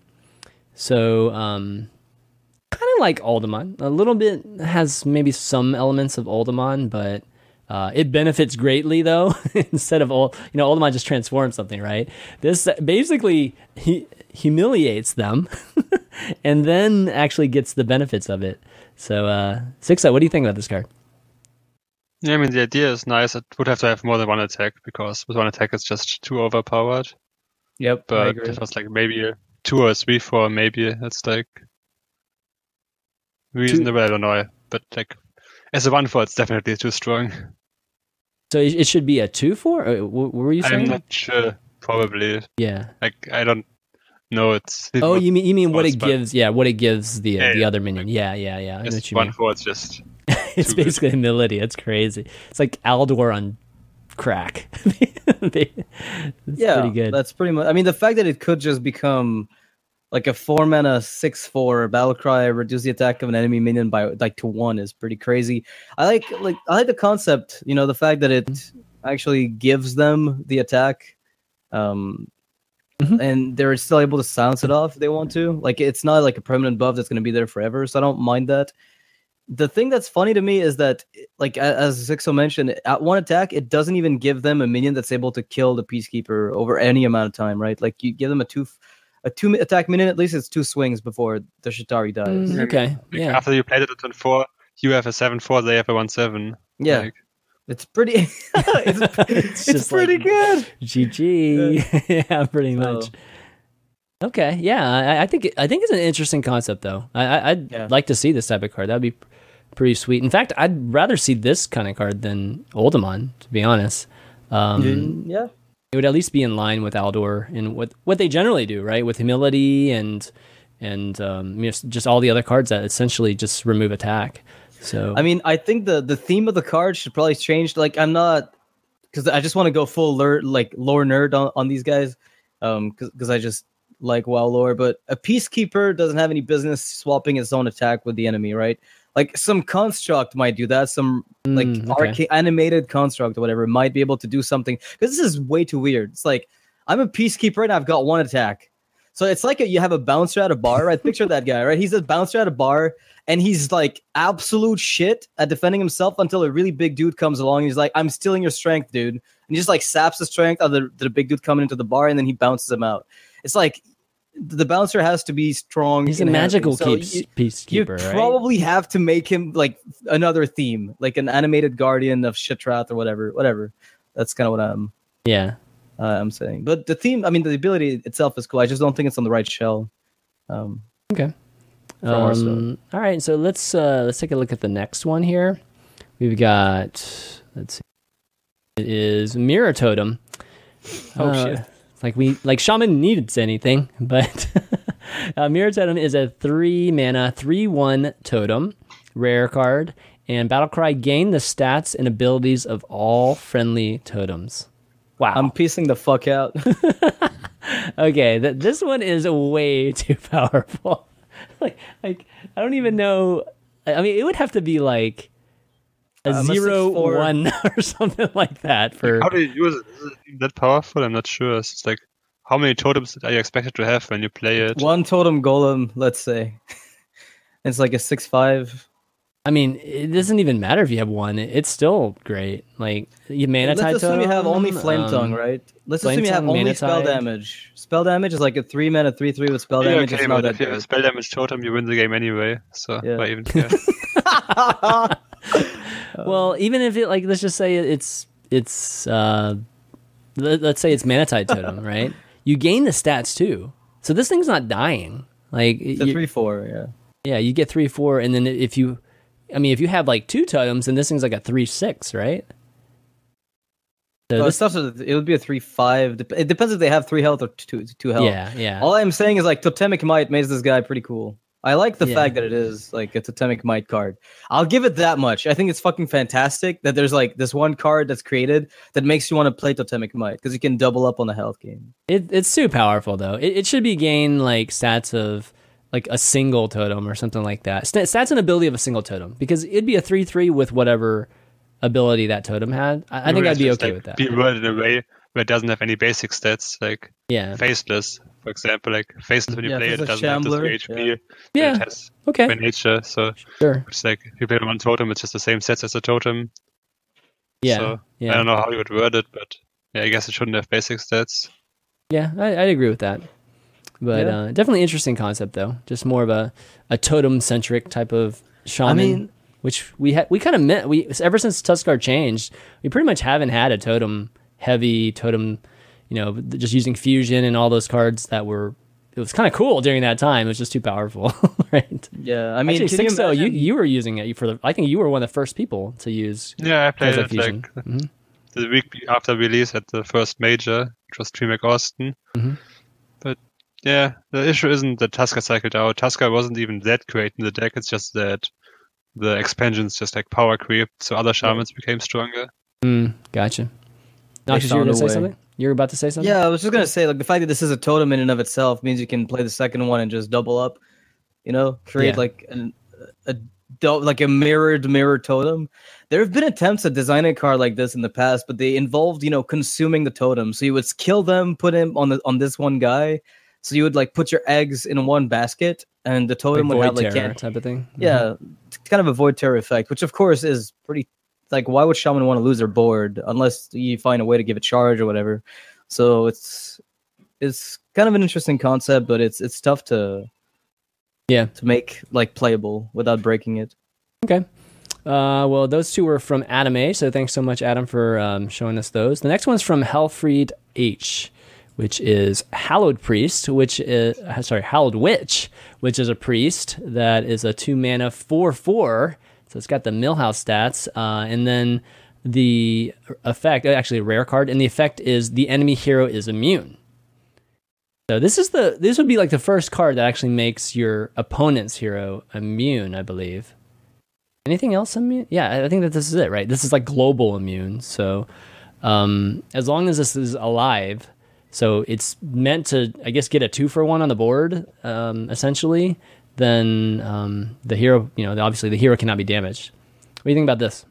Speaker 1: So, um, kind of like Alderman. A little bit has maybe some elements of Alderman, but uh, it benefits greatly though. Instead of all, you know, Alderman just transforms something, right? This basically he humiliates them, and then actually gets the benefits of it. So, uh, Sixa, what do you think about this card?
Speaker 3: Yeah, I mean, the idea is nice. It would have to have more than one attack, because with one attack it's just too overpowered.
Speaker 2: Yep, I
Speaker 3: But
Speaker 2: agree.
Speaker 3: if it was like maybe a two or a three, four, maybe it's like reasonable. I don't know. But like as a one four, it's definitely too strong.
Speaker 1: So it it should be a two four. Or what were you
Speaker 3: I'm
Speaker 1: saying?
Speaker 3: not sure. Probably.
Speaker 1: Yeah.
Speaker 3: Like I don't know. It's
Speaker 1: Oh, you mean you mean what
Speaker 3: was,
Speaker 1: it
Speaker 3: but-
Speaker 1: gives? Yeah, what it gives the uh,
Speaker 3: Yeah,
Speaker 1: the
Speaker 3: yeah.
Speaker 1: other minion. Yeah, yeah, yeah. I know what
Speaker 3: it's
Speaker 1: you
Speaker 3: one
Speaker 1: mean.
Speaker 3: four. It's just
Speaker 1: It's
Speaker 3: too good.
Speaker 1: basically humility. It's crazy. It's like Aldor on crack. it's
Speaker 2: Yeah,
Speaker 1: pretty good.
Speaker 2: that's pretty much. I mean, the fact that it could just become like a four mana six four Battlecry, reduce the attack of an enemy minion by like to one is pretty crazy. I like like I like the concept. You know, the fact that it actually gives them the attack, um,
Speaker 1: Mhm.
Speaker 2: and they're still able to silence it off if they want to. Like it's not like a permanent buff that's going to be there forever. So I don't mind that. The thing that's funny to me is that, like a- as Zixo mentioned, at one attack, it doesn't even give them a minion that's able to kill the Peacekeeper over any amount of time, right? Like you give them a two, a two attack minion, at least it's two swings before the Shatari dies.
Speaker 1: Mm, okay.
Speaker 3: Like,
Speaker 1: Yeah.
Speaker 3: after you played it at turn four, you have a seven four. They have a one seven.
Speaker 2: Yeah,
Speaker 3: Like,
Speaker 2: It's pretty. it's it's, it's pretty like, good.
Speaker 1: G G. Yeah, yeah pretty much. So. Okay, yeah, I, I think I think it's an interesting concept, though. I, I'd yeah. like to see this type of card. That'd be pretty sweet. In fact, I'd rather see this kind of card than Oldemon, to be honest. Um,
Speaker 2: yeah,
Speaker 1: it would at least be in line with Aldor and what what they generally do, right? With humility and and um, just all the other cards that essentially just remove attack. So
Speaker 2: I mean, I think the the theme of the card should probably change. Like, I'm not because I just want to go full lure, like lore nerd on, on these guys, um, because I just. like WoW lore, but a Peacekeeper doesn't have any business swapping its own attack with the enemy, right? Like some construct might do that, some like
Speaker 1: mm, okay.
Speaker 2: arcade animated construct or whatever might be able to do something. Because this is way too weird. It's like I'm a Peacekeeper and I've got one attack, so it's like a, you have a bouncer at a bar, right? Picture that guy, right? He's a bouncer at a bar and he's like absolute shit at defending himself until a really big dude comes along. And he's like, "I'm stealing your strength, dude," and he just like saps the strength of the, the big dude coming into the bar, and then he bounces him out. It's like the bouncer has to be strong.
Speaker 1: He's a magical so keeps, you, peacekeeper,
Speaker 2: you
Speaker 1: right?
Speaker 2: probably have to make him like another theme, like an animated guardian of Shitrath or whatever. Whatever. That's kind of what I'm.
Speaker 1: Yeah,
Speaker 2: uh, I'm saying. But the theme, I mean, the ability itself is cool. I just don't think it's on the right shell. Um,
Speaker 1: okay. Um, all right, so let's uh, let's take a look at the next one here. We've got. Let's see. It is Mirror Totem.
Speaker 2: Oh
Speaker 1: uh,
Speaker 2: shit.
Speaker 1: Like we like Shaman needs anything, but uh, Mirror Totem is a three mana, three one totem, rare card, and Battlecry gain the stats and abilities of all friendly totems. Wow,
Speaker 2: I'm piecing the fuck out.
Speaker 1: Okay, th- this one is way too powerful. like, like I don't even know. I mean, it would have to be like. A
Speaker 2: um,
Speaker 1: zero
Speaker 2: a
Speaker 1: one or something like that for
Speaker 3: how do you use it? Is it that powerful? I'm not sure. It's like how many totems are you expected to have when you play it?
Speaker 2: One totem golem, let's say. It's like a six five.
Speaker 1: I mean, it doesn't even matter if you have one. It's still great. Like you mana tide.
Speaker 2: Let's assume you have only flame
Speaker 1: um,
Speaker 2: tongue, right? Let's
Speaker 1: flame
Speaker 2: assume you have
Speaker 1: tongue,
Speaker 2: only
Speaker 1: mana
Speaker 2: spell
Speaker 1: tide.
Speaker 2: damage. Spell damage is like a three mana three three with spell
Speaker 3: Yeah,
Speaker 2: damage.
Speaker 3: okay,
Speaker 2: It's not
Speaker 3: but
Speaker 2: that
Speaker 3: if you have a
Speaker 2: good.
Speaker 3: spell damage totem, you win the game anyway. So
Speaker 2: Yeah.
Speaker 3: why even care?
Speaker 1: Well, even if it like let's just say it's it's uh let, let's say it's mana tide totem, right? You gain the stats too. So this thing's not dying. Like
Speaker 2: It's a
Speaker 1: you-
Speaker 2: three four, yeah.
Speaker 1: yeah, you get three four, and then if you, I mean, if you have like two totems, then this thing's like a three six, right? So
Speaker 2: Well,
Speaker 1: this,
Speaker 2: it's also, it would be a three five. Dep- It depends if they have three health or two two health.
Speaker 1: yeah, yeah.
Speaker 2: All I'm saying is like Totemic Might makes this guy pretty cool. I like the
Speaker 1: Yeah.
Speaker 2: fact that it is like a Totemic Might card. I'll give it that much. I think it's fucking fantastic that there's like this one card that's created that makes you want to play Totemic Might because you can double up on the health gain.
Speaker 1: It, it's too powerful though. It, it should be gain like stats of like a single totem or something like that. St- stats and ability of a single totem because it'd be a three three with whatever ability that totem had. I, I think I'd be
Speaker 3: Just,
Speaker 1: okay
Speaker 3: like,
Speaker 1: with that.
Speaker 3: Be worded in a way where it doesn't have any basic stats, like
Speaker 1: Yeah.
Speaker 3: faceless, for example. Like faceless when you
Speaker 2: Yeah,
Speaker 3: play it, it
Speaker 2: Faceless
Speaker 3: doesn't have
Speaker 2: Shambler,
Speaker 3: this H P.
Speaker 2: yeah.
Speaker 3: but
Speaker 1: Yeah.
Speaker 3: It has
Speaker 1: Okay.
Speaker 3: by nature. So
Speaker 1: Sure.
Speaker 3: it's like if you play one totem, it's just the same sets as a totem.
Speaker 1: Yeah.
Speaker 3: So
Speaker 1: yeah.
Speaker 3: I don't know how you would word it, but yeah, I guess it shouldn't have basic stats.
Speaker 1: Yeah, I, I agree with that. But
Speaker 2: Yeah.
Speaker 1: uh, definitely interesting concept, though. Just more of a, a totem centric type of shaman,
Speaker 2: mean-
Speaker 1: which we ha- we kind of met. We ever since Tuskar changed, we pretty much haven't had a totem heavy totem. You know, just using fusion and all those cards that were. It was kind of cool during that time. It was just too powerful, right?
Speaker 2: Yeah, I mean,
Speaker 1: Actually,
Speaker 2: can you
Speaker 1: Sixto, you,
Speaker 2: imagine-
Speaker 1: you were using it for the. I think you were one of the first people to use.
Speaker 3: Yeah, I played
Speaker 1: cards like
Speaker 3: it
Speaker 1: fusion.
Speaker 3: like
Speaker 1: Mhm.
Speaker 3: the week be- after release at the first major, which was DreamHack Austin.
Speaker 1: Mhm.
Speaker 3: But yeah, the issue isn't that Tuskar cycled out. Tuskar wasn't even that great in the deck. It's just that the expansions just like power creep, so other shamans became stronger.
Speaker 1: Mm, gotcha.
Speaker 2: They
Speaker 1: Noxious, you were
Speaker 2: found
Speaker 1: going
Speaker 2: a
Speaker 1: to say
Speaker 2: way.
Speaker 1: something? You were about to say something?
Speaker 2: Yeah, I was just gonna say, like the fact that this is a totem in and of itself means you can play the second one and just double up. You know, create
Speaker 1: Yeah.
Speaker 2: like an, a do- like a mirrored mirror totem. There have been attempts at designing a card like this in the past, but they involved you know consuming the totem. So you would kill them, put him on the on this one guy. So you would like put your eggs in one basket, and the
Speaker 1: Like
Speaker 2: totem would
Speaker 1: void
Speaker 2: have like
Speaker 1: terror
Speaker 2: can-
Speaker 1: type of thing? Mhm.
Speaker 2: yeah, it's kind of a void terror effect, which of course is pretty. Like, why would Shaman want to lose their board unless you find a way to give it charge or whatever? So it's it's kind of an interesting concept, but it's it's tough to
Speaker 1: Yeah.
Speaker 2: to make like playable without breaking it.
Speaker 1: Okay. Uh, well, those two were from Adam A. So thanks so much, Adam, for um, showing us those. The next one's from Helfried H, which is Hallowed Priest, which is uh, sorry, Hallowed Witch, which is a priest that is a two mana four four. So it's got the Millhouse stats, uh, and then the effect, actually a rare card, and the effect is the enemy hero is immune. So this is the this would be like the first card that actually makes your opponent's hero immune, I believe. Anything else immune? Yeah, I think that this is it, right? This is like global immune. So um, as long as this is alive, so it's meant to, I guess, get a two for one on the board, um, essentially. Then um, the hero, you know, obviously the hero cannot be damaged. What do you think about this?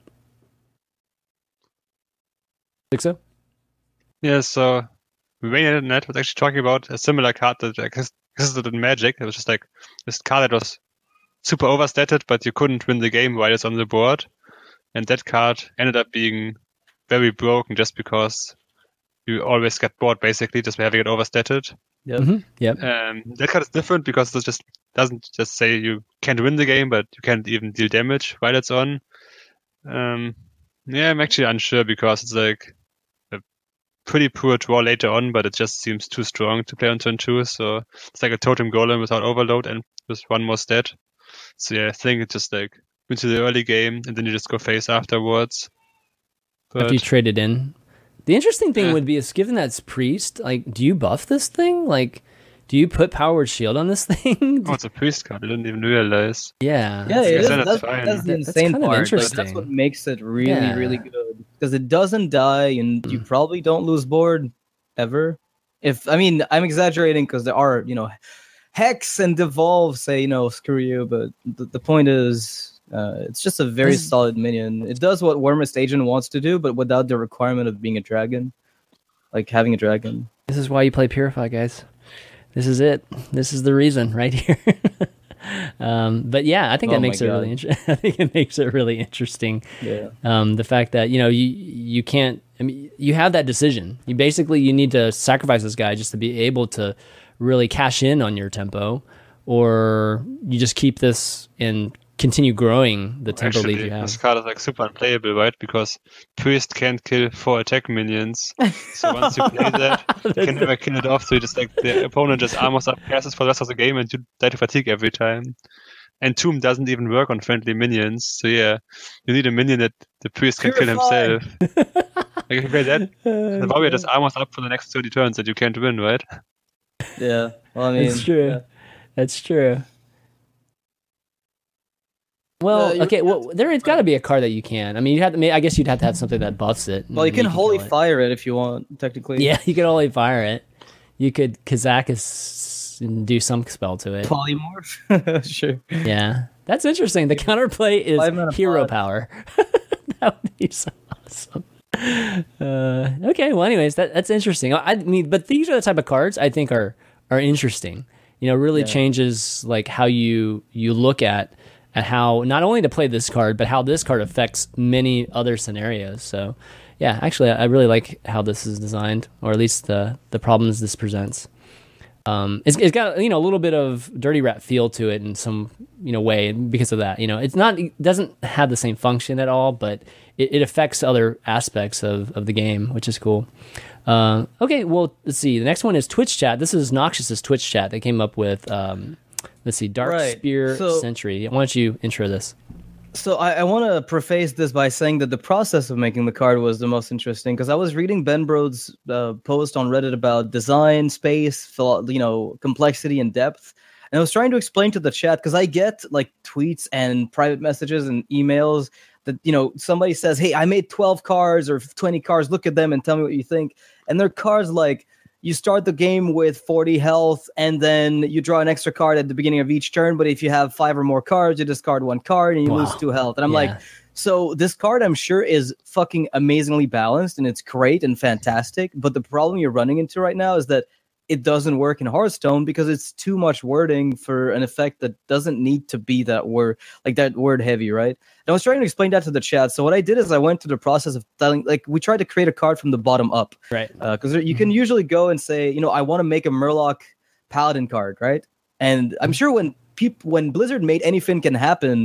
Speaker 1: Think so?
Speaker 3: Yeah, so Wayne Net was actually talking about a similar card that existed in Magic. It was just like this card that was super overstated, but you couldn't win the game while it's on the board. And that card ended up being very broken just because you always get bored, basically, just by having it overstated.
Speaker 2: Yep.
Speaker 1: Mm-hmm. Yep.
Speaker 3: Um, that card is different because it just doesn't just say you can't win the game, but you can't even deal damage while it's on. Um, yeah, I'm actually unsure because it's like a pretty poor draw later on, but it just seems too strong to play on turn two. So it's like a totem golem without overload and with one more stat. So yeah, I think it's just like into the early game and then you just go face afterwards. But
Speaker 1: After you trade it in. The interesting thing
Speaker 3: Yeah.
Speaker 1: would be is given that it's priest, like, do you buff this thing? Like, do you put Powered Shield on this thing?
Speaker 3: oh, it's a priest card. I didn't even realize.
Speaker 1: yeah.
Speaker 2: Yeah, it
Speaker 3: guess
Speaker 2: is.
Speaker 3: then it's
Speaker 2: That's,
Speaker 3: fine.
Speaker 2: that's the
Speaker 1: That- that's
Speaker 2: insane
Speaker 1: kind of
Speaker 2: part. Like, that's
Speaker 1: interesting.
Speaker 2: what makes it really,
Speaker 1: Yeah.
Speaker 2: really good because it doesn't die, and you probably don't lose board ever. If I mean, I'm exaggerating because there are, you know, Hex and Devolve say, you know, screw you, but the, the point is, uh, it's just a very
Speaker 1: This-
Speaker 2: solid minion. It does what Wormist Agent wants to do, but without the requirement of being a dragon, like having a dragon.
Speaker 1: This is why you play Purify, guys. This is it. This is the reason right here. um, but yeah, I think
Speaker 2: Oh
Speaker 1: that
Speaker 2: my
Speaker 1: makes it really
Speaker 2: God.
Speaker 1: interesting. I think it makes it really interesting.
Speaker 2: Yeah.
Speaker 1: Um, the fact that, you know, you you can't, I mean, you have that decision. You basically, you need to sacrifice this guy just to be able to really cash in on your tempo, or you just keep this and continue growing the tempo lead
Speaker 3: Actually,
Speaker 1: you have.
Speaker 3: this card is like super unplayable, right? Because priest can't kill four attack minions. So once you play that, you can never kill it off. So you just like the opponent just armors up passes for the rest of the game, and you die to fatigue every time. And Tomb doesn't even work on friendly minions. So yeah, you need a minion that the priest can kill
Speaker 2: Purify.
Speaker 3: himself. Like if you play that, the warrior just armors up for the next thirty turns that you can't win, right?
Speaker 2: Yeah. Well, I mean,
Speaker 1: That's true.
Speaker 2: yeah.
Speaker 1: That's true. Well,
Speaker 2: Uh, you-
Speaker 1: okay. Well, there's got to be a card that you can. I mean, you have to. I guess you'd have to have something that buffs it.
Speaker 2: Well, you
Speaker 1: and
Speaker 2: can holy
Speaker 1: kill it.
Speaker 2: fire it if you want, technically.
Speaker 1: Yeah, you could holy fire it. You could Kazakus and do some spell to it.
Speaker 2: Polymorph. Sure.
Speaker 1: Yeah, that's interesting. The counterplay is
Speaker 2: Five mana
Speaker 1: hero
Speaker 2: pod.
Speaker 1: power. That would be so awesome. Uh, okay, well, anyways, that that's interesting. I, I mean, but these are the type of cards I think are are interesting. You know, really
Speaker 2: Yeah.
Speaker 1: changes like how you you look at at how not only to play this card, but how this card affects many other scenarios. So, yeah, actually, I really like how this is designed, or at least the the problems this presents. Um, it's, it's got, you know, a little bit of Dirty Rat feel to it in some, you know, way because of that. You know, it's not, it doesn't have the same function at all, but it, it affects other aspects of, of the game, which is cool. Uh, okay, well, let's see. The next one is Twitch chat. This is Noxious's Twitch chat. They came up with, um, let's see, Dark
Speaker 2: Right.
Speaker 1: Spear
Speaker 2: So-
Speaker 1: Sentry. Why don't you intro this?
Speaker 2: So I, I want to preface this by saying that the process of making the card was the most interesting because I was reading Ben Brode's uh, post on Reddit about design, space, philo- you know, complexity and depth, and I was trying to explain to the chat because I get like tweets and private messages and emails that, you know, somebody says, "Hey, I made twelve cards or twenty cards. Look at them and tell me what you think." And they're cards like, you start the game with forty health, and then you draw an extra card at the beginning of each turn. But if you have five or more cards, you discard one card and you
Speaker 1: Wow.
Speaker 2: lose two health. And I'm
Speaker 1: Yeah.
Speaker 2: like, so this card, I'm sure, is fucking amazingly balanced and it's great and fantastic. But the problem you're running into right now is that it doesn't work in Hearthstone because it's too much wording for an effect that doesn't need to be that word, like that word heavy, right? And I was trying to explain that to the chat. So what I did is I went through the process of telling, like, we tried to create a card from the bottom up.
Speaker 1: Right.
Speaker 2: Because you can usually go and say, you know, I want to make a Murloc Paladin card, right? And I'm sure when people, when Blizzard made Anything Can Happen,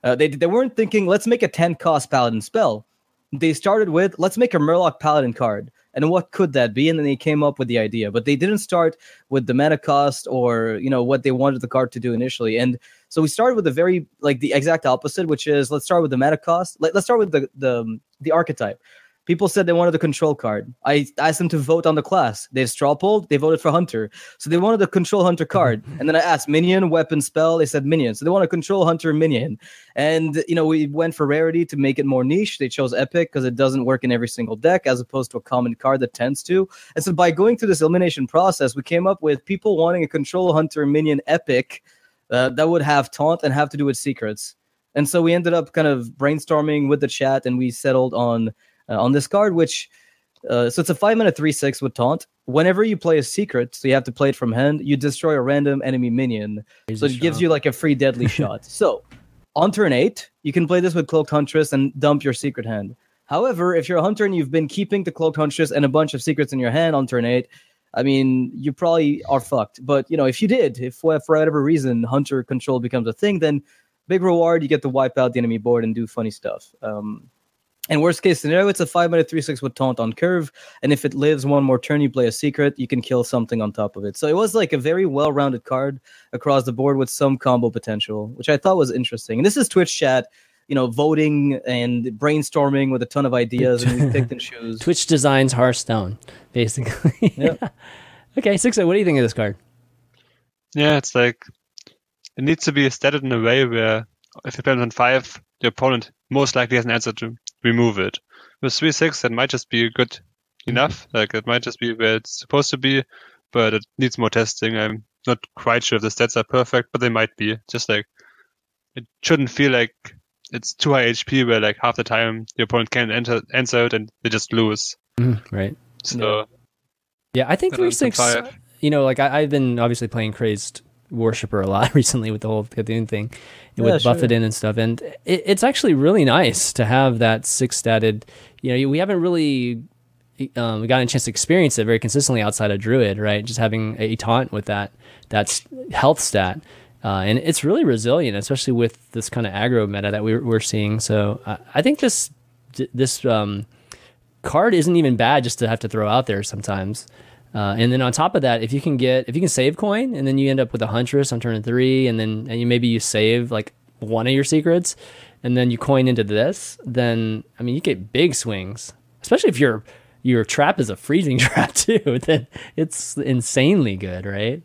Speaker 2: Uh, they they weren't thinking, let's make a ten cost Paladin spell. They started with, let's make a Murloc Paladin card. And what could that be? And then they came up with the idea. But they didn't start with the mana cost or, you know, what they wanted the card to do initially. And so we started with the very, like, the exact opposite, which is, let's start with the mana cost. Let, let's start with the, the, the archetype. People said they wanted a control card. I asked them to vote on the class. They straw polled. They voted for Hunter. So they wanted a control Hunter card. And then I asked minion, weapon, spell. They said minion. So they want a control Hunter minion. And, you know, we went for rarity to make it more niche. They chose Epic because it doesn't work in every single deck as opposed to a common card that tends to. And so by going through this elimination process, we came up with people wanting a control Hunter minion Epic uh, that would have taunt and have to do with secrets. And so we ended up kind of brainstorming with the chat and we settled on Uh, on this card, which uh, so it's a five mana three six with taunt. Whenever you play a secret, so you have to play it from hand, you destroy a random enemy minion. He's so it gives you like a free deadly shot. So on turn eight, you can play this with Cloaked Huntress and dump your secret hand. However, if you're a hunter and you've been keeping the Cloaked Huntress and a bunch of secrets in your hand on turn eight, I mean, you probably are fucked. But you know, if you did, if for whatever reason hunter control becomes a thing, then big reward, you get to wipe out the enemy board and do funny stuff. Um, And worst case scenario, it's a five mana three six with taunt on curve. And if it lives one more turn, you play a secret, you can kill something on top of it. So it was like a very well-rounded card across the board with some combo potential, which I thought was interesting. And this is Twitch chat, you know, voting and brainstorming with a ton of ideas, and we picked and choose.
Speaker 1: Twitch designs Hearthstone, basically.
Speaker 2: Yep.
Speaker 1: Okay, Sixo, what do you think of this card?
Speaker 3: Yeah, it's like it needs to be statted in a way where if you play it on five, the opponent most likely has an answer to remove it. With three six, that might just be good enough. Like it might just be where it's supposed to be, but it needs more testing. I'm not quite sure if the stats are perfect, but they might be. Just like it shouldn't feel like it's too high H P where like half the time the opponent can't enter answer it and they just lose.
Speaker 1: Mm, right.
Speaker 3: So
Speaker 2: Yeah.
Speaker 1: Yeah, I think three six. You know, like I, I've been obviously playing Crazed Worshipper a lot recently with the whole Cthulhu thing,
Speaker 2: Yeah,
Speaker 1: with
Speaker 2: sure.
Speaker 1: Buffeted and stuff, and it, it's actually really nice to have that six statted. You know, we haven't really um, gotten a chance to experience it very consistently outside of Druid, right? Just having a taunt with that that's health stat, uh, and it's really resilient, especially with this kind of aggro meta that we're we're seeing. So uh, I think this this um, card isn't even bad just to have to throw out there sometimes. Uh, and then on top of that, if you can get, if you can save coin, and then you end up with a Huntress on turn three, and then and you maybe you save like one of your secrets, and then you coin into this, then I mean you get big swings. Especially if your your trap is a freezing trap too, then it's insanely good, right?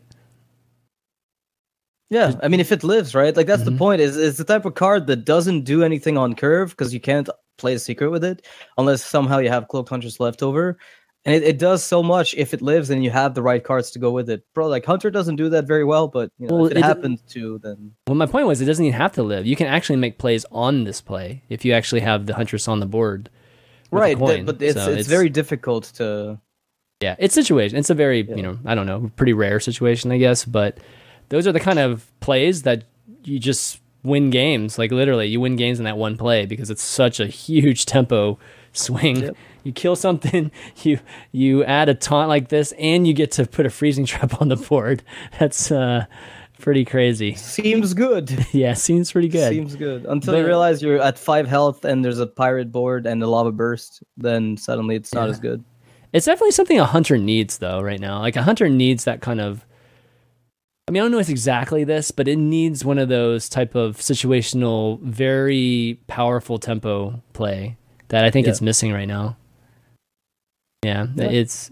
Speaker 2: Yeah, I mean, if it lives, right? Like that's
Speaker 1: Mhm.
Speaker 2: the point. Is it's the type of card that doesn't do anything on curve because you can't play a secret with it unless somehow you have Cloaked Huntress left over. And it, it does so much if it lives and you have the right cards to go with it. Bro, like Hunter doesn't do that very well, but you know,
Speaker 1: Well,
Speaker 2: if it,
Speaker 1: it-
Speaker 2: happens to, then
Speaker 1: Well, my point was it doesn't even have to live. You can actually make plays on this play if you actually have the Huntress on the board. with a
Speaker 2: right.
Speaker 1: coin.
Speaker 2: th- but it's,
Speaker 1: So
Speaker 2: it's very difficult to.
Speaker 1: Yeah, it's situation. It's a very,
Speaker 2: Yeah.
Speaker 1: you know, I don't know, pretty rare situation, I guess. But those are the kind of plays that you just win games. Like literally, you win games in that one play because it's such a huge tempo swing.
Speaker 2: Yep.
Speaker 1: You kill something, you you add a taunt like this, and you get to put a freezing trap on the board. That's uh, pretty crazy.
Speaker 2: Seems good.
Speaker 1: Yeah, seems pretty good.
Speaker 2: Seems good. Until
Speaker 1: But-
Speaker 2: you realize you're at five health and there's a pirate board and a lava burst, then suddenly it's not
Speaker 1: Yeah.
Speaker 2: as good.
Speaker 1: It's definitely something a hunter needs, though, right now. Like, a hunter needs that kind of... I mean, I don't know if it's exactly this, but it needs one of those type of situational, very powerful tempo play that I think
Speaker 2: Yeah.
Speaker 1: it's missing right now. Yeah,
Speaker 2: Yeah.
Speaker 1: it's...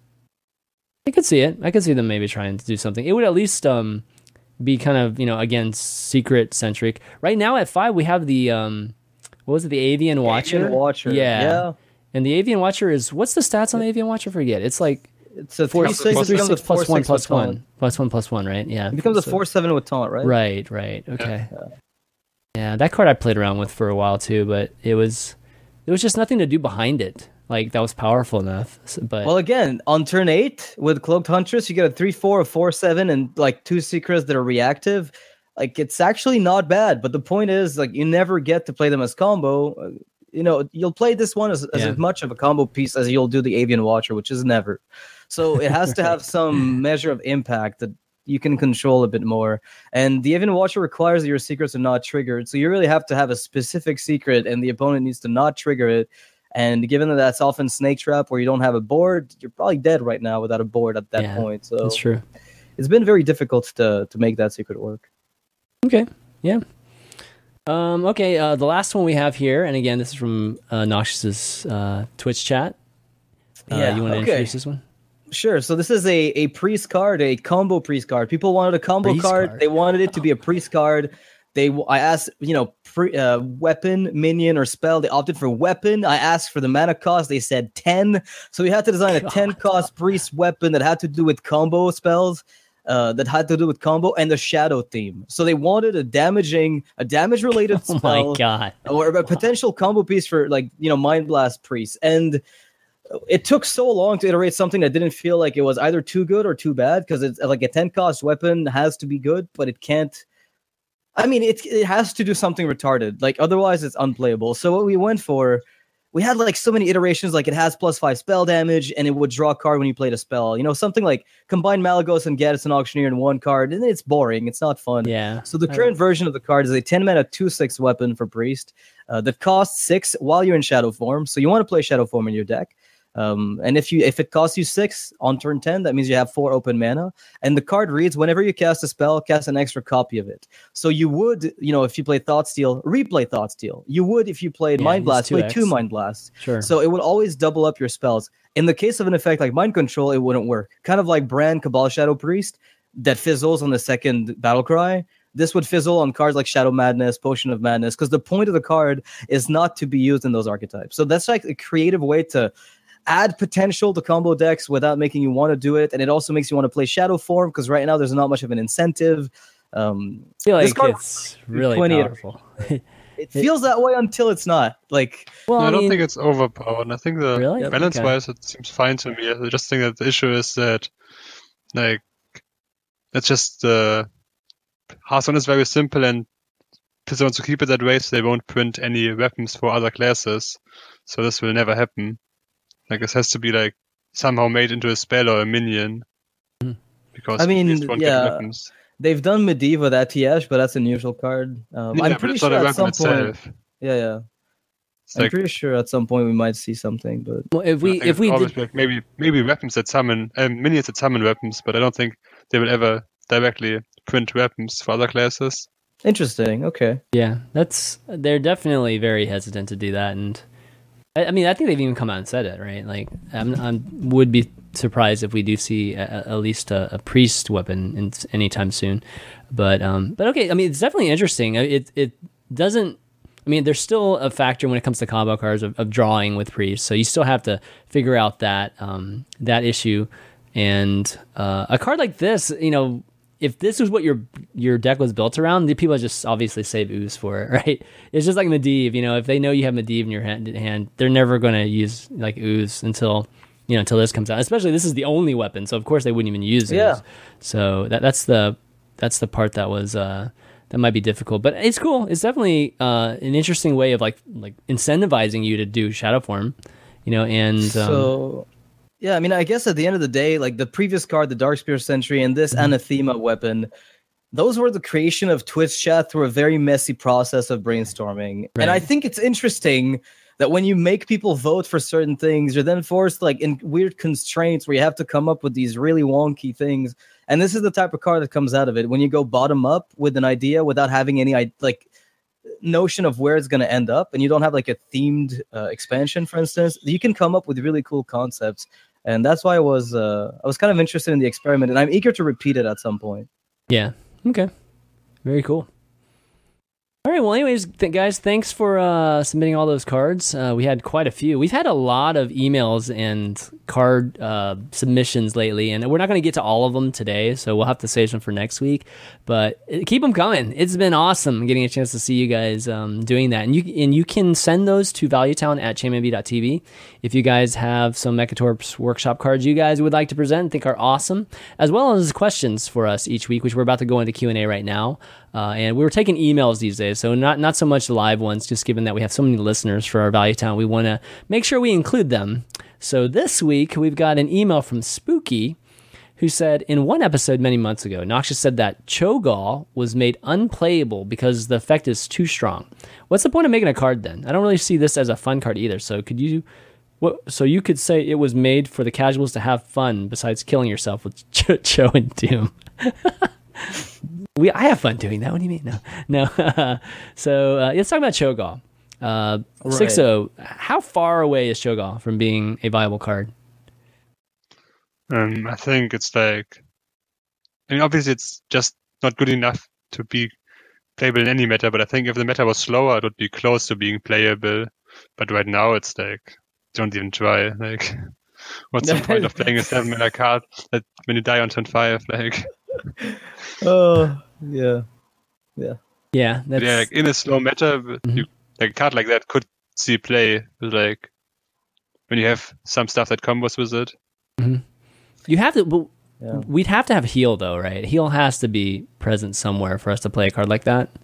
Speaker 1: I could see it. I could see them maybe trying to do something. It would at least um, be kind of, you know, again, secret-centric. Right now at five, we have the... Um, what was it? The Avian Watcher?
Speaker 2: Avian Watcher.
Speaker 1: Yeah.
Speaker 2: Yeah.
Speaker 1: And the Avian Watcher is... What's the stats on the Avian Watcher? I forget. It's like...
Speaker 2: It's a
Speaker 1: Four,
Speaker 2: three
Speaker 1: three,
Speaker 2: six.
Speaker 1: three,
Speaker 2: It becomes
Speaker 1: six
Speaker 2: a
Speaker 1: plus
Speaker 2: four
Speaker 1: one
Speaker 2: six
Speaker 1: plus
Speaker 2: with taunt.
Speaker 1: one plus one plus one, right? Yeah,
Speaker 2: It becomes a
Speaker 1: So-
Speaker 2: four seven with taunt, right?
Speaker 1: Right, right. Okay. Yeah, that card I played around with for a while too, but it was there was just nothing to do behind it. Like that was powerful enough. So- But
Speaker 2: Well, again, on turn eight with Cloaked Huntress, you get a three four, a four seven, and like two secrets that are reactive. Like it's actually not bad, but the point is, like you never get to play them as combo. Uh, You know, you'll play this one as, as
Speaker 1: Yeah.
Speaker 2: much of a combo piece as you'll do the Avian Watcher, which is never. So it has to have some measure of impact that you can control a bit more. And the event watcher requires that your secrets are not triggered. So you really have to have a specific secret and the opponent needs to not trigger it. And given that that's often Snake Trap where you don't have a board, you're probably dead right now without a board at that
Speaker 1: yeah,
Speaker 2: point. So
Speaker 1: that's true.
Speaker 2: It's been very difficult to to make that secret work.
Speaker 1: Okay. Yeah. Um, okay. Uh, the last one we have here, and again, this is from uh, Noxious's uh, Twitch chat. Uh,
Speaker 2: Yeah,
Speaker 1: you want to
Speaker 2: okay.
Speaker 1: introduce this one?
Speaker 2: Sure. So this is a, a priest card, a combo priest card. People wanted a combo
Speaker 1: Priest
Speaker 2: card.
Speaker 1: card.
Speaker 2: They wanted it to be a priest card. They I asked, you know, pre, uh, weapon, minion, or spell. They opted for weapon. I asked for the mana cost. They said ten. So we had to design a
Speaker 1: God.
Speaker 2: ten cost priest weapon that had to do with combo spells. Uh, that had to do with combo and the shadow theme. So they wanted a damaging, a damage related
Speaker 1: Oh
Speaker 2: spell,
Speaker 1: my god!
Speaker 2: or a potential combo piece for like you know Mind Blast priest. And it took so long to iterate something that didn't feel like it was either too good or too bad, because it's like a ten cost weapon has to be good, but it can't. I mean, it it has to do something retarded. Like otherwise, it's unplayable. So what we went for. We had like so many iterations, like it has plus five spell damage and it would draw a card when you played a spell. You know, something like combine Malagos and Gaddis and Auctioneer in one card, and it's boring. It's not fun.
Speaker 1: Yeah.
Speaker 2: So the current version of the card is a ten mana two six weapon for Priest uh, that costs six while you're in Shadow form. So you want to play Shadow form in your deck. Um, and if you if it costs you six on turn ten, that means you have four open mana. And the card reads, whenever you cast a spell, cast an extra copy of it. So you would, you know, if you play Thought Steal, replay Thought Steal. You would, if you played
Speaker 1: Yeah,
Speaker 2: Mind
Speaker 1: it's
Speaker 2: Blast,
Speaker 1: two
Speaker 2: play
Speaker 1: X.
Speaker 2: two Mind Blasts.
Speaker 1: Sure.
Speaker 2: So it would always double up your spells. In the case of an effect like Mind Control, it wouldn't work. Kind of like Bran Cabal Shadow Priest that fizzles on the second Battle Cry. This would fizzle on cards like Shadow Madness, Potion of Madness, because the point of the card is not to be used in those archetypes. So that's like a creative way to add potential to combo decks without making you want to do it. And it also makes you want to play Shadow form, because right now there's not much of an incentive. Um,
Speaker 1: I feel
Speaker 2: this
Speaker 1: like
Speaker 2: card-
Speaker 1: it's really
Speaker 2: twenty
Speaker 1: powerful.
Speaker 2: it feels that way until it's not. Like,
Speaker 1: well,
Speaker 3: No, I,
Speaker 1: I
Speaker 3: don't
Speaker 1: mean,
Speaker 3: think it's overpowered. I think the
Speaker 1: Really?
Speaker 3: balance-wise, it seems fine to me. I just think that the issue is that, like, it's just uh, Hearthstone is very simple, and Blizzard wants to keep it that way, so they won't print any weapons for other classes. So this will never happen. Like, this has to be like somehow made into a spell or a minion,
Speaker 1: Mhm.
Speaker 3: because
Speaker 2: I mean,
Speaker 3: these won't get
Speaker 2: yeah.
Speaker 3: weapons.
Speaker 2: they've done Medivh with Atiash, but that's a neutral card. Um,
Speaker 3: Yeah,
Speaker 2: I'm
Speaker 3: but
Speaker 2: pretty
Speaker 3: it's
Speaker 2: sure
Speaker 3: not a
Speaker 2: at
Speaker 3: weapon
Speaker 2: some point.
Speaker 3: itself.
Speaker 2: Yeah, yeah.
Speaker 3: It's
Speaker 2: I'm
Speaker 3: like,
Speaker 2: pretty sure at some point we might see something, but
Speaker 1: well, if
Speaker 3: I
Speaker 1: we
Speaker 3: think
Speaker 1: if
Speaker 3: it's
Speaker 1: we
Speaker 3: always
Speaker 1: did,
Speaker 3: like maybe maybe weapons that summon um, minions that summon weapons, but I don't think they will ever directly print weapons for other classes.
Speaker 2: interesting. Okay.
Speaker 1: yeah, that's they're definitely very hesitant to do that, and I, I mean, I think they've even come out and said it, right? Like, I'm, I'm would be surprised if we do see a, at least a, a priest weapon in, anytime soon. But um, but okay, I mean, it's definitely interesting. It it doesn't. I mean, there's still a factor when it comes to combo cards of, of drawing with priest, so you still have to figure out that um, that issue. And uh, a card like this, you know, if this was what your your deck was built around, the people just obviously save ooze for it, right? It's just like Medivh, you know, if they know you have Medivh in your hand, hand they're never going to use like ooze until you know until this comes out. Especially this is the only weapon, so of course they wouldn't even use ooze.
Speaker 2: Yeah.
Speaker 1: So that that's the that's the part that was. Uh, That might be difficult, but it's cool. It's definitely uh, an interesting way of like like incentivizing you to do shadow form, you know. And um,
Speaker 2: So, yeah, I mean, I guess at the end of the day, like the previous card, the Darkspear Sentry, and this Anathema weapon, those were the creation of Twitch chat through a very messy process of brainstorming.
Speaker 1: Right.
Speaker 2: And I think it's interesting that when you make people vote for certain things, you're then forced like in weird constraints where you have to come up with these really wonky things. And this is the type of card that comes out of it when you go bottom up with an idea without having any like notion of where it's going to end up, and you don't have like a themed uh, expansion, for instance. You can come up with really cool concepts, and that's why I was uh, I was kind of interested in the experiment, and I'm eager to repeat it at some point.
Speaker 1: yeah, okay, very cool. All right, well, anyways, th- guys, thanks for uh, submitting all those cards. Uh, we had quite a few. We've had a lot of emails and card uh, submissions lately, and we're not going to get to all of them today, so we'll have to save some for next week. But uh, keep them coming. It's been awesome getting a chance to see you guys um, doing that. And you and you can send those to valuetown at chain m b dot t v if you guys have some Mechatorps Workshop cards you guys would like to present and think are awesome, as well as questions for us each week, which we're about to go into Q and A right now. Uh, and we were taking emails these days, so not not so much live ones, just given that we have so many listeners for our Value Town, we want to make sure we include them. So this week, we've got an email from Spooky, who said, in one episode many months ago, Noxious said that Cho'Gall was made unplayable because the effect is too strong. What's the point of making a card then? I don't really see this as a fun card either. So could you, what? So you could say it was made for the casuals to have fun besides killing yourself with Cho, Cho and Doom. we, I have fun doing that. What do you mean? No, no. so uh, let's talk about Cho'Gall. Uh, right. six oh, how far away is Cho'Gall from being a viable card?
Speaker 3: Um, I think it's like, I mean, obviously it's just not good enough to be playable in any meta, but I think if the meta was slower, it would be close to being playable. But right now, it's like, don't even try. Like, what's the point of playing a seven mana card that when you die on turn five? Like,
Speaker 2: oh yeah, yeah,
Speaker 1: yeah. That's...
Speaker 3: Yeah, like in a slow meta, mm-hmm. you, like a card like that could see play with like when you have some stuff that combos with it.
Speaker 1: Mm-hmm. You have to. Well,
Speaker 2: yeah.
Speaker 1: We'd have to have heal though, right? Heal has to be present somewhere for us to play a card like that.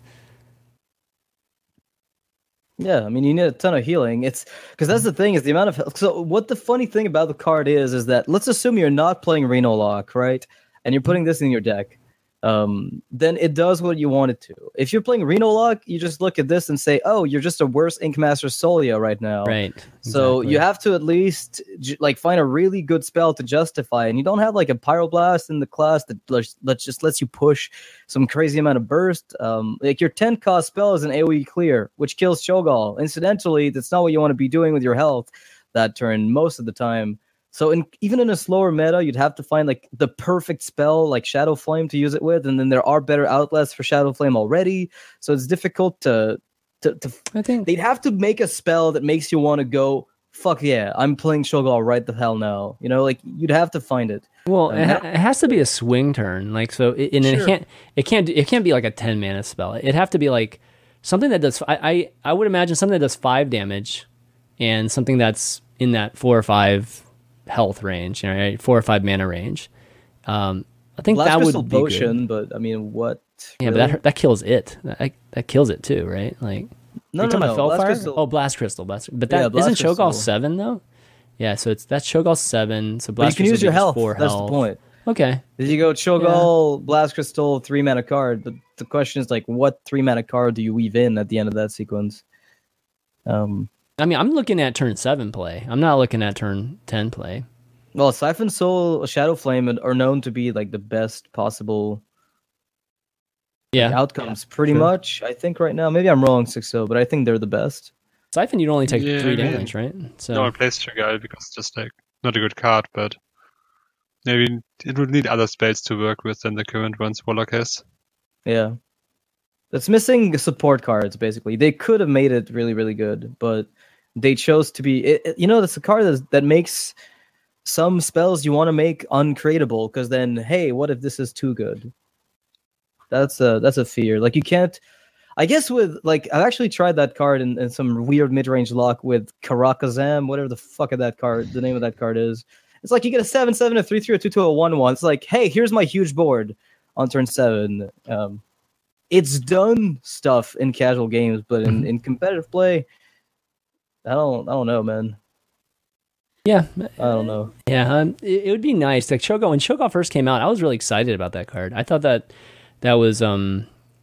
Speaker 2: Yeah, I mean, you need a ton of healing. It's because that's the thing is the amount of. So what the funny thing about the card is, is that let's assume you're not playing Reno Lock, right? And you're putting this in your deck. Um, then it does what you want it to. If you're playing Reno Lock, you just look at this and say, "Oh, you're just a worse Ink Master Solia right now."
Speaker 1: Right.
Speaker 2: So
Speaker 1: exactly.
Speaker 2: you have to at least like find a really good spell to justify, and you don't have like a Pyroblast in the class that let's, let's just lets you push some crazy amount of burst. Um, like your ten cost spell is an AoE clear, which kills Cho'Gall. Incidentally, that's not what you want to be doing with your health that turn most of the time. So in, even in a slower meta, you'd have to find like the perfect spell like Shadow Flame to use it with, and then there are better outlets for Shadow Flame already. So it's difficult to to, to
Speaker 1: I think
Speaker 2: they'd have to make a spell that makes you want to go, fuck yeah, I'm playing Cho'Gall right the hell now. You know, like you'd have to find it.
Speaker 1: Well,
Speaker 2: um,
Speaker 1: it, ha- it has to be a swing turn, like so. It, and
Speaker 2: Sure.
Speaker 1: it can't it can't it can't be like a ten mana spell. It'd have to be like something that does. I, I I would imagine something that does five damage, and something that's in that four or five health range, you know, right? Four or five mana range. Um, I think
Speaker 2: Blast
Speaker 1: that
Speaker 2: Crystal
Speaker 1: would be
Speaker 2: Potion,
Speaker 1: good.
Speaker 2: but I mean, what?
Speaker 1: Yeah,
Speaker 2: really?
Speaker 1: but that that kills it. That, that kills it too, right? Like,
Speaker 2: No,
Speaker 1: are you
Speaker 2: no,
Speaker 1: talking
Speaker 2: no.
Speaker 1: about
Speaker 2: Blast
Speaker 1: Felfire?
Speaker 2: Crystal.
Speaker 1: Oh, Blast Crystal, Blast. But that
Speaker 2: Yeah, Blast
Speaker 1: isn't Cho'Gall
Speaker 2: Crystal.
Speaker 1: seven though. Yeah, so it's that's Cho'Gall seven. So
Speaker 2: But you
Speaker 1: Blast
Speaker 2: can
Speaker 1: Crystal
Speaker 2: use your
Speaker 1: gives
Speaker 2: health.
Speaker 1: Four
Speaker 2: That's
Speaker 1: health.
Speaker 2: the point.
Speaker 1: Okay.
Speaker 2: Did you go Cho'Gall, Blast Crystal, three mana card? But the question is like, what three mana card do you weave in at the end of that sequence? Um,
Speaker 1: I mean, I'm looking at turn seven play. I'm not looking at turn ten play.
Speaker 2: well, Siphon Soul, Shadow Flame are known to be like the best possible
Speaker 1: Yeah.
Speaker 2: outcomes, pretty
Speaker 1: Sure.
Speaker 2: much. I think right now, maybe I'm wrong, six oh, but I think they're the best.
Speaker 1: Siphon, you'd only take
Speaker 3: Yeah,
Speaker 1: three
Speaker 3: I mean,
Speaker 1: damage, right? So
Speaker 3: No one plays Cho'Gall because it's just like not a good card, but maybe it would need other spells to work with than the current ones Warlock has.
Speaker 2: Yeah, it's missing support cards. Basically, they could have made it really, really good, but they chose to be. It, it- you know, that's a card that that makes some spells you want to make uncreatable. Because then, hey, what if this is too good? That's a that's a fear. Like you can't. I guess with like I've actually tried that card in, in some weird mid range lock with Karakazam, whatever the fuck of that card, the name of that card is. It's like you get a seven seven, a three three, a two two, a one one. It's like, hey, here's my huge board on turn seven. Um, it's done stuff in casual games, but in, in competitive play, I don't I don't know, man.
Speaker 1: yeah,
Speaker 2: I don't know.
Speaker 1: yeah. Um, it, it would be nice. Like Cho'Gall, when Cho'Gall first came out, I was really excited about that card. I thought that that was um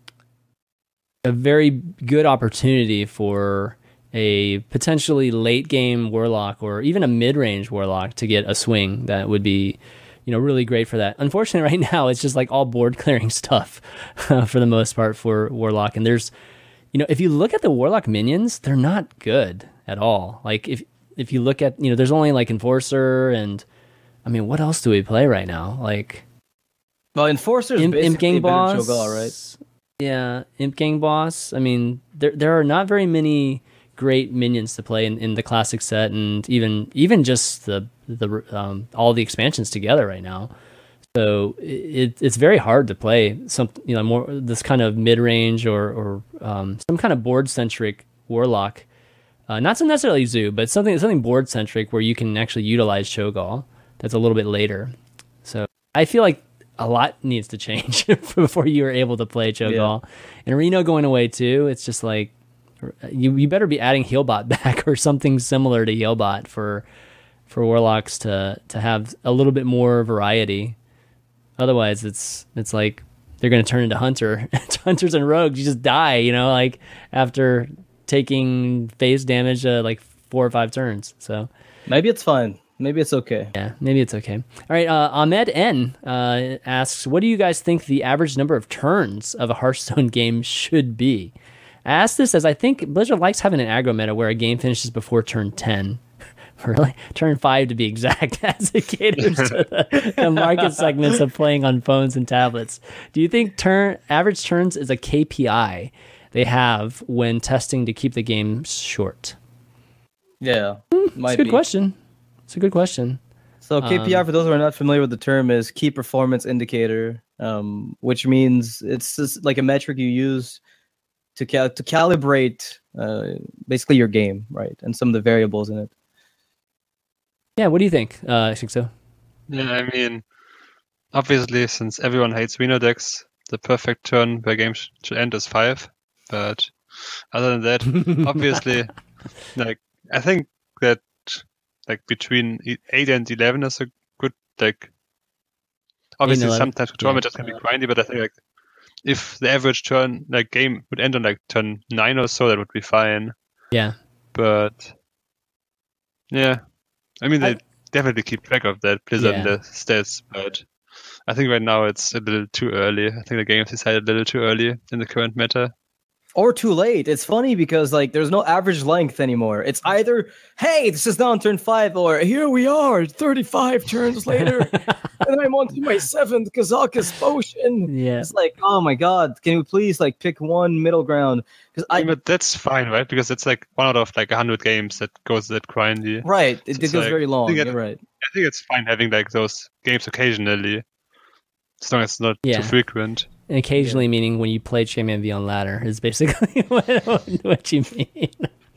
Speaker 1: a very good opportunity for a potentially late game Warlock or even a mid range Warlock to get a swing that would be, you know, really great for that. Unfortunately, right now it's just like all board clearing stuff for the most part for Warlock. And there's, you know, if you look at the Warlock minions, they're not good at all. Like if if you look at, you know, there's only like Enforcer and, I mean, what else do we play right now? Like
Speaker 2: Well, Enforcer is
Speaker 1: Imp, Imp
Speaker 2: basically
Speaker 1: Gang
Speaker 2: a bit of
Speaker 1: Boss,
Speaker 2: Cho'Gall, right?
Speaker 1: Yeah, Imp Gang Boss. I mean, there there are not very many great minions to play in, in the classic set, and even even just the the um, all the expansions together right now. So it it's very hard to play some, you know, more this kind of mid range or or um, some kind of board centric Warlock. Uh, not so necessarily Zoo, but something something board centric where you can actually utilize Cho'Gall. That's a little bit later. So I feel like a lot needs to change before you are able to play Cho'Gall. Yeah. And Reno going away too. It's just like you you better be adding Healbot back or something similar to Healbot for for Warlocks to to have a little bit more variety. Otherwise, it's it's like they're going to turn into hunter hunters and rogues. You just die, you know, like after taking phase damage uh, like four or five turns. So
Speaker 2: maybe it's fine. Maybe it's okay.
Speaker 1: Yeah, maybe it's okay. All right, uh, Ahmed N uh, asks, what do you guys think the average number of turns of a Hearthstone game should be? I ask this as I think Blizzard likes having an aggro meta where a game finishes before turn ten. Really? Turn five to be exact, as it caters to the, the market segments of playing on phones and tablets. Do you think turn average turns is a K P I they have when testing to keep the game short?
Speaker 2: Yeah,
Speaker 1: mm,
Speaker 2: might
Speaker 1: it's a good
Speaker 2: be.
Speaker 1: question. It's a good question.
Speaker 2: So K P I, um, for those who are not familiar with the term, is key performance indicator, um, which means it's just like a metric you use to cal- to calibrate uh, basically your game, right, and some of the variables in it.
Speaker 1: Yeah, what do you think, uh, Shixo?
Speaker 3: Yeah, I mean, obviously, since everyone hates Reno decks, the perfect turn where games should end is five. But other than that, obviously, like I think that like between eight and eleven is a good like. Obviously, sometimes control yeah. matches can be grindy, but I think like if the average turn like game would end on like turn nine or so, that would be fine.
Speaker 1: Yeah.
Speaker 3: But yeah, I mean they I, definitely keep track of that Blizzard yeah. and the stats, but I think right now it's a little too early. I think the game is decided a little too early in the current meta.
Speaker 2: Or too late. It's funny because like there's no average length anymore. It's either, hey, this is now on turn five, or here we are, thirty-five turns later, and I'm on to my seventh Kazakus potion.
Speaker 1: Yeah.
Speaker 2: It's like, oh my god, can we please like pick one middle ground? Because I,
Speaker 3: yeah, but that's fine, right? Because it's like one out of like a hundred games that goes that grindy.
Speaker 2: Right. It,
Speaker 3: so
Speaker 2: it goes
Speaker 3: like,
Speaker 2: very long. You're
Speaker 3: it,
Speaker 2: right.
Speaker 3: I think it's fine having like those games occasionally, as long as it's not
Speaker 1: yeah.
Speaker 3: too frequent.
Speaker 1: And occasionally, yeah. meaning when you play Chainman Beyond Ladder, is basically what, what you mean.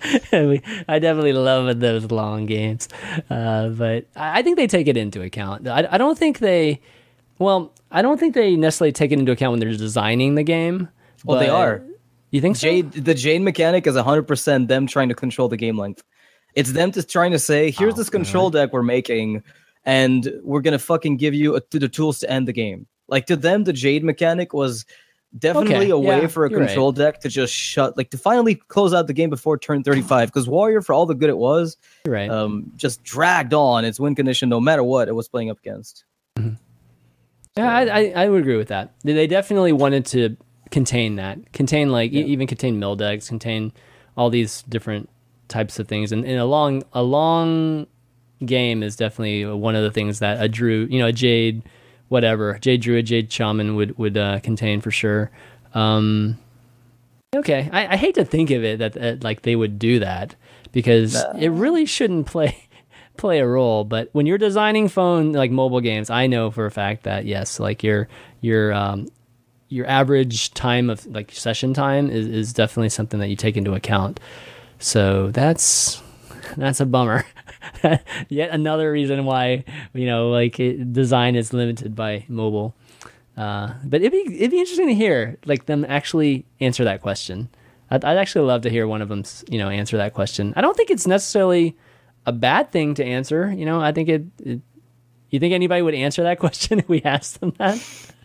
Speaker 1: I definitely love those long games, uh, but I think they take it into account. I, I don't think they, well, I don't think they necessarily take it into account when they're designing the game.
Speaker 2: Well, they are.
Speaker 1: You think so?
Speaker 2: Jade, the Jade mechanic is one hundred percent them trying to control the game length. It's them just trying to say, here's oh, this control God. deck we're making, and we're going to fucking give you a, the tools to end the game. Like, to them, the Jade mechanic was definitely
Speaker 1: okay,
Speaker 2: a way
Speaker 1: yeah,
Speaker 2: for a control
Speaker 1: right.
Speaker 2: deck to just shut, like, to finally close out the game before turn thirty-five. Because Warrior, for all the good it was,
Speaker 1: right.
Speaker 2: um, just dragged on its win condition no matter what it was playing up against.
Speaker 1: Mm-hmm. So, yeah, I, I, I would agree with that. They definitely wanted to contain that. Contain, like, yeah. e- even contain mill decks, contain all these different types of things. And, and a long a long game is definitely one of the things that a Drew, you know, a Jade... whatever, Jade Druid, Jade Shaman would would uh, contain for sure. Um, okay, I, I hate to think of it that, that like they would do that because nah. it really shouldn't play play a role. But when you're designing phone like mobile games, I know for a fact that yes, like your your um, your average time of like session time is, is definitely something that you take into account. So that's that's a bummer. Yet another reason why, you know, like it, design is limited by mobile. Uh, but it'd be it'd be interesting to hear like them actually answer that question. I'd, I'd actually love to hear one of them, you know, answer that question. I don't think it's necessarily a bad thing to answer. You know, I think it. it you think anybody would answer that question if we asked them that?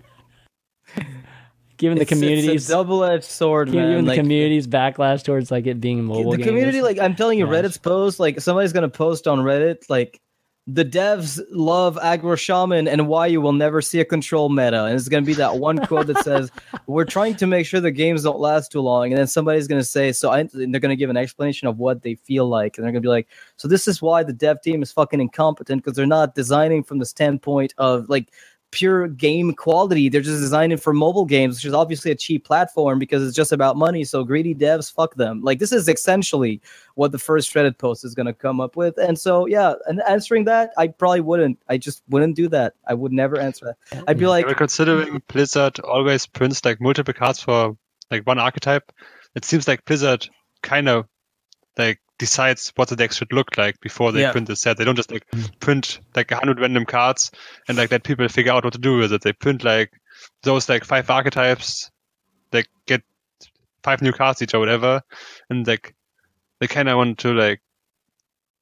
Speaker 1: Given
Speaker 2: it's,
Speaker 1: the communities,
Speaker 2: it's a double-edged sword, man.
Speaker 1: Given
Speaker 2: like,
Speaker 1: the community's backlash towards like it being mobile.
Speaker 2: The
Speaker 1: games.
Speaker 2: community, like I'm telling you,
Speaker 1: Gosh.
Speaker 2: Reddit's post, like somebody's gonna post on Reddit, like the devs love Aggro Shaman and why you will never see a control meta, and it's gonna be that one quote that says, "We're trying to make sure the games don't last too long," and then somebody's gonna say, "So," I, and they're gonna give an explanation of what they feel like, and they're gonna be like, "So this is why the dev team is fucking incompetent because they're not designing from the standpoint of like." Pure game quality. They're just designing for mobile games, which is obviously a cheap platform because it's just about money. So greedy devs, fuck them. Like this is essentially what the first Reddit post is going to come up with. And so, yeah, and answering that, I probably wouldn't. I just wouldn't do that. I would never answer that. I'd be like,
Speaker 3: yeah, considering Blizzard always prints like multiple cards for like one archetype, it seems like Blizzard kind of like decides what the decks should look like before they
Speaker 2: yeah.
Speaker 3: print the set. They don't just like print like a hundred random cards and like let people figure out what to do with it. They print like those like five archetypes, like get five new cards each or whatever, and like they kind of want to like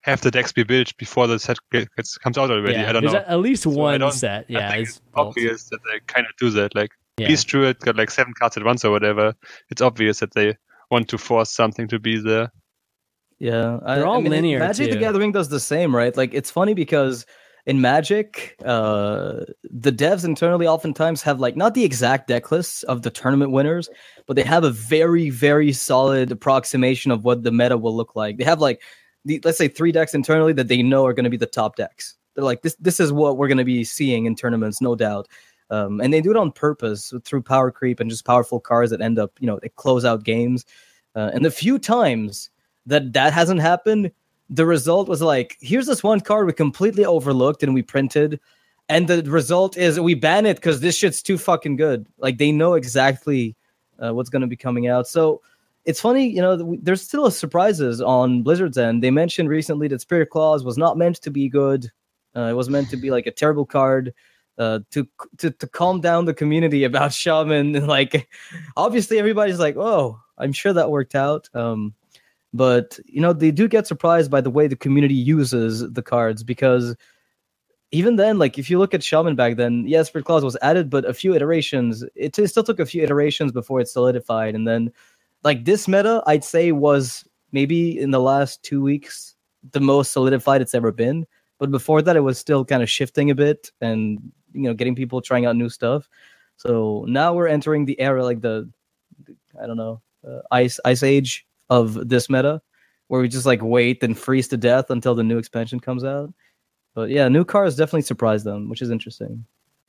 Speaker 3: have the decks be built before the set gets, comes out already.
Speaker 1: Yeah,
Speaker 3: I don't
Speaker 1: there's
Speaker 3: know.
Speaker 1: at least
Speaker 3: So I
Speaker 1: one
Speaker 3: don't-
Speaker 1: set.
Speaker 3: I
Speaker 1: Yeah,
Speaker 3: think
Speaker 1: it's
Speaker 3: it's obvious that they kind of do that. Like
Speaker 1: Yeah.
Speaker 3: Beast Druid got like seven cards at once or whatever. It's obvious that they want to force something to be there.
Speaker 2: Yeah, I,
Speaker 1: They're all
Speaker 2: I mean,
Speaker 1: linear,
Speaker 2: Magic the
Speaker 1: too.
Speaker 2: Gathering does the same, right? Like it's funny because in Magic, uh, the devs internally oftentimes have like not the exact deck lists of the tournament winners, but they have a very, very solid approximation of what the meta will look like. They have like, the, let's say, three decks internally that they know are going to be the top decks. They're like, this, this is what we're going to be seeing in tournaments, no doubt. Um, and they do it on purpose through power creep and just powerful cards that end up, you know, they close out games. Uh, and the few times that that hasn't happened, the result was like, here's this one card we completely overlooked and we printed, and the result is we ban it because this shit's too fucking good. Like they know exactly uh, what's going to be coming out. So it's funny, you know, th- there's still surprises on Blizzard's end. They mentioned recently that Spirit Claws was not meant to be good. Uh, it was meant to be like a terrible card uh, to, to to calm down the community about Shaman. And like, obviously everybody's like, oh, I'm sure that worked out. Um, But, you know, they do get surprised by the way the community uses the cards, because even then, like, if you look at Shaman back then, yes, Spirit Clause was added, but a few iterations, it t- still took a few iterations before it solidified. And then, like, this meta, I'd say, was maybe in the last two weeks the most solidified it's ever been. But before that, it was still kind of shifting a bit and, you know, getting people trying out new stuff. So now we're entering the era, like the, I don't know, uh, Ice Ice Age of this meta, where we just like wait and freeze to death until the new expansion comes out. But yeah, new cars definitely surprised them, which is interesting.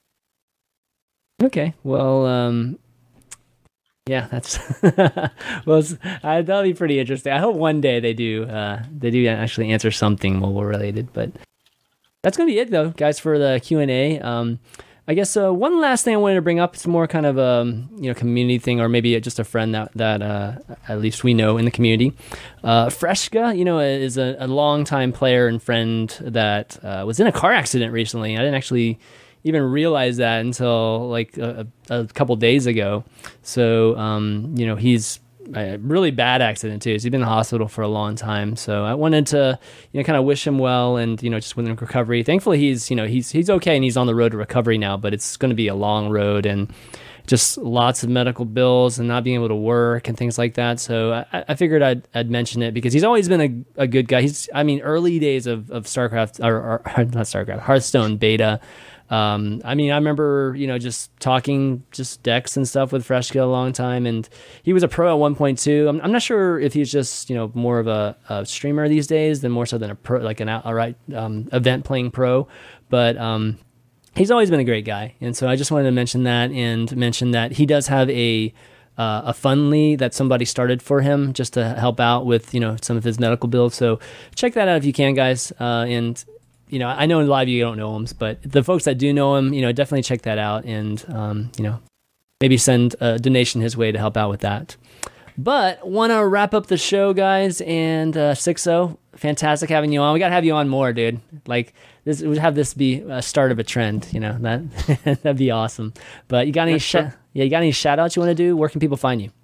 Speaker 1: Okay, well, um, yeah, that's well, it's, uh, that'll be pretty interesting. I hope one day they do, uh, they do actually answer something mobile related. But that's gonna be it, though, guys, for the Q and A. Um, I guess uh, one last thing I wanted to bring up, it's more kind of a um, you know community thing, or maybe just a friend that that uh, at least we know in the community. Uh, Freshka, you know, is a, a longtime player and friend that uh, was in a car accident recently. I didn't actually even realize that until like a, a couple days ago. So um, you know, he's a really bad accident too. So he's been in the hospital for a long time. So I wanted to, you know, kind of wish him well and, you know, just with him recovery. Thankfully, he's, you know, he's he's okay and he's on the road to recovery now. But it's going to be a long road and just lots of medical bills and not being able to work and things like that. So I, I figured I'd, I'd mention it because he's always been a, a good guy. He's, I mean, early days of, of StarCraft or, or not StarCraft, Hearthstone beta. Um, I mean, I remember, you know, just talking just decks and stuff with Freshka a long time, and he was a pro at one point two. I'm, I'm not sure if he's just, you know, more of a, a streamer these days than more so than a pro, like an outright um, event playing pro. But um, he's always been a great guy, and so I just wanted to mention that and mention that he does have a uh, a Fundly that somebody started for him just to help out with, you know, some of his medical bills. So check that out if you can, guys, uh, and. You know, I know a lot of you don't know him, but the folks that do know him, you know, definitely check that out and, um, you know, maybe send a donation his way to help out with that. But want to wrap up the show, guys, and uh, Sixo, fantastic having you on. We got to have you on more, dude. Like, this would have this be a start of a trend, you know, that, that'd be awesome. But you got any, sh- yeah, you got any shout outs you want to do? Where can people find you?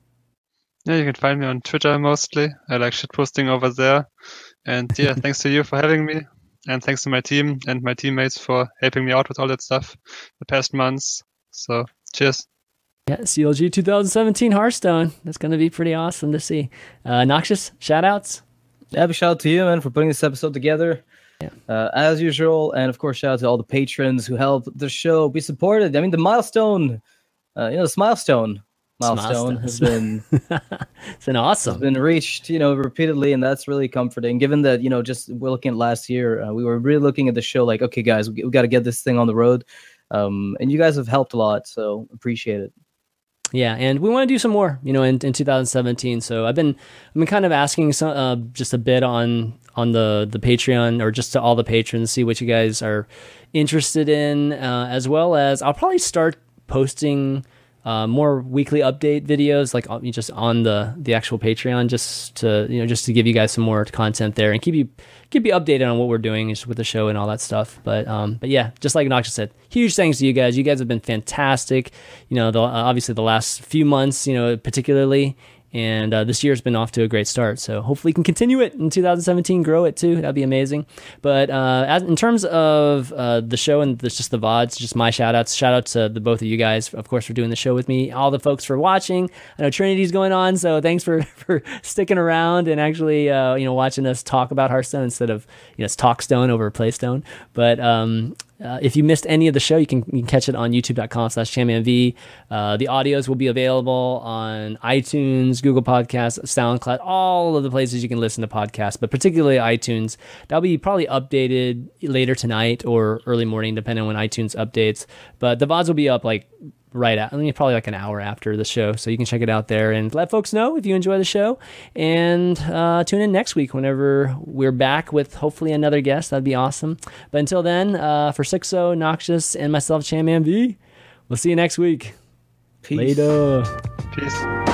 Speaker 3: Yeah, you can find me on Twitter mostly. I like shit posting over there. And yeah, thanks to you for having me. And thanks to my team and my teammates for helping me out with all that stuff the past months. So, cheers.
Speaker 1: Yeah, C L G twenty seventeen Hearthstone. That's going to be pretty awesome to see. Uh, Noxious, shout-outs?
Speaker 2: Yeah, big shout out to you, man, for putting this episode together.
Speaker 1: Yeah.
Speaker 2: Uh, as usual. And, of course, shout out to all the patrons who helped the show be supported. I mean, the milestone, uh, you know, this milestone. Milestone has been
Speaker 1: it's been awesome.
Speaker 2: It's been reached, you know, repeatedly, and that's really comforting. Given that, you know, just we're looking at last year, uh, we were really looking at the show like, okay, guys, we, we got to get this thing on the road, um, and you guys have helped a lot, so appreciate it.
Speaker 1: Yeah, and we want to do some more, you know, in, in two thousand seventeen. So I've been, I've been kind of asking some, uh, just a bit on on the the Patreon or just to all the patrons, see what you guys are interested in, uh, as well as I'll probably start posting. Uh, more weekly update videos, like just on the the actual Patreon, just to you know, just to give you guys some more content there and keep you keep you updated on what we're doing just with the show and all that stuff. But um, but yeah, just like Noxious said, huge thanks to you guys. You guys have been fantastic. You know, the, uh, obviously the last few months, you know, particularly, And uh, this year's been off to a great start. So hopefully we can continue it in two thousand seventeen, grow it too. That'd be amazing. But uh, as, in terms of uh, the show and the, just the V O Ds, just my shout outs. Shout out to the both of you guys, of course, for doing the show with me. All the folks for watching. I know Trinity's going on, so thanks for, for sticking around and actually uh, you know watching us talk about Hearthstone instead of you know it's Talkstone over Playstone. But um, Uh, if you missed any of the show, you can, you can catch it on youtube.com slash championv. Uh, the audios will be available on iTunes, Google Podcasts, SoundCloud, all of the places you can listen to podcasts, but particularly iTunes. That'll be probably updated later tonight or early morning, depending on when iTunes updates. But the V O Ds will be up like right at, I mean, probably like an hour after the show. So you can check it out there and let folks know if you enjoy the show. And uh, tune in next week whenever we're back with hopefully another guest. That'd be awesome. But until then, uh, for Sixo, Noxious, and myself, ChampionV, we'll see you next week.
Speaker 2: Peace.
Speaker 1: Later.
Speaker 3: Peace.